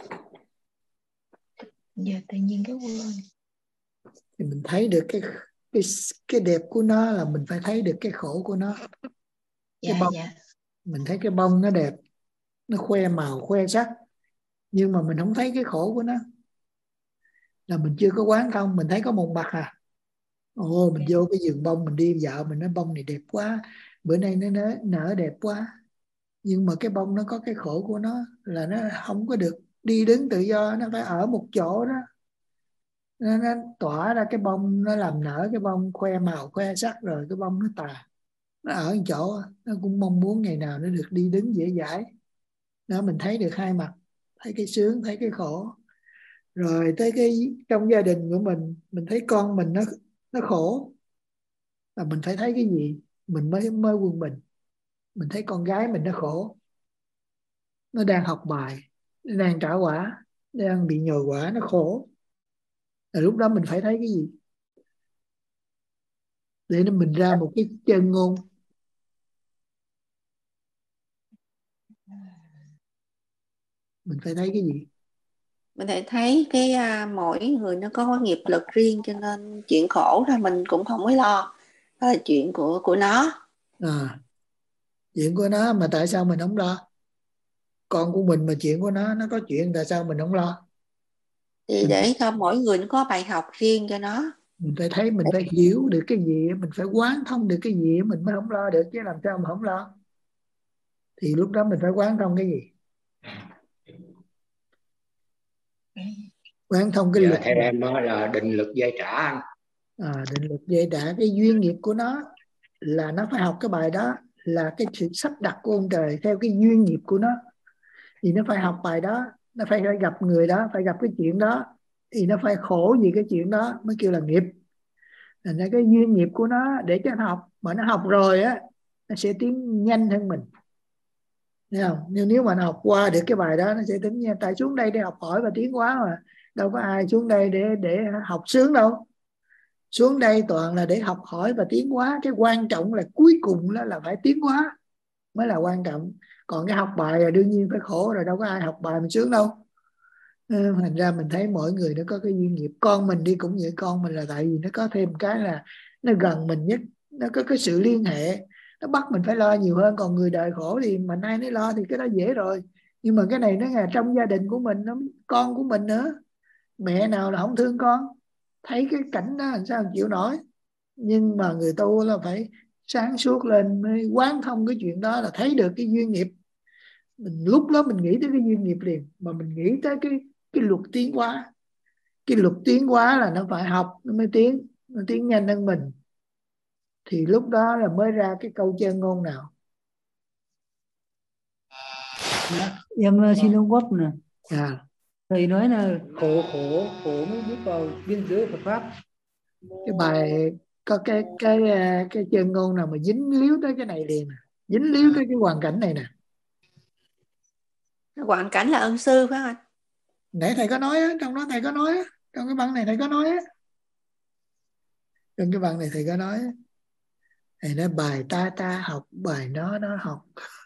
giờ tự nhiên cái quên. Thì mình thấy được cái cái cái đẹp của nó là mình phải thấy được cái khổ của nó. Cái Dạ bông, dạ. mình thấy cái bông nó đẹp, nó khoe màu khoe sắc, nhưng mà mình không thấy cái khổ của nó là mình chưa có quán thông. Mình thấy có mồng bạc à, ồ mình vô cái vườn bông mình đi dạo mình nói bông này đẹp quá, bữa nay nó nở, nở đẹp quá, nhưng mà cái bông nó có cái khổ của nó là nó không có được đi đứng tự do, nó phải ở một chỗ đó. Nó, nó tỏa ra cái bông, nó làm nở cái bông khoe màu khoe sắc rồi cái bông nó tà, nó ở một chỗ, nó cũng mong muốn ngày nào nó được đi đứng dễ dãi. Đó, mình thấy được hai mặt, thấy cái sướng thấy cái khổ. Rồi tới cái trong gia đình của mình mình thấy con mình nó nó khổ là mình phải thấy cái gì mình mới mới quân bình. Mình thấy con gái mình nó khổ, nó đang học bài, nó đang trả quả, nó đang bị nhồi quả, nó khổ, là lúc đó mình phải thấy cái gì để nó mình ra một cái chân ngôn. Mình phải thấy cái gì? Mình phải thấy cái à, mỗi người nó có nghiệp lực riêng, cho nên chuyện khổ ra mình cũng không có lo, đó là chuyện của của nó. À, chuyện của nó mà tại sao mình không lo? Con của mình mà chuyện của nó nó có chuyện, tại sao mình không lo? Thì Mình, để cho mỗi người nó có bài học riêng cho nó. mình phải thấy, mình phải hiểu được cái gì, mình phải quán thông được cái gì mình mới không lo được, chứ làm sao mà không lo? Thì lúc đó mình phải quán thông cái gì? Quán thông cái Giờ lực. theo em đó là định lực dây trả anh. À, định lực dây trả, cái duyên nghiệp của nó là nó phải học cái bài đó, là cái sự sắp đặt của ông trời theo cái duyên nghiệp của nó, thì nó phải học bài đó, nó phải gặp người đó, phải gặp cái chuyện đó, thì nó phải khổ vì cái chuyện đó mới kêu là nghiệp. Thành ra cái duyên nghiệp của nó để cho nó học, mà nó học rồi á nó sẽ tiến nhanh hơn mình. Thấy không? Nhưng nếu mà nó học qua được cái bài đó nó sẽ tính nha. Tại xuống đây để học hỏi và tiến hóa mà, đâu có ai xuống đây để để học sướng đâu. Xuống đây toàn là để học hỏi và tiến hóa. Cái quan trọng là cuối cùng đó là phải tiến hóa mới là quan trọng. Còn cái học bài là đương nhiên phải khổ rồi, đâu có ai học bài mình sướng đâu. Ừ, thành ra mình thấy mỗi người nó có cái duyên nghiệp. Con mình đi cũng vậy, con mình là tại vì nó có thêm cái là nó gần mình nhất, nó có cái sự liên hệ, nó bắt mình phải lo nhiều hơn. Còn người đời khổ thì mình ai nấy lo thì cái đó dễ rồi. Nhưng mà cái này nó là trong gia đình của mình, nó con của mình nữa, mẹ nào là không thương con, thấy cái cảnh đó làm sao chịu nổi. Nhưng mà người tu là phải sáng suốt lên mới quán thông cái chuyện đó, là thấy được cái duyên nghiệp. Mình lúc đó mình nghĩ tới cái duyên nghiệp liền, mà mình nghĩ tới cái cái luật tiến hóa. Cái luật tiến hóa là nó phải học nó mới tiến, nó tiến nhanh hơn mình. Thì lúc đó là mới ra cái câu chân ngôn nào. Em xin ông góp nè. À. Thầy nói là khổ khổ khổ mới bước vào biên giới Phật pháp. Cái bài có cái cái cái chân ngôn nào mà dính líu tới cái này liền nè, dính líu tới cái hoàn cảnh này nè. Cái hoàn cảnh là ân sư phải không anh? Nãy thầy có nói á, trong đó thầy có nói á, trong cái băng này thầy có nói á, trong cái băng này thầy có nói á. Thầy nói bài ta ta học, bài nó nó học.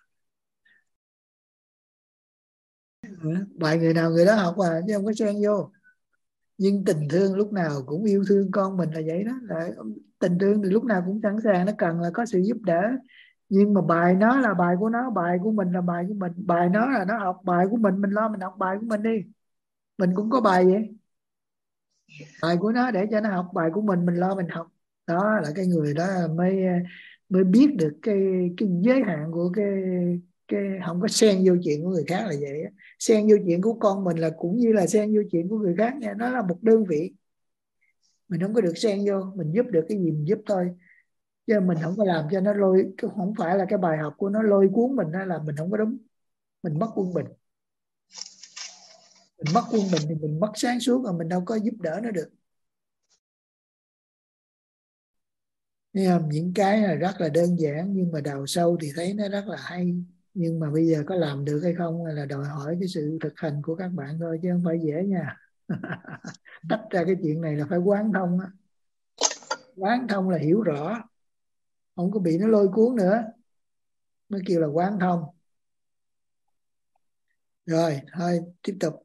Bài người nào người đó học à, chứ không có xen vô. Nhưng tình thương lúc nào cũng yêu thương con mình là vậy đó. Là tình thương thì lúc nào cũng sẵn sàng, nó cần là có sự giúp đỡ. Nhưng mà bài nó là bài của nó, bài của mình là bài của mình. Bài nó là nó học bài của mình, mình lo mình học bài của mình đi. Mình cũng có bài vậy. Bài của nó để cho nó học, bài của mình mình lo mình học. Đó là cái người đó mới mới biết được cái cái giới hạn của cái cái không có xen vô chuyện của người khác là vậy. Xen vô chuyện của con mình là cũng như là xen vô chuyện của người khác nha. Nó là một đơn vị. Mình không có được xen vô, mình giúp được cái gì mình giúp thôi. Chứ mình không có làm cho nó lôi, không phải là cái bài học của nó lôi cuốn mình, là mình không có đúng. Mình mất quân bình. Mình mất quân bình thì mình mất sáng suốt, mà mình đâu có giúp đỡ nó được. Những cái là rất là đơn giản nhưng mà đào sâu thì thấy nó rất là hay. Nhưng mà bây giờ có làm được hay không là đòi hỏi cái sự thực hành của các bạn thôi, chứ không phải dễ nha. Tách ra cái chuyện này là phải quán thông á. Quán thông là hiểu rõ, không có bị nó lôi cuốn nữa, nó kêu là quán thông. Rồi thôi tiếp tục.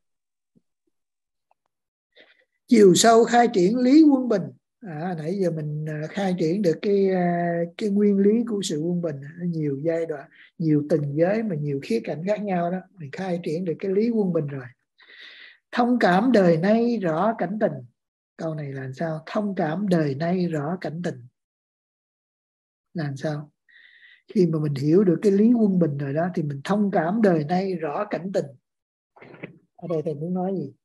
Chiều sâu khai triển lý quân bình. À, nãy giờ mình khai triển được cái cái nguyên lý của sự quân bình, nhiều giai đoạn, nhiều từng giới mà nhiều khía cạnh khác nhau đó. Mình khai triển được cái lý quân bình rồi. Thông cảm đời nay rõ cảnh tình. Câu này là sao? Thông cảm đời nay rõ cảnh tình là sao? Khi mà mình hiểu được cái lý quân bình rồi đó thì mình thông cảm đời nay rõ cảnh tình. Ở đây thầy muốn nói gì?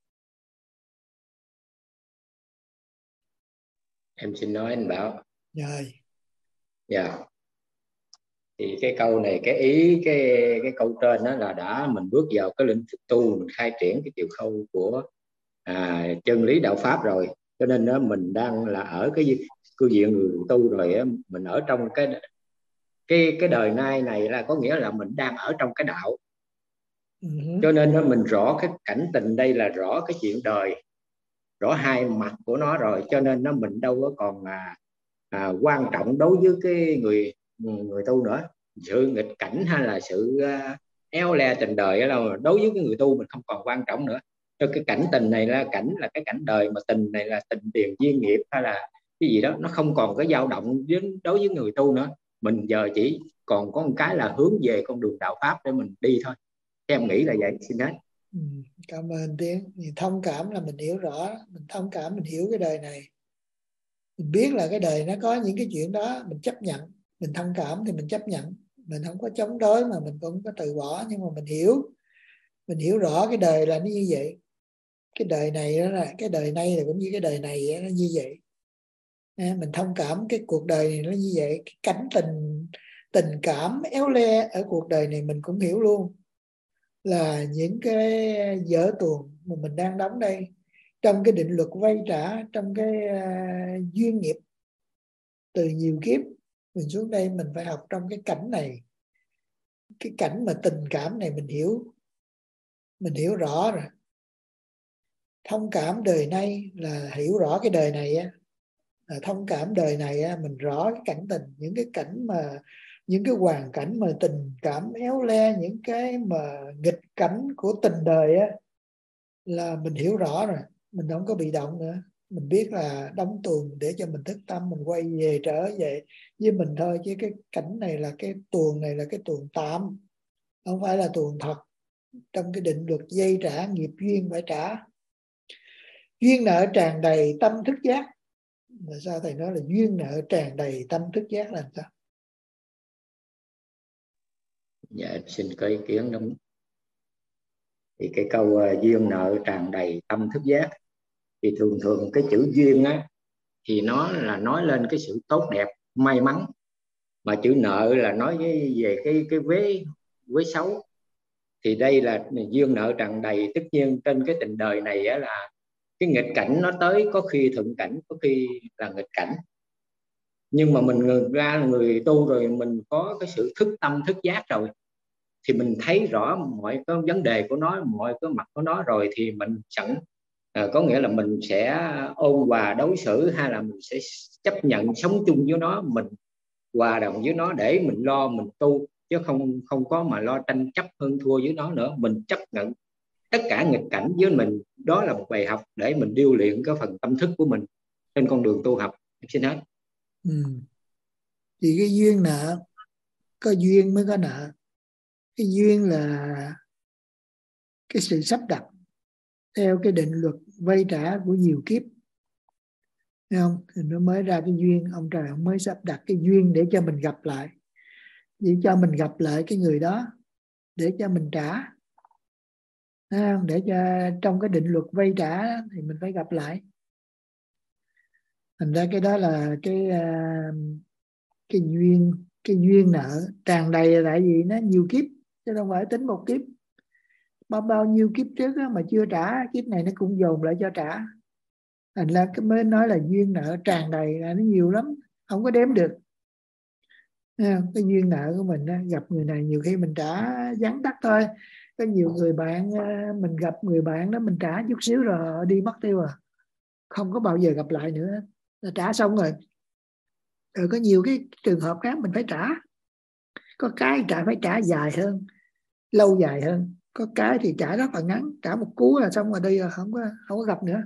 Em xin nói anh Bảo. Rồi. Dạ. Thì cái câu này, cái ý cái cái câu trên đó là đã mình bước vào cái lĩnh vực tu, mình khai triển cái chiều sâu của à, chân lý đạo pháp rồi. Cho nên đó mình đang là ở cái cư diện người tu rồi á, mình ở trong cái cái cái đời nay này là có nghĩa là mình đang ở trong cái đạo. Uh-huh. Cho nên đó mình rõ cái cảnh tình đây là rõ cái chuyện đời, rõ hai mặt của nó rồi. Cho nên nó mình đâu có còn à, à, quan trọng đối với cái người người tu nữa. Sự nghịch cảnh hay là sự uh, éo le tình đời là đối với cái người tu mình không còn quan trọng nữa. Cho cái cảnh tình này là cảnh là cái cảnh đời, mà tình này là tình tiền duyên nghiệp hay là cái gì đó, nó không còn cái dao động với đối với người tu nữa. Mình giờ chỉ còn có một cái là hướng về con đường đạo pháp để mình đi thôi. Em nghĩ là vậy. Xin hết. Ừ, cảm ơn Tiến. Thông cảm là mình hiểu rõ, mình thông cảm mình hiểu cái đời này, mình biết là cái đời nó có những cái chuyện đó, mình chấp nhận. Mình thông cảm thì mình chấp nhận, mình không có chống đối mà mình cũng không có từ bỏ. Nhưng mà mình hiểu, mình hiểu rõ cái đời là nó như vậy. Cái đời này đó là cái đời này là cũng như cái đời này nó như vậy. Mình thông cảm cái cuộc đời này nó như vậy. Cái cảnh tình tình cảm éo le ở cuộc đời này mình cũng hiểu luôn, là những cái vở tuồng mà mình đang đóng đây, trong cái định luật vay trả, trong cái uh, duyên nghiệp từ nhiều kiếp Mình xuống đây mình phải học trong cái cảnh này, cái cảnh mà tình cảm này mình hiểu, mình hiểu rõ rồi. Thông cảm đời nay là hiểu rõ cái đời này á, là thông cảm đời này á, mình rõ cái cảnh tình, những cái cảnh mà những cái hoàn cảnh mà tình cảm éo le, những cái mà nghịch cảnh của tình đời á, là mình hiểu rõ rồi, mình không có bị động nữa. Mình biết là đóng tuồng để cho mình thức tâm, mình quay về trở về với mình thôi, chứ cái cảnh này là cái tuồng này là cái tuồng tạm, không phải là tuồng thật. Trong cái định luật dây trả, nghiệp duyên phải trả. Duyên nợ tràn đầy tâm thức giác. Mà sao thầy nói là duyên nợ tràn đầy tâm thức giác là sao? Dạ xin có ý kiến đúng. Thì cái câu uh, duyên nợ tràn đầy tâm thức giác, thì thường thường cái chữ duyên á thì nó là nói lên cái sự tốt đẹp, may mắn, mà chữ nợ là nói về, về cái cái vế vế xấu. Thì đây là duyên nợ tràn đầy, tất nhiên trên cái tình đời này á là cái nghịch cảnh nó tới, có khi thuận cảnh, có khi là nghịch cảnh. Nhưng mà mình ra là người tu rồi, mình có cái sự thức tâm thức giác rồi, thì mình thấy rõ mọi cái vấn đề của nó, mọi cái mặt của nó rồi, thì mình sẵn à, có nghĩa là mình sẽ ôn hòa đối xử, hay là mình sẽ chấp nhận sống chung với nó, mình hòa đồng với nó để mình lo mình tu, chứ không không có mà lo tranh chấp hơn thua với nó nữa. Mình chấp nhận tất cả nghịch cảnh với mình, đó là một bài học để mình điêu luyện cái phần tâm thức của mình trên con đường tu học. Em xin hết. Ừ. Thì cái duyên nợ, có duyên mới có nợ. Cái duyên là cái sự sắp đặt theo cái định luật vay trả của nhiều kiếp, thấy không? Thì nó mới ra cái duyên. Ông trời ông mới sắp đặt cái duyên để cho mình gặp lại, để cho mình gặp lại cái người đó, để cho mình trả, thấy không? Để cho trong cái định luật vay trả thì mình phải gặp lại. Thành ra cái đó là cái cái duyên, cái duyên nợ tràn đầy là tại vì nó nhiều kiếp, chứ không phải tính một kiếp. Bao bao nhiêu kiếp trước mà chưa trả, kiếp này nó cũng dồn lại cho trả. Thành ra cái mới nói là duyên nợ tràn đầy, là nó nhiều lắm, không có đếm được. Cái duyên nợ của mình đó, gặp người này nhiều khi mình trả vắn tắt thôi. Có nhiều người bạn, mình gặp người bạn đó mình trả chút xíu rồi đi mất tiêu à, không có bao giờ gặp lại nữa, là trả xong rồi. Rồi có nhiều cái trường hợp khác mình phải trả, có cái trả phải trả dài hơn, lâu dài hơn, có cái thì trả rất là ngắn, trả một cú là xong rồi đi rồi, không có không có gặp nữa.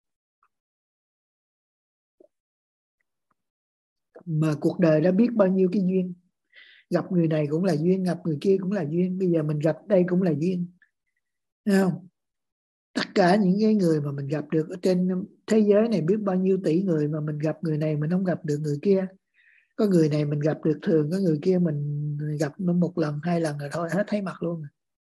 Mà cuộc đời đã biết bao nhiêu cái duyên, gặp người này cũng là duyên, gặp người kia cũng là duyên, bây giờ mình gặp đây cũng là duyên, thấy không? Tất cả những cái người mà mình gặp được ở trên thế giới này, biết bao nhiêu tỷ người mà mình gặp người này mình không gặp được người kia. Có người này mình gặp được thường, có người kia mình gặp một lần hai lần rồi thôi hết thấy mặt luôn.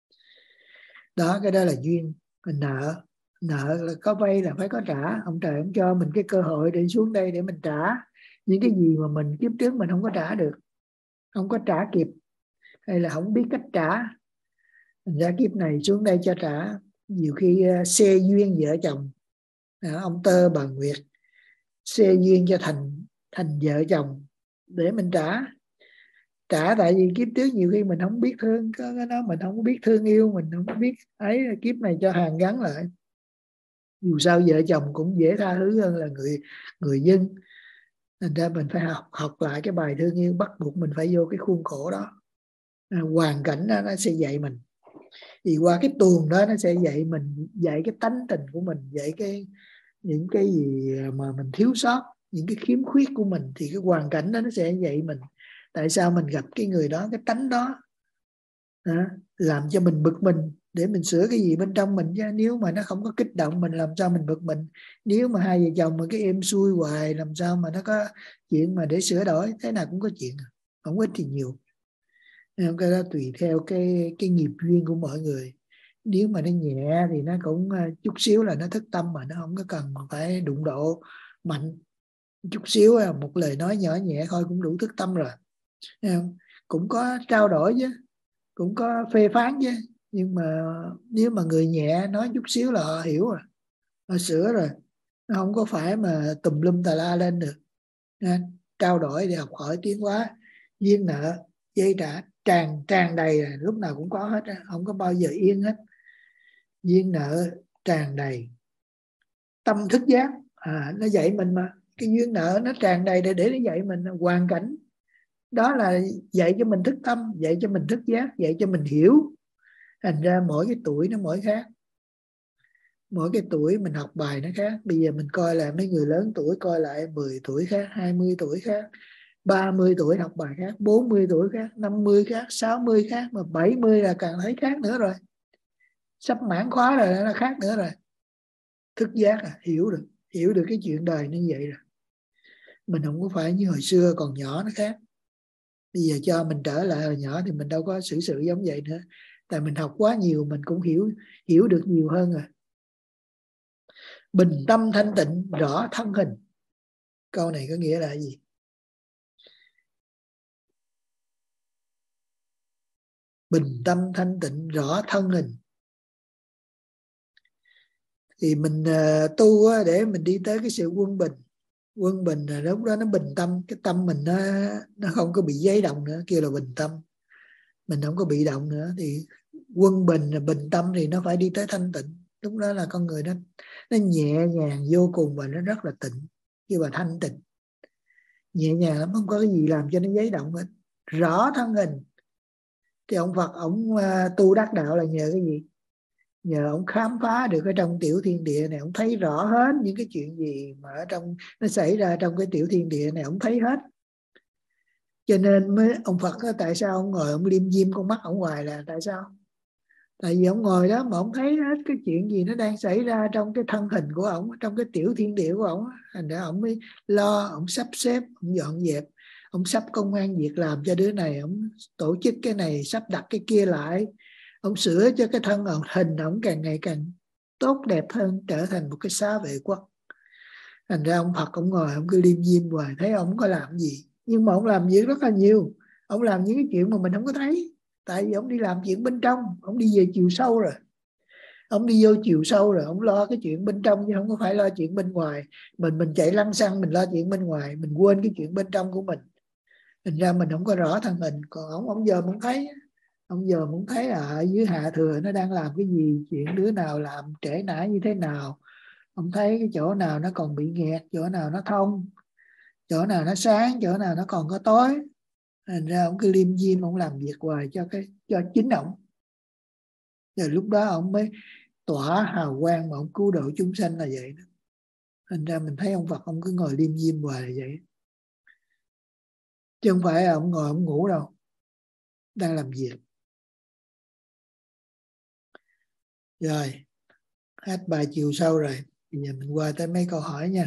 Đó, cái đó là duyên. Mình nợ, nợ là có vay là phải có trả. Ông trời ông cho mình cái cơ hội để xuống đây để mình trả những cái gì mà mình kiếp trước mình không có trả được, không có trả kịp, hay là không biết cách trả. Thành ra kiếp này xuống đây cho trả. Nhiều khi xe duyên vợ chồng, ông Tơ bà Nguyệt xe duyên cho thành thành vợ chồng để mình trả. Trả tại vì kiếp trước nhiều khi mình không biết thương có cái đó, mình không biết thương yêu, mình không biết ấy, kiếp này cho hàn gắn lại. Dù sao vợ chồng cũng dễ tha thứ hơn là người người dân. Thành ra mình phải học học lại cái bài thương yêu, bắt buộc mình phải vô cái khuôn khổ đó. À, hoàn cảnh đó nó sẽ dạy mình. Thì qua cái tuồng đó nó sẽ dạy mình, dạy cái tánh tình của mình, dạy cái những cái gì mà mình thiếu sót, những cái khiếm khuyết của mình. Thì cái hoàn cảnh đó nó sẽ dạy mình tại sao mình gặp cái người đó, cái tánh đó, à, làm cho mình bực mình để mình sửa cái gì bên trong mình. Chứ nếu mà nó không có kích động mình, làm sao mình bực mình. Nếu mà hai vợ chồng mà cái êm xuôi hoài, làm sao mà nó có chuyện mà để sửa đổi. Thế nào cũng có chuyện, không ít thì nhiều. Nên cái đó tùy theo cái cái nghiệp duyên của mọi người. Nếu mà nó nhẹ thì nó cũng chút xíu là nó thức tâm, mà nó không có cần phải đụng độ mạnh. Chút xíu một lời nói nhỏ nhẹ thôi cũng đủ thức tâm rồi. Cũng có trao đổi chứ, cũng có phê phán chứ. Nhưng mà nếu mà người nhẹ nói chút xíu là họ hiểu rồi, họ sửa rồi. Nó không có phải mà tùm lum tà la lên được. Nên trao đổi để học hỏi tiến hóa. Duyên nợ dây trả tràn tràn đầy là lúc nào cũng có hết, không có bao giờ yên hết. Duyên nợ tràn đầy. Tâm thức giác à, nó dạy mình mà, cái duyên nợ nó tràn đầy để để nó dạy mình. Hoàn cảnh đó là dạy cho mình thức tâm, dạy cho mình thức giác, dạy cho mình hiểu. Thành ra mỗi cái tuổi nó mỗi khác, mỗi cái tuổi mình học bài nó khác. Bây giờ mình coi lại mấy người lớn tuổi, coi lại mười tuổi khác, hai mươi tuổi khác, ba mươi tuổi học bài khác, bốn mươi tuổi khác, năm mươi khác, sáu mươi khác, mà bảy mươi là càng thấy khác nữa rồi. Sắp mãn khóa rồi nó khác nữa rồi. Thức giác à, hiểu được, hiểu được cái chuyện đời như vậy rồi. Mình không có phải như hồi xưa còn nhỏ nó khác. Bây giờ cho mình trở lại hồi nhỏ thì mình đâu có xử sự giống vậy nữa. Tại mình học quá nhiều, mình cũng hiểu hiểu được nhiều hơn rồi. Bình tâm thanh tịnh rõ thân hình. Câu này có nghĩa là gì? Bình tâm thanh tịnh rõ thân hình. Thì mình uh, tu uh, để mình đi tới cái sự quân bình. Quân bình là lúc đó nó bình tâm. Cái tâm mình nó, nó không có bị giấy động nữa, kêu là bình tâm. Mình không có bị động nữa. Thì quân bình là bình tâm thì nó phải đi tới thanh tịnh. Lúc đó là con người nó, nó nhẹ nhàng vô cùng và nó rất là tịnh. Kêu là thanh tịnh. Nhẹ nhàng lắm, không có cái gì làm cho nó giấy động hết. Rõ thân hình. Thì ông Phật ông uh, tu đắc đạo là nhờ cái gì? Nhờ ông khám phá được ở trong tiểu thiên địa này, ông thấy rõ hết những cái chuyện gì mà ở trong nó xảy ra trong cái tiểu thiên địa này, ông thấy hết. Cho nên mới ông Phật đó, tại sao ông ngồi ông liêm diêm con mắt ông hoài là tại sao? Tại vì ông ngồi đó mà ông thấy hết cái chuyện gì nó đang xảy ra trong cái thân hình của ông, trong cái tiểu thiên địa của ông. Thành ra ông mới lo, ông sắp xếp, ông dọn dẹp, ông sắp công ăn việc làm cho đứa này, ông tổ chức cái này, sắp đặt cái kia lại. Ông sửa cho cái thân hình ông càng ngày càng tốt đẹp hơn, trở thành một cái xá vệ quốc. Thành ra ông Phật ông ngồi ông cứ liêm diêm hoài, thấy ông không có làm gì. Nhưng mà ông làm việc rất là nhiều. Ông làm những cái chuyện mà mình không có thấy. Tại vì ông đi làm chuyện bên trong, ông đi về chiều sâu rồi. Ông đi vô chiều sâu rồi, ông lo cái chuyện bên trong chứ không có phải lo chuyện bên ngoài. Mình mình chạy lăng xăng, mình lo chuyện bên ngoài, mình quên cái chuyện bên trong của mình. Thành ra mình không có rõ thân hình. Còn ông, ông giờ muốn thấy, ông giờ muốn thấy là ở dưới hạ thừa nó đang làm cái gì, chuyện đứa nào làm trễ nải như thế nào. Ông thấy cái chỗ nào nó còn bị nghẹt, chỗ nào nó thông, chỗ nào nó sáng, chỗ nào nó còn có tối. Thành ra ông cứ liêm diêm, ông làm việc hoài cho cái cho chính ông. Rồi lúc đó ông mới tỏa hào quang mà ông cứu độ chúng sanh là vậy đó. Thành ra mình thấy ông Phật ông cứ ngồi liêm diêm hoài là vậy. Chứ không phải là ông ngồi ông ngủ đâu, đang làm việc. Rồi, hết bài chiều sâu rồi. Bây giờ mình qua tới mấy câu hỏi nha.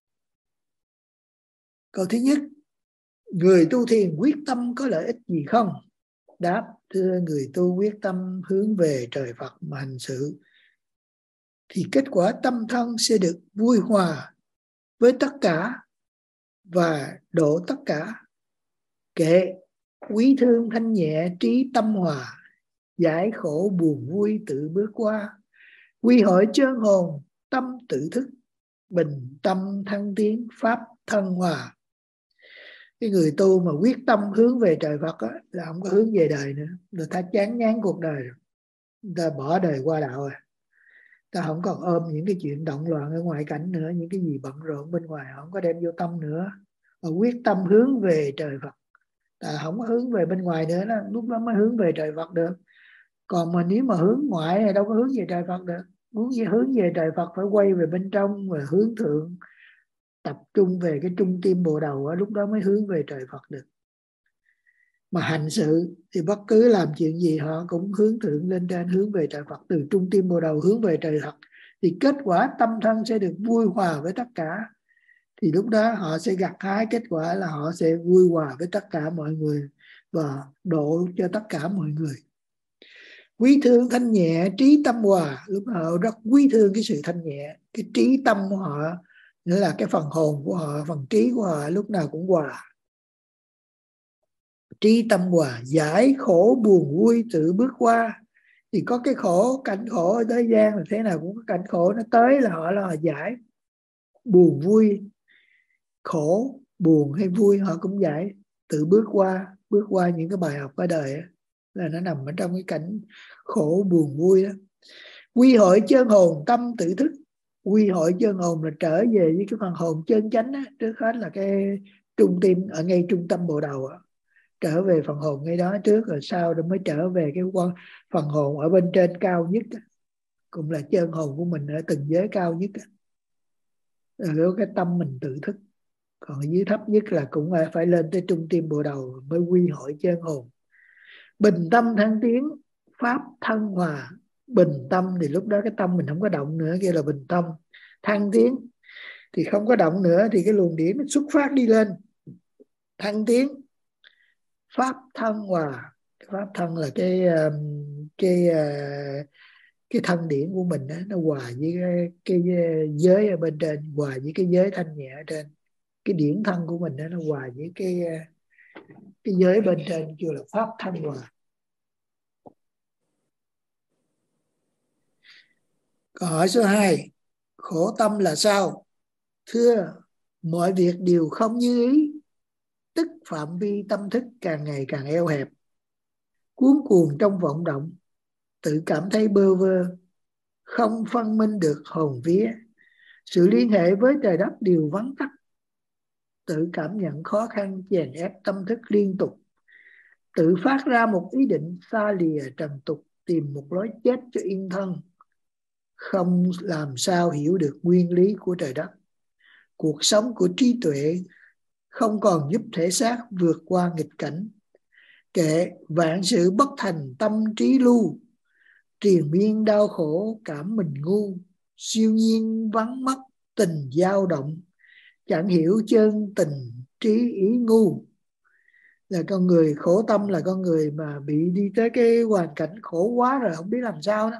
Câu thứ nhất, người tu thiền quyết tâm có lợi ích gì không? Đáp, thưa người tu quyết tâm hướng về trời Phật mà hành sự, thì kết quả tâm thân sẽ được vui hòa với tất cả và độ tất cả. Kệ quý thương thanh nhẹ trí tâm hòa, giải khổ buồn vui tự bước qua. Quy hội chơn hồn tâm tự thức, bình tâm thăng tiến pháp thân hòa. Cái người tu mà quyết tâm hướng về trời Phật á, là không có hướng về đời nữa. Người ta chán ngán cuộc đời rồi, người ta bỏ đời qua đạo rồi. Ta không còn ôm những cái chuyện động loạn ở ngoại cảnh nữa, những cái gì bận rộn bên ngoài họ không có đem vô tâm nữa, mà quyết tâm hướng về trời Phật. Ta không có hướng về bên ngoài nữa đó, lúc đó mới hướng về trời Phật được. Còn mà nếu mà hướng ngoại thì đâu có hướng về trời Phật được. Muốn gì hướng về trời Phật phải quay về bên trong và hướng thượng, tập trung về cái trung tim bộ đầu đó, lúc đó mới hướng về trời Phật được. Mà hành sự thì bất cứ làm chuyện gì họ cũng hướng thượng lên trên, hướng về trời Phật, từ trung tim bộ đầu hướng về trời Phật, thì kết quả tâm thân sẽ được vui hòa với tất cả. Thì lúc đó họ sẽ gặt hái kết quả là họ sẽ vui hòa với tất cả mọi người và độ cho tất cả mọi người. Quý thương thanh nhẹ trí tâm hòa, lúc họ rất quý thương cái sự thanh nhẹ, cái trí tâm của họ nữa là cái phần hồn của họ, phần trí của họ lúc nào cũng hòa. Trí tâm hòa, giải khổ buồn vui tự bước qua. Thì có cái khổ, cảnh khổ ở thế gian là thế nào cũng có cảnh khổ, nó tới là họ là họ giải. Buồn vui, khổ, buồn hay vui họ cũng giải. tự bước qua bước qua những cái bài học ở đời á, là nó nằm ở trong cái cảnh khổ buồn vui đó. Quy hội chân hồn tâm tự thức. Quy hội chân hồn là trở về với cái phần hồn chân chánh á, trước hết là cái trung tim ở ngay trung tâm bộ đầu á. Trở về phần hồn ngay đó trước, rồi sau đó mới trở về cái phần hồn ở bên trên cao nhất á, cũng là chân hồn của mình ở từng giới cao nhất á. Rồi cái tâm mình tự thức. Còn ở dưới thấp nhất là cũng phải lên tới trung tim bộ đầu mới quy hội chân hồn. Bình tâm thăng tiến, pháp thân hòa. Bình tâm thì lúc đó cái tâm mình không có động nữa, kia là bình tâm. Thăng tiến thì không có động nữa, thì cái luồng điển xuất phát đi lên. Thăng tiến, pháp thân hòa. Pháp thân là cái cái cái thân điển của mình đó, nó hòa với cái, cái giới ở bên trên, hòa với cái giới thanh nhẹ ở trên. Cái điển thân của mình đó, nó hòa với cái cái giới bên trên, kêu là pháp thân hòa. Câu hỏi số hai, khổ tâm là sao? Thưa, mọi việc đều không như ý, tức phạm vi tâm thức càng ngày càng eo hẹp, cuốn cuồng trong vọng động, tự cảm thấy bơ vơ, không phân minh được hồn vía. Sự liên hệ với trời đất đều vắng tắt, tự cảm nhận khó khăn chèn ép tâm thức liên tục, tự phát ra một ý định xa lìa trần tục, tìm một lối chết cho yên thân, không làm sao hiểu được nguyên lý của trời đất. Cuộc sống của trí tuệ không còn giúp thể xác vượt qua nghịch cảnh. Kệ vạn sự bất thành tâm trí lưu, triền miên đau khổ cảm mình ngu, siêu nhiên vắng mất tình dao động, chẳng hiểu chân tình trí ý ngu. Là con người khổ tâm là con người mà bị đi tới cái hoàn cảnh khổ quá rồi không biết làm sao đó.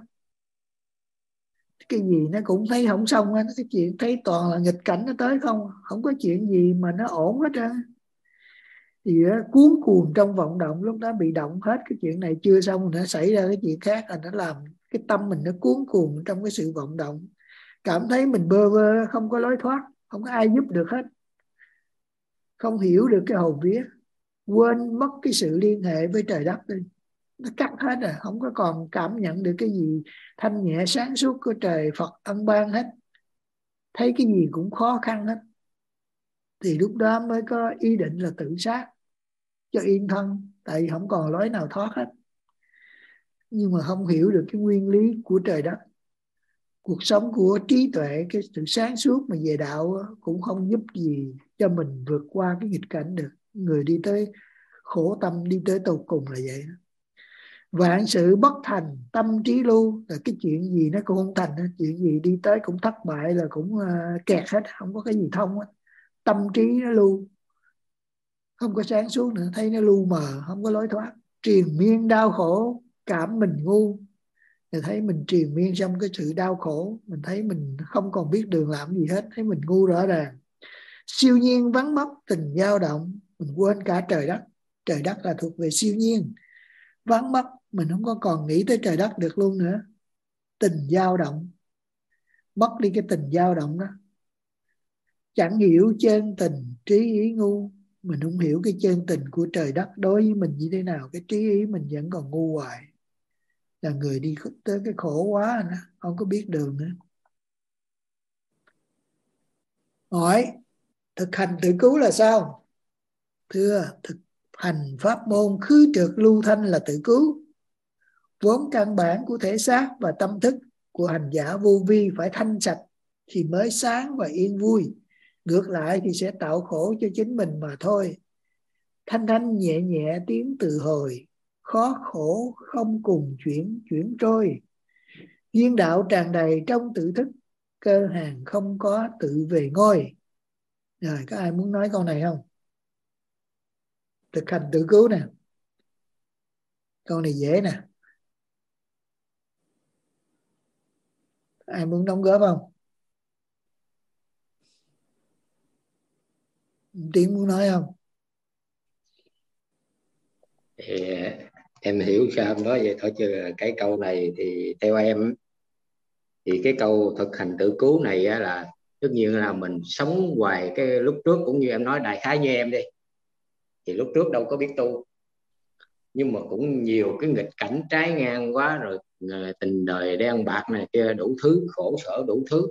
Cái gì nó cũng thấy không xong á, cái chuyện thấy toàn là nghịch cảnh nó tới không, không có chuyện gì mà nó ổn hết trơn. Thì đó, cuốn cuồng trong vọng động, lúc đó bị động hết, cái chuyện này chưa xong nó xảy ra cái chuyện khác, là nó làm cái tâm mình nó cuốn cuồng trong cái sự vọng động, cảm thấy mình bơ vơ, không có lối thoát, không có ai giúp được hết, không hiểu được cái hồn vía, quên mất cái sự liên hệ với trời đất đi, nó cắt hết rồi, không có còn cảm nhận được cái gì thanh nhẹ sáng suốt của trời Phật ân ban hết, thấy cái gì cũng khó khăn hết. Thì lúc đó mới có ý định là tự sát cho yên thân, tại vì không còn lối nào thoát hết. Nhưng mà không hiểu được cái nguyên lý của trời đất. Cuộc sống của trí tuệ, cái sự sáng suốt mà về đạo cũng không giúp gì cho mình vượt qua cái nghịch cảnh được. Người đi tới khổ tâm, đi tới tột cùng là vậy. Vạn sự bất thành tâm trí lưu, là cái chuyện gì nó cũng không thành, chuyện gì đi tới cũng thất bại, là cũng kẹt hết, không có cái gì thông hết. Tâm trí nó lưu, không có sáng suốt nữa, thấy nó lu mờ, không có lối thoát. Triền miên đau khổ cảm mình ngu, thì thấy mình triền miên trong cái sự đau khổ, mình thấy mình không còn biết đường làm gì hết, thấy mình ngu rõ ràng. Siêu nhiên vắng mất tình dao động, mình quên cả trời đất. Trời đất là thuộc về siêu nhiên, vắng mất, mình không có còn nghĩ tới trời đất được luôn nữa. Tình dao động, mất đi cái tình dao động đó. Chẳng hiểu chân tình trí ý ngu, mình không hiểu cái chân tình của trời đất đối với mình như thế nào, cái trí ý mình vẫn còn ngu hoài, là người đi tới cái khổ quá nữa, không có biết đường nữa. Hỏi, thực hành tự cứu là sao? Thưa, thực hành pháp môn khứ trượt lưu thanh là tự cứu. Vốn căn bản của thể xác và tâm thức của hành giả vô vi phải thanh sạch thì mới sáng và yên vui. Ngược lại thì sẽ tạo khổ cho chính mình mà thôi. Thanh thanh nhẹ nhẹ tiếng từ hồi, khó khổ không cùng chuyển chuyển trôi. Duyên đạo tràn đầy trong tự thức, cơ hàng không có tự về ngôi. Rồi, có ai muốn nói câu này không? Thực hành tự cứu nè. Câu này dễ nè. Ai muốn đóng góp không? Tiến muốn nói không? Thì em hiểu sao em nói vậy thôi, chứ cái câu này thì theo em thì cái câu thực hành tự cứu này á, là tất nhiên là mình sống hoài cái lúc trước cũng như em nói đại khái như em đi, thì lúc trước đâu có biết tu, nhưng mà cũng nhiều cái nghịch cảnh trái ngang quá rồi, tình đời đen bạc này kia đủ thứ, khổ sở đủ thứ.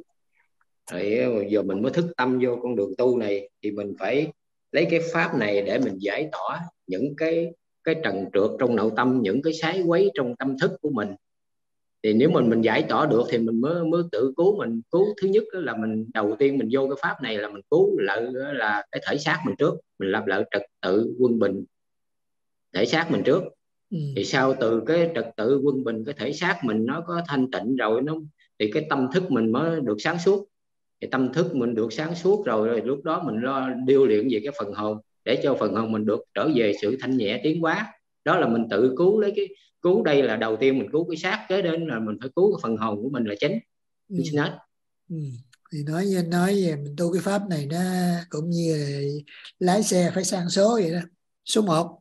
Rồi giờ mình mới thức tâm vô con đường tu này, thì mình phải lấy cái pháp này để mình giải tỏa những cái cái trần trượt trong nội tâm, những cái sái quấy trong tâm thức của mình. Thì nếu mình mình giải tỏa được thì mình mới mới tự cứu mình. Cứu thứ nhất là mình đầu tiên mình vô cái pháp này là mình cứu lại là cái thể xác mình trước, mình làm lại trật tự quân bình thể xác mình trước. Ừ. Thì sau từ cái trật tự quân bình cái thể xác mình nó có thanh tịnh rồi, nó thì cái tâm thức mình mới được sáng suốt. Thì tâm thức mình được sáng suốt rồi, rồi lúc đó mình lo điêu luyện về cái phần hồn, để cho phần hồn mình được trở về sự thanh nhẹ tiến hóa. Đó là mình tự cứu lấy cái cứu. Đây là đầu tiên mình cứu cái xác, kế đến là mình phải cứu cái phần hồn của mình là chính. Ừ. Ừ. Thì nói với anh nói về mình tu cái pháp này nó cũng như là lái xe phải sang số vậy đó. Số một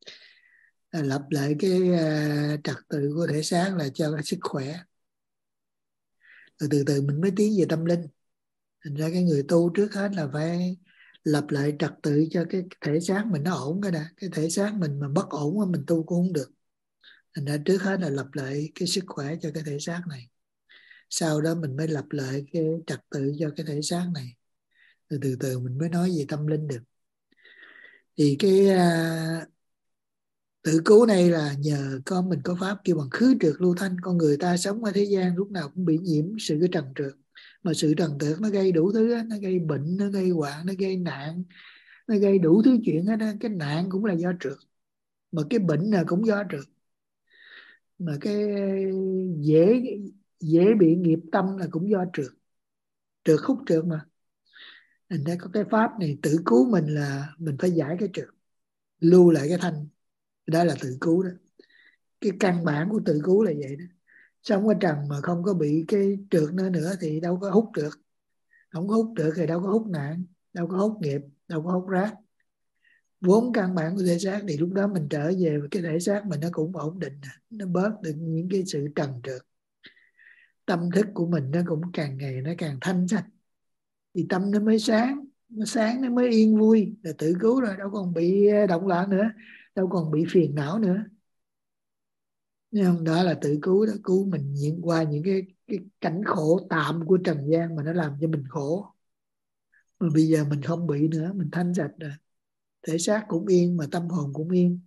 là lập lại cái uh, trật tự của thể xác là cho cái sức khỏe. Rồi từ từ mình mới tiến về tâm linh. Thành ra cái người tu trước hết là phải lập lại trật tự cho cái thể xác mình nó ổn cái đã. Cái thể xác mình mà bất ổn mình tu cũng không được. Thành ra trước hết là lập lại cái sức khỏe cho cái thể xác này. Sau đó mình mới lập lại cái trật tự cho cái thể xác này. Rồi từ từ mình mới nói về tâm linh được. Thì cái uh, tự cứu này là nhờ con mình có pháp kêu bằng khứ trượt lưu thanh. Con người ta sống ở thế gian lúc nào cũng bị nhiễm sự cái trần trượt. Mà sự trần trượt nó gây đủ thứ, nó gây bệnh, nó gây hoạn, nó gây nạn, nó gây đủ thứ chuyện hết. Cái nạn cũng là do trượt, mà cái bệnh là cũng do trượt, mà cái dễ dễ bị nghiệp tâm là cũng do trượt. Trượt hút trượt mà. Thành ra có cái pháp này tự cứu mình là mình phải giải cái trượt, lưu lại cái thanh. Đó là tự cứu đó. Cái căn bản của tự cứu là vậy đó. Sống ở trần mà không có bị cái trượt nữa nữa thì đâu có hút trượt. Không có hút trượt thì đâu có hút nạn, đâu có hút nghiệp, đâu có hút rác. Vốn căn bản của thể xác thì lúc đó mình trở về cái thể xác mình nó cũng ổn định, nó bớt được những cái sự trần trượt. Tâm thức của mình nó cũng càng ngày nó càng thanh sạch, thì tâm nó mới sáng, nó sáng nó mới yên vui, là tự cứu rồi, đâu còn bị động loạn nữa, đâu còn bị phiền não nữa. Nhưng đó là tự cứu đó, cứu mình những qua những cái, cái cảnh khổ tạm của trần gian mà nó làm cho mình khổ. Mà bây giờ mình không bị nữa, mình thanh sạch rồi, thể xác cũng yên mà tâm hồn cũng yên.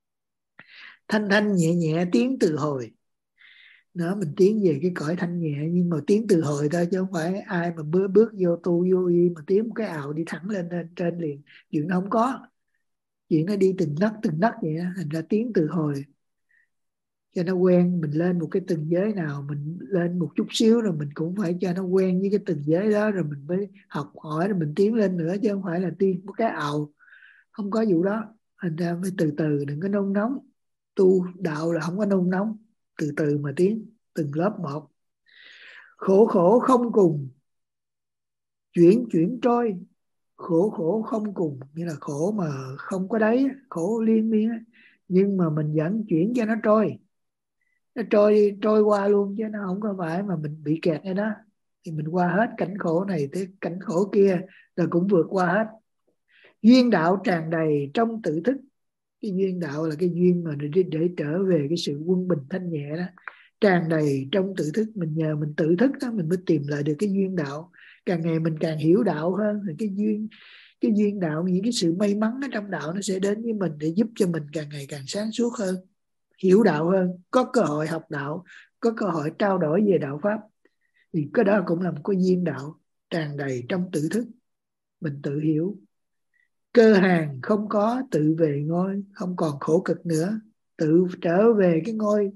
Thanh thanh nhẹ nhẹ tiến từ hồi. Đó, mình tiến về cái cõi thanh nhẹ, nhưng mà tiến từ hồi thôi, chứ không phải ai mà bước bước vô tu vô y mà tiến một cái ào đi thẳng lên lên trên liền. Chuyện nó không có. Chuyện nó đi từng nấc từng nấc vậy đó, thành ra tiến từ hồi. Cho nó quen, mình lên một cái từng giới nào, mình lên một chút xíu rồi mình cũng phải cho nó quen với cái từng giới đó, rồi mình mới học hỏi, rồi mình tiến lên nữa, chứ không phải là tiến một cái ào. Không có vụ đó. Thành ra phải từ từ, đừng có nôn nóng. Tu đạo là không có nôn nóng, từ từ mà tiến, từng lớp một. Khổ khổ không cùng, chuyển chuyển trôi. Khổ khổ không cùng, nghĩa là khổ mà không có đáy, khổ liên miên, nhưng mà mình vẫn chuyển cho nó trôi. Nó trôi trôi qua luôn, chứ nó không có phải mà mình bị kẹt ở đó. Thì mình qua hết cảnh khổ này tới cảnh khổ kia, rồi cũng vượt qua hết. Duyên đạo tràn đầy trong tự thức. Cái duyên đạo là cái duyên mà để, để trở về cái sự quân bình thanh nhẹ đó. Tràn đầy trong tự thức. Mình nhờ mình tự thức đó, mình mới tìm lại được cái duyên đạo. Càng ngày mình càng hiểu đạo hơn, thì cái duyên cái duyên đạo, những cái sự may mắn ở trong đạo nó sẽ đến với mình, để giúp cho mình càng ngày càng sáng suốt hơn, hiểu đạo hơn, có cơ hội học đạo, có cơ hội trao đổi về đạo pháp. Thì cái đó cũng là một cái duyên đạo tràn đầy trong tự thức. Mình tự hiểu. Cơ hàng không có, tự về ngôi, không còn khổ cực nữa, tự trở về cái ngôi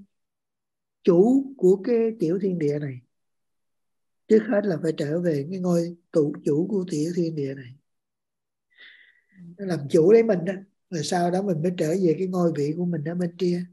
chủ của cái tiểu thiên địa này. Trước hết là phải trở về cái ngôi tụ chủ của tiểu thiên địa này, nó làm chủ lấy mình đó. Rồi sau đó mình mới trở về cái ngôi vị của mình ở bên kia.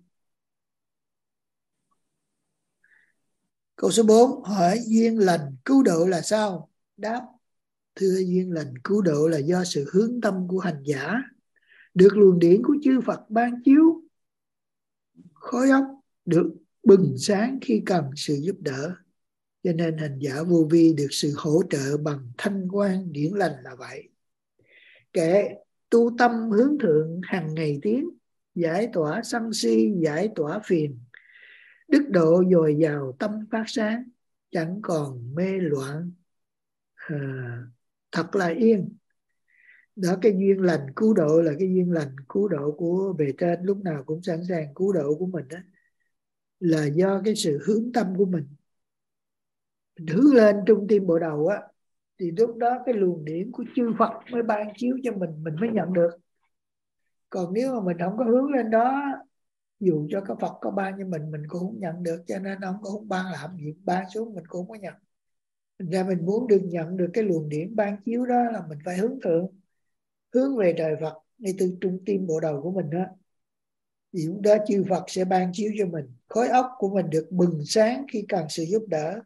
Câu số bốn, hỏi duyên lành cứu độ là sao? Đáp, thưa, duyên lành cứu độ là do sự hướng tâm của hành giả, được luồng điển của chư Phật ban chiếu, khối óc được bừng sáng khi cần sự giúp đỡ. Cho nên hành giả vô vi được sự hỗ trợ bằng thanh quan điển lành là vậy. Kệ Tu tâm hướng thượng hằng ngày tiến, giải tỏa sân si, giải tỏa phiền, đức độ dồi dào tâm phát sáng, chẳng còn mê loạn, à, thật là yên. Đó, cái duyên lành cứu độ là cái duyên lành cứu độ của bề trên, lúc nào cũng sẵn sàng cứu độ của mình đó, là do cái sự hướng tâm của mình. Mình hướng lên trung tim bộ đầu á, thì lúc đó cái luồng điển của chư Phật mới ban chiếu cho mình, mình mới nhận được. Còn nếu mà mình không có hướng lên đó, dù cho có Phật có ban cho mình, mình cũng không nhận được. Cho nên ông cũng không ban làm gì, ban xuống mình cũng không có nhận. Thành ra mình muốn được nhận được cái luồng điển ban chiếu đó là mình phải hướng thượng, hướng về trời Phật ngay từ trung tim bộ đầu của mình đó. Thì lúc đó chư Phật sẽ ban chiếu cho mình, khối óc của mình được bừng sáng khi cần sự giúp đỡ.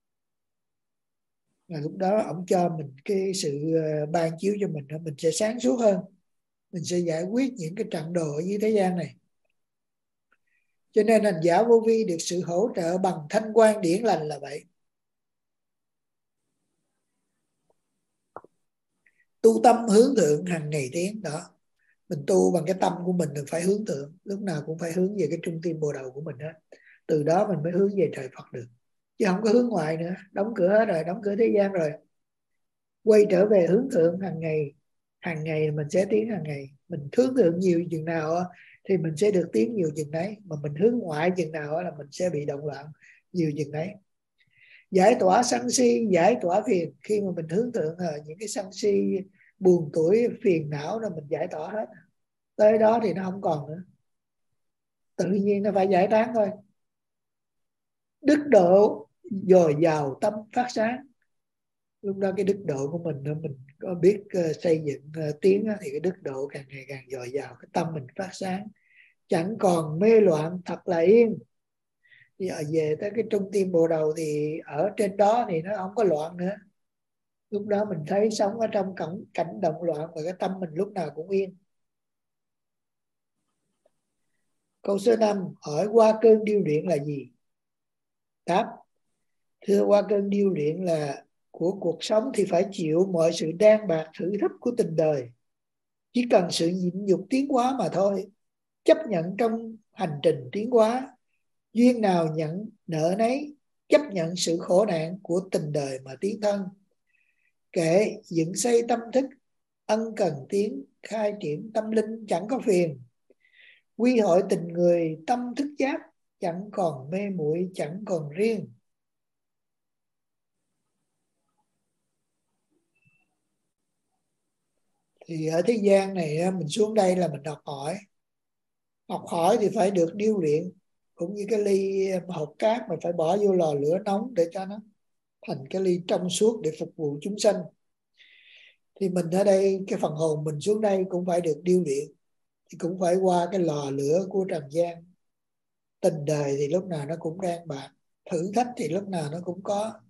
Và lúc đó ông cho mình cái sự ban chiếu cho mình, mình sẽ sáng suốt hơn, mình sẽ giải quyết những cái trận đồ ở dưới thế gian này. Cho nên hành giả vô vi được sự hỗ trợ bằng thanh quan điển lành là vậy. Tu tâm hướng thượng hàng ngày tiến đó. Mình tu bằng cái tâm của mình là phải hướng thượng, lúc nào cũng phải hướng về cái trung tim bộ đầu của mình đó. Từ đó mình mới hướng về trời Phật được, chứ không có hướng ngoại nữa. Đóng cửa hết rồi, đóng cửa thế gian rồi, quay trở về hướng thượng hàng ngày. Hàng ngày mình sẽ tiến hàng ngày. Mình hướng thượng nhiều chừng nào thì mình sẽ được tiến nhiều chừng đấy, mà mình hướng ngoại chừng nào là mình sẽ bị động loạn nhiều chừng đấy. Giải tỏa sân si, giải tỏa phiền. Khi mà mình hướng thượng rồi, những cái sân si, buồn tuổi, phiền não là mình giải tỏa hết. Tới đó thì nó không còn nữa, tự nhiên nó phải giải tán thôi. Đức độ dồi dào tâm phát sáng. Lúc đó cái đức độ của mình, mình có biết uh, xây dựng uh, tiếng uh, thì cái đức độ càng ngày càng dồi dào, cái tâm mình phát sáng, chẳng còn mê loạn, thật là yên. Thì ở về tới cái trung tim bộ đầu thì ở trên đó thì nó không có loạn nữa. Lúc đó mình thấy sống ở trong cảnh, cảnh động loạn và cái tâm mình lúc nào cũng yên. Câu số năm hỏi qua cơn điêu luyện là gì? Đáp: thưa, qua cơn điêu luyện là của cuộc sống thì phải chịu mọi sự đan bạc thử thách của tình đời. Chỉ cần sự nhịn nhục tiến hóa mà thôi. Chấp nhận trong hành trình tiến hóa. Duyên nào nhận nợ nấy. Chấp nhận sự khổ nạn của tình đời mà tiến thân. Kệ dựng xây tâm thức, ân cần tiến, khai triển tâm linh chẳng có phiền. Quy hội tình người tâm thức giác, chẳng còn mê muội, chẳng còn riêng. Thì ở thế gian này mình xuống đây là mình học hỏi. Học hỏi thì phải được điêu luyện. Cũng như cái ly hột cát mình phải bỏ vô lò lửa nóng để cho nó thành cái ly trong suốt để phục vụ chúng sanh. Thì mình ở đây, cái phần hồn mình xuống đây cũng phải được điêu luyện. Thì cũng phải qua cái lò lửa của trần gian. Tình đời thì lúc nào nó cũng đang bạc, thử thách thì lúc nào nó cũng có.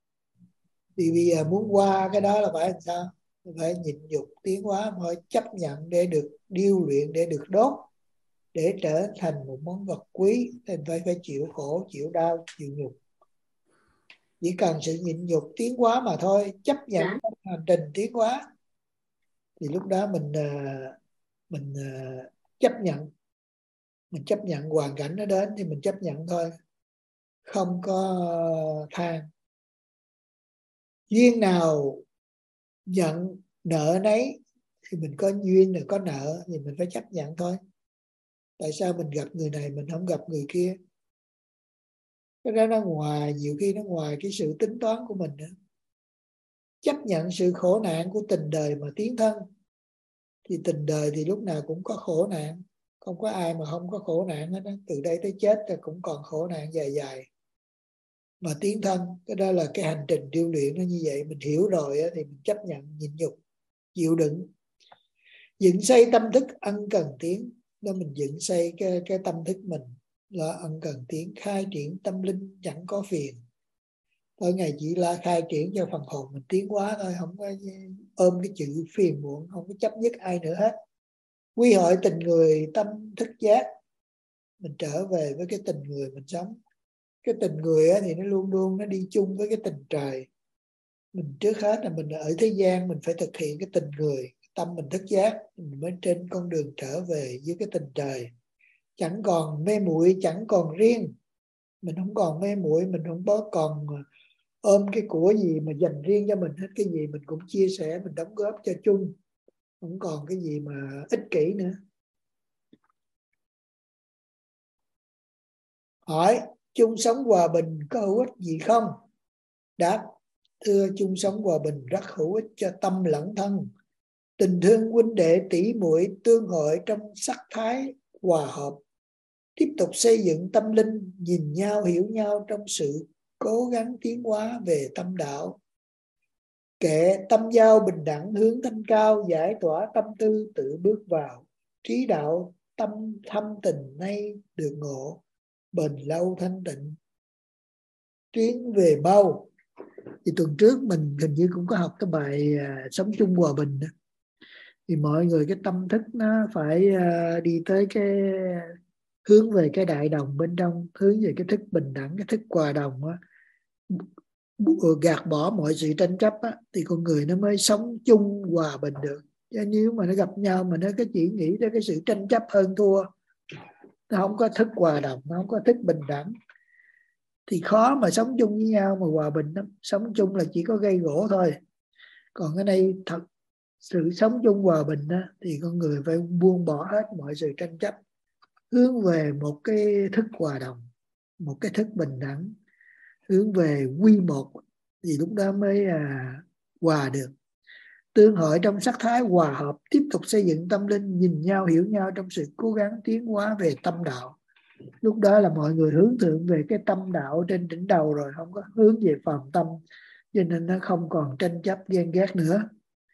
Thì bây giờ muốn qua cái đó là phải làm sao? Phải nhịn nhục tiến hóa, phải chấp nhận để được điêu luyện, để được đốt, để trở thành một món vật quý. Thì phải phải chịu khổ, chịu đau, chịu nhục. Chỉ cần sự nhịn nhục tiến hóa mà thôi, chấp nhận hành trình tiến hóa, thì lúc đó mình mình chấp nhận, mình chấp nhận hoàn cảnh nó đến thì mình chấp nhận thôi, không có than. Duyên nào nhận nợ nấy, thì mình có duyên rồi có nợ thì mình phải chấp nhận thôi. Tại sao mình gặp người này mình không gặp người kia? Cái đó nó ngoài, nhiều khi nó ngoài cái sự tính toán của mình nữa. Chấp nhận sự khổ nạn của tình đời mà tiến thân. Thì tình đời thì lúc nào cũng có khổ nạn, không có ai mà không có khổ nạn hết đó. Từ đây tới chết thì cũng còn khổ nạn dài dài mà tiến thân. Cái đó là cái hành trình điêu luyện nó như vậy. Mình hiểu rồi thì mình chấp nhận, nhịn nhục, chịu đựng. Dựng xây tâm thức ân cần tiến. Đó, mình dựng xây cái, cái tâm thức mình là ân cần tiến, khai triển tâm linh chẳng có phiền. Mỗi ngày chỉ là khai triển cho phần hồn mình tiến hóa thôi, không có ôm cái chữ phiền muộn, không có chấp nhất ai nữa hết. Quy hội tình người tâm thức giác, mình trở về với cái tình người mình sống. Cái tình người thì nó luôn luôn nó đi chung với cái tình trời. Mình trước hết là mình ở thế gian mình phải thực hiện cái tình người. tâm mình thức giác, mình mới trên con đường trở về với cái tình trời. Chẳng còn mê muội, chẳng còn riêng. Mình không còn mê muội, mình không có còn ôm cái của gì mà dành riêng cho mình hết. Cái gì mình cũng chia sẻ, mình đóng góp cho chung. Không còn cái gì mà ích kỷ nữa. Hỏi, chung sống hòa bình có hữu ích gì không? Đáp, thưa, chung sống hòa bình rất hữu ích cho tâm lẫn thân. Tình thương huynh đệ tỷ muội tương hội trong sắc thái hòa hợp. Tiếp tục xây dựng tâm linh, nhìn nhau hiểu nhau trong sự cố gắng tiến hóa về tâm đạo. Kệ tâm giao bình đẳng hướng thanh cao, giải tỏa tâm tư tự bước vào. Trí đạo tâm thâm tình nay được ngộ, bền lâu thanh tịnh tiến về bao. Thì tuần trước mình hình như cũng có học cái bài à, sống chung hòa bình đó. Thì mọi người cái tâm thức nó phải à, đi tới cái hướng về cái đại đồng bên trong, hướng về cái thức bình đẳng, cái thức hòa đồng á, gạt bỏ mọi sự tranh chấp á, thì con người nó mới sống chung hòa bình được. Chứ nếu mà nó gặp nhau mà nó cứ chỉ nghĩ tới cái sự tranh chấp hơn thua, nó không có thức hòa đồng, nó không có thức bình đẳng, thì khó mà sống chung với nhau mà hòa bình lắm. Sống chung là chỉ có gây gỗ thôi. Còn cái này thật sự sống chung hòa bình đó, thì con người phải buông bỏ hết mọi sự tranh chấp, hướng về một cái thức hòa đồng, một cái thức bình đẳng, hướng về quy một, thì lúc đó mới à, hòa được. Tương hội trong sắc thái hòa hợp, tiếp tục xây dựng tâm linh, nhìn nhau hiểu nhau trong sự cố gắng tiến hóa về tâm đạo. Lúc đó là mọi người hướng thượng về cái tâm đạo trên đỉnh đầu rồi, không có hướng về phàm tâm, cho nên nó không còn tranh chấp ghen ghét nữa.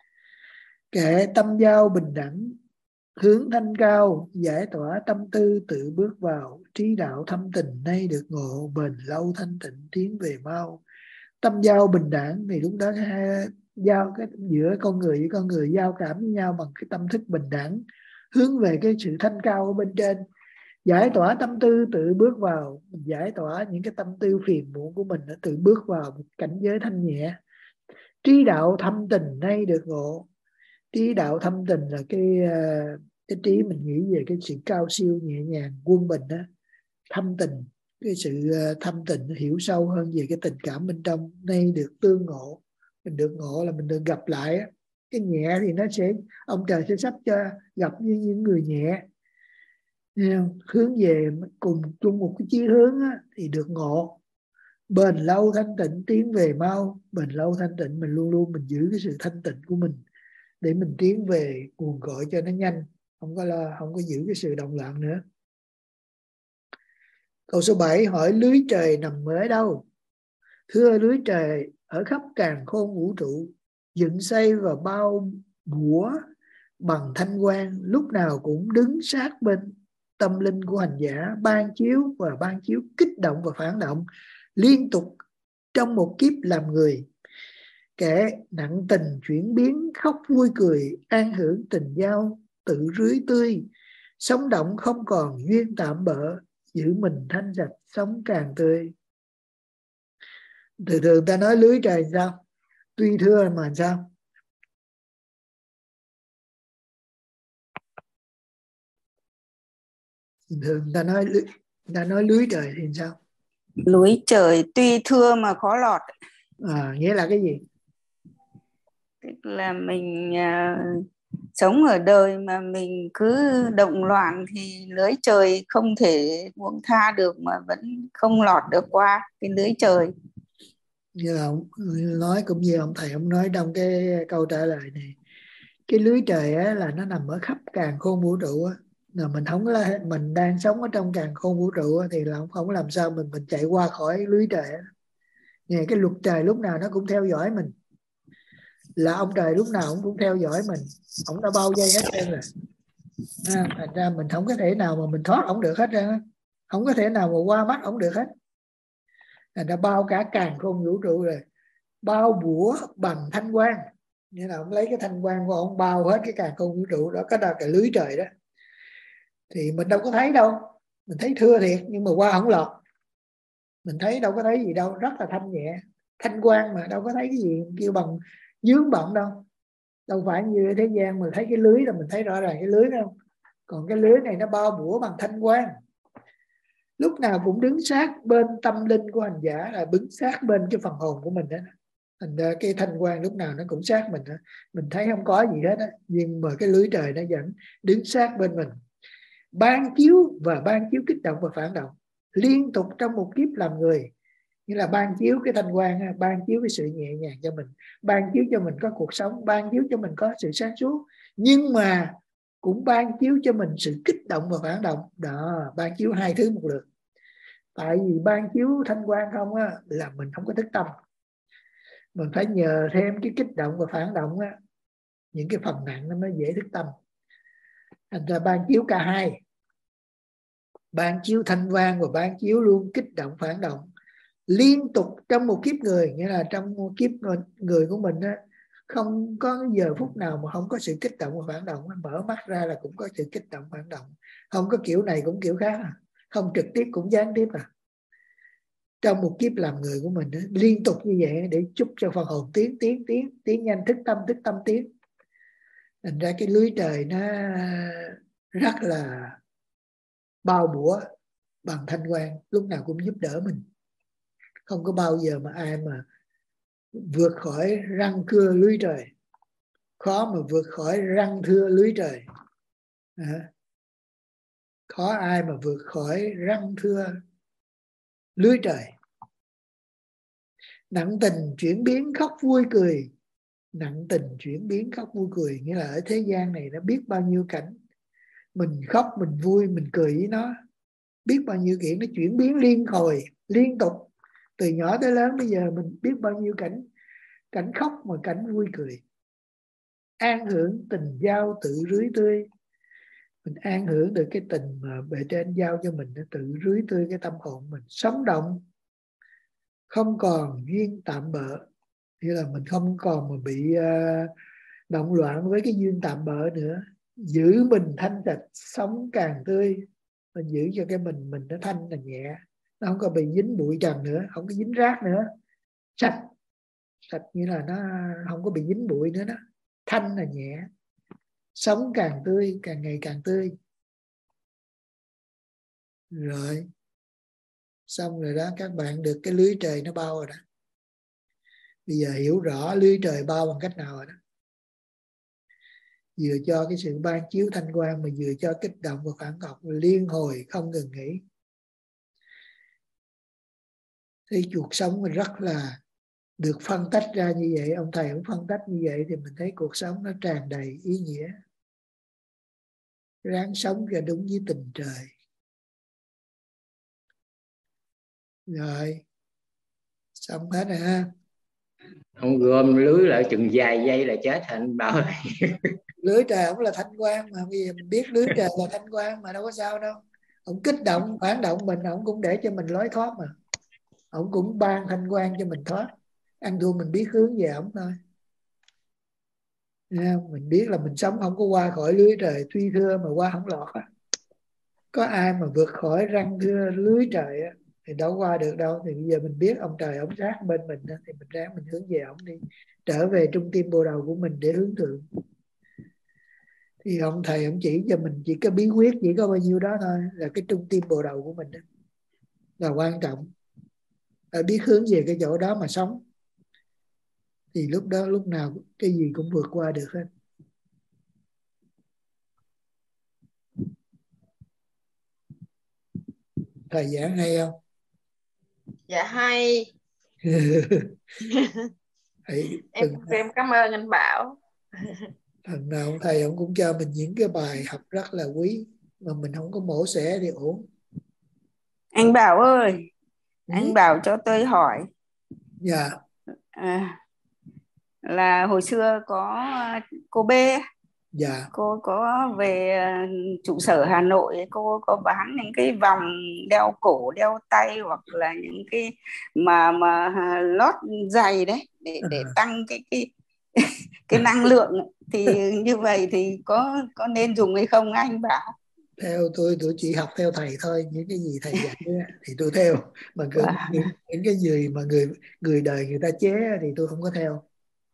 Kệ tâm giao bình đẳng hướng thanh cao, giải tỏa tâm tư tự bước vào. Trí đạo thâm tình nay được ngộ, bền lâu thanh tịnh tiến về mau. Tâm giao bình đẳng thì lúc đó giao cái giữa con người với con người giao cảm với nhau bằng cái tâm thức bình đẳng, hướng về cái sự thanh cao ở bên trên. Giải tỏa tâm tư tự bước vào, mình giải tỏa những cái tâm tư phiền muộn của mình, tự bước vào một cảnh giới thanh nhẹ. Trí đạo thâm tình nay được ngộ. Trí đạo thâm tình là cái cái trí mình nghĩ về cái sự cao siêu nhẹ nhàng quân bình đó. Thâm tình, cái sự thâm tình hiểu sâu hơn về cái tình cảm bên trong, nay được tương ngộ. Mình được ngộ là mình được gặp lại. Cái nhẹ thì nó sẽ, ông trời sẽ sắp cho gặp như những người nhẹ. Hướng về cùng chung một cái chí hướng á, thì được ngộ. Bền lâu thanh tịnh tiến về mau. Bền lâu thanh tịnh, mình luôn luôn mình giữ cái sự thanh tịnh của mình để mình tiến về nguồn cội cho nó nhanh, không có lo, không có giữ cái sự động loạn nữa. Câu số bảy hỏi, lưới trời nằm ở đâu? Thưa, lưới trời ở khắp càn khôn vũ trụ, dựng xây và bao bủa bằng thanh quang, lúc nào cũng đứng sát bên tâm linh của hành giả, ban chiếu và ban chiếu, kích động và phản động liên tục trong một kiếp làm người. Kẻ nặng tình chuyển biến, khóc vui cười, an hưởng tình giao tự rưới tươi, sống động không còn duyên tạm bợ, giữ mình thanh sạch sống càng tươi. Thường thường ta nói lưới trời sao? Tuy thưa mà sao? Thường ta nói ta nói lưới trời thì sao? Lưới trời tuy thưa mà khó lọt. À, nghĩa là cái gì? Tức là mình uh, sống ở đời mà mình cứ động loạn thì lưới trời không thể buông tha được, mà vẫn không lọt được qua cái lưới trời. Như là ông nói, cũng như ông thầy ông nói trong cái câu trả lời này, cái lưới trời á, là nó nằm ở khắp càn khôn vũ trụ á. Là mình không có, mình đang sống ở trong càn khôn vũ trụ á, thì là không, không làm sao mình mình chạy qua khỏi lưới trời á. Nghe cái luật trời lúc nào nó cũng theo dõi mình, là ông trời lúc nào cũng cũng theo dõi mình, ông đã bao vây hết trơn rồi. À, thành ra mình không có thể nào mà mình thoát ông được hết trơn á, không có thể nào mà qua mắt ông được hết. Thành ra bao cả càn khôn vũ trụ rồi, bao bủa bằng thanh quang, nghĩa là ông lấy cái thanh quang của ông bao hết cái càn khôn vũ trụ đó, cái đó cái lưới trời đó. Thì mình đâu có thấy đâu, mình thấy thưa thiệt nhưng mà qua không lọt, mình thấy đâu có thấy gì đâu, rất là thanh nhẹ, thanh quang mà đâu có thấy cái gì kêu bằng dướng bận đâu. Đâu phải như thế gian mình thấy cái lưới là mình thấy rõ ràng cái lưới đâu. Còn cái lưới này nó bao bủa bằng thanh quang, lúc nào cũng đứng sát bên tâm linh của hành giả, là đứng sát bên cái phần hồn của mình đó. Thành ra cái thanh quang lúc nào nó cũng sát mình đó. Mình thấy không có gì hết đó, nhưng mà cái lưới trời nó vẫn đứng sát bên mình, ban chiếu và ban chiếu kích động và phản động liên tục trong một kiếp làm người. Như là ban chiếu cái thanh quang, ban chiếu cái sự nhẹ nhàng cho mình, ban chiếu cho mình có cuộc sống, ban chiếu cho mình có sự sáng suốt, nhưng mà cũng ban chiếu cho mình sự kích động và phản động đó. Ban chiếu hai thứ một lượt. Tại vì ban chiếu thanh quang không á, là mình không có thức tâm, mình phải nhờ thêm cái kích động và phản động á, những cái phần nặng nó mới dễ thức tâm. Thành ra ban chiếu cả hai, ban chiếu thanh quang và ban chiếu luôn kích động phản động liên tục trong một kiếp người. Nghĩa là trong một kiếp người của mình á, không có giờ phút nào mà không có sự kích động và phản động. Mở mắt ra là cũng có sự kích động phản động, không có kiểu này cũng kiểu khác, không trực tiếp cũng gián tiếp à. Trong một kiếp làm người của mình á, liên tục như vậy để chúc cho phần hồn tiến tiến tiến tiến nhanh, thức tâm thức tâm tiến. Thành ra cái lưới trời nó rất là bao bủa bằng thanh quang, lúc nào cũng giúp đỡ mình. Không có bao giờ mà ai mà vượt khỏi răng cưa lưới trời, khó mà vượt khỏi răng thưa lưới trời à. Khó ai mà vượt khỏi răng thưa lưới trời. Nặng tình chuyển biến khóc vui cười. Nặng tình chuyển biến khóc vui cười nghĩa là ở thế gian này nó biết bao nhiêu cảnh, mình khóc mình vui mình cười với nó, biết bao nhiêu chuyện nó chuyển biến liên hồi liên tục. Từ nhỏ tới lớn bây giờ mình biết bao nhiêu cảnh, cảnh khóc mà cảnh vui cười. An hưởng tình giao tự rưới tươi. Mình an hưởng được cái tình mà bề trên giao cho mình, nó tự rưới tươi cái tâm hồn mình, sống động, không còn duyên tạm bợ. Như là mình không còn mà bị uh, động loạn với cái duyên tạm bợ nữa. Giữ mình thanh sạch, sống càng tươi. Mình giữ cho cái mình mình nó thanh là nhẹ, nó không có bị dính bụi trần nữa, không có dính rác nữa, sạch. Sạch như là nó không có bị dính bụi nữa đó. Thanh là nhẹ, sống càng tươi, càng ngày càng tươi. Rồi xong rồi đó, các bạn được cái lưới trời nó bao rồi đó. Bây giờ hiểu rõ lưới trời bao bằng cách nào rồi đó. Vừa cho cái sự ban chiếu thanh quang, mà vừa cho kích động và phản động liên hồi không ngừng nghỉ. Thì cuộc sống mình rất là được phân tách ra như vậy. Ông thầy cũng phân tách như vậy thì mình thấy cuộc sống nó tràn đầy ý nghĩa. Ráng sống cho đúng với tình trời. Rồi xong hết rồi ha. Ông gom lưới lại chừng vài giây là chết anh bảo. Lưới trời cũng là thanh quang mà, bây giờ mình biết lưới trời là thanh quang mà đâu có sao đâu. Ông kích động phản động mình, ông cũng để cho mình lối thoát mà. Ông cũng ban thanh quang cho mình thoát. Ăn thua mình biết hướng về ông thôi. Mình biết là mình sống không có qua khỏi lưới trời thuy thưa mà qua không lọt á. Có ai mà vượt khỏi răng thưa lưới trời á thì đâu qua được đâu. Thì bây giờ mình biết ông trời ông sát bên mình thì mình ráng mình hướng về ông đi, trở về trung tim bộ đầu của mình để hướng thượng. Thì ông thầy ông chỉ cho mình chỉ có bí quyết, chỉ có bao nhiêu đó thôi, là cái trung tim bộ đầu của mình đó là quan trọng. Phải biết hướng về cái chỗ đó mà sống, thì lúc đó lúc nào cái gì cũng vượt qua được hết. Thầy giảng hay không? Dạ hay. Thầy, em em cảm ơn anh Bảo. Thằng nào ông thầy ông cũng cho mình những cái bài học rất là quý, mà mình không có mổ xẻ thì ổn. Anh Bảo ơi, ừ? anh Bảo cho tôi hỏi. Dạ. À, là hồi xưa có cô B, dạ. cô có về trụ sở Hà Nội, cô có bán những cái vòng đeo cổ, đeo tay, hoặc là những cái mà mà lót giày đấy để để tăng cái cái cái năng lượng. Thì như vậy thì có có nên dùng hay không anh Bảo? Theo tôi tôi chỉ học theo thầy thôi, những cái gì thầy dạy thì tôi theo, mà những, những cái gì mà người người đời người ta chế thì tôi không có theo.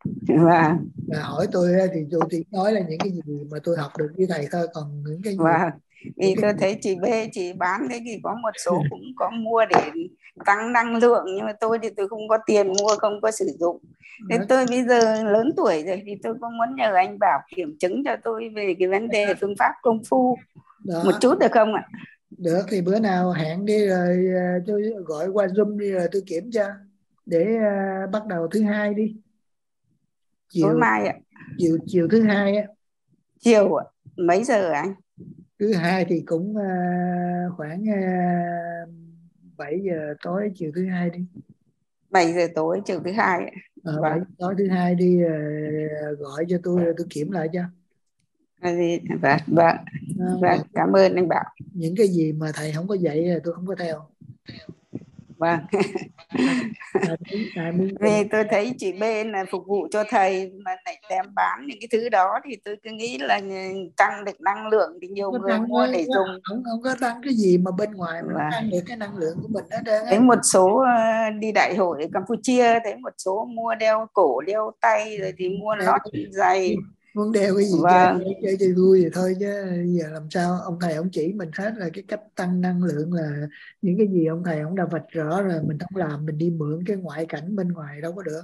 Vâng. Và hỏi tôi thì tôi chỉ nói là những cái gì mà tôi học được với thầy thôi, còn những cái gì Vâng. Vì những cái tôi gì... thấy chị B chị bán thế thì có một số cũng có mua để tăng năng lượng, nhưng mà tôi thì tôi không có tiền mua, không có sử dụng. Thế tôi bây giờ lớn tuổi rồi thì tôi cũng muốn nhờ anh Bảo kiểm chứng cho tôi về cái vấn đề phương pháp công phu Đó. một chút được không ạ? Được, thì bữa nào hẹn đi rồi tôi gọi qua Zoom đi rồi tôi kiểm cho, để uh, bắt đầu thứ hai đi. Chiều, tối mai ạ. Chiều chiều thứ hai á. Chiều ạ. Mấy giờ anh? Thứ hai thì cũng uh, khoảng uh, bảy giờ tối chiều thứ hai đi. bảy giờ tối chiều thứ hai ạ. Ờ, Vâng. bảy giờ tối thứ hai đi, uh, gọi cho tôi tôi kiểm lại cho. Vâng, vâng, vâng, cảm ơn anh Bảo. Những cái gì mà thầy không có dạy tôi không có theo. Vâng. À, muốn, à, muốn... Vì tôi thấy chị bên là phục vụ cho thầy mà lại đem bán những cái thứ đó thì tôi cứ nghĩ là tăng được năng lượng thì nhiều người mua để dùng. Không, không có tăng cái gì mà bên ngoài mình Vâng. tăng được cái năng lượng của mình hết trơn á. Thấy một số đi đại hội ở Campuchia, thấy một số mua đeo cổ, đeo tay rồi thì mua lót giày. Muốn đeo cái gì Vâng. chơi, chơi chơi vui thì thôi, chứ giờ làm sao ông thầy ông chỉ mình hết là cái cách tăng năng lượng, là những cái gì ông thầy ông đã vạch rõ rồi, mình không làm, mình đi mượn cái ngoại cảnh bên ngoài đâu có được.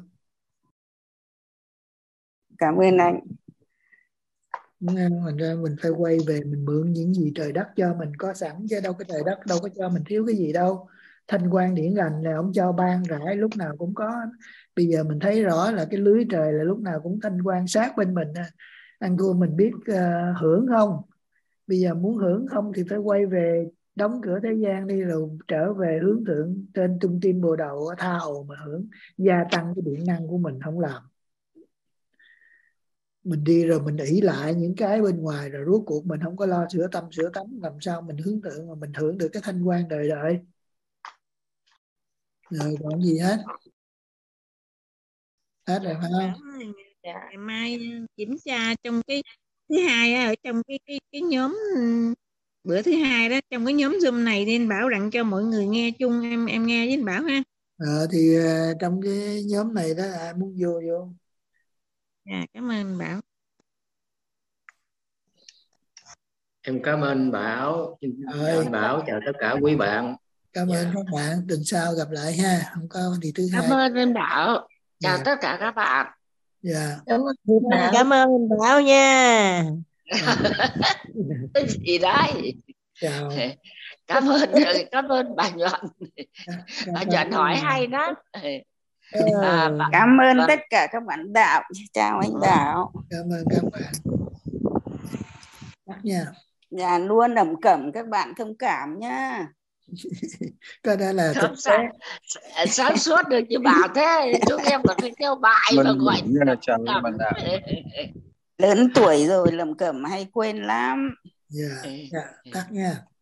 Cảm ơn anh. Mình ra mình phải quay về mình mượn những gì trời đất cho mình có sẵn, chứ đâu có trời đất đâu có cho mình thiếu cái gì đâu. Thanh quan điển lành là ông cho ban rải lúc nào cũng có. Bây giờ mình thấy rõ là cái lưới trời là lúc nào cũng thanh quan sát bên mình. Ăn thua mình biết uh, hưởng không. Bây giờ muốn hưởng không thì phải quay về đóng cửa thế gian đi, rồi trở về hướng thượng trên trung tim bồ đầu tha hồ mà hưởng, gia tăng cái điện năng của mình không làm. Mình đi rồi mình ỷ lại những cái bên ngoài, rồi rốt cuộc mình không có lo sửa tâm sửa tánh, làm sao mình hướng thượng mà mình hưởng được cái thanh quan đời đời. Rồi còn gì hết? Hết rồi phải không? Ngày mai kiểm tra trong cái thứ hai á, ở trong cái cái cái nhóm bữa thứ hai đó, trong cái nhóm Zoom này nên Bảo đặng cho mọi người nghe chung, em em nghe với anh Bảo ha. Ờ, thì uh, trong cái nhóm này đó ai muốn vô vô. Dạ, cảm ơn Bảo. Em cảm ơn Bảo. Chào anh Bảo, chào tất cả quý bạn. Cảm ơn yeah. các bạn, tuần sau gặp lại ha. Không có thì thứ cảm hai. Cảm ơn anh Bảo. Chào yeah. tất cả các bạn. Yeah. Cảm ơn Bảo. Cảm ơn anh Bảo nha. Cái gì đấy? Chào. Cảm ơn cảm ơn bà Nhuận. Bà Nhuận hỏi hay đó. À, bà, cảm ơn bà, tất cả các bạn đạo. Chào anh Đạo. Cảm ơn các bạn. Bắt nha. Dạ luôn ẩm cẩm các bạn thông cảm nhá. Cái đó là thực sáng, sáng suốt được như bà thế, chúng em còn phải theo bài mình, và gọi lớn tuổi rồi lẩm cẩm hay quên lắm. Dạ, yeah, yeah, tắt nha.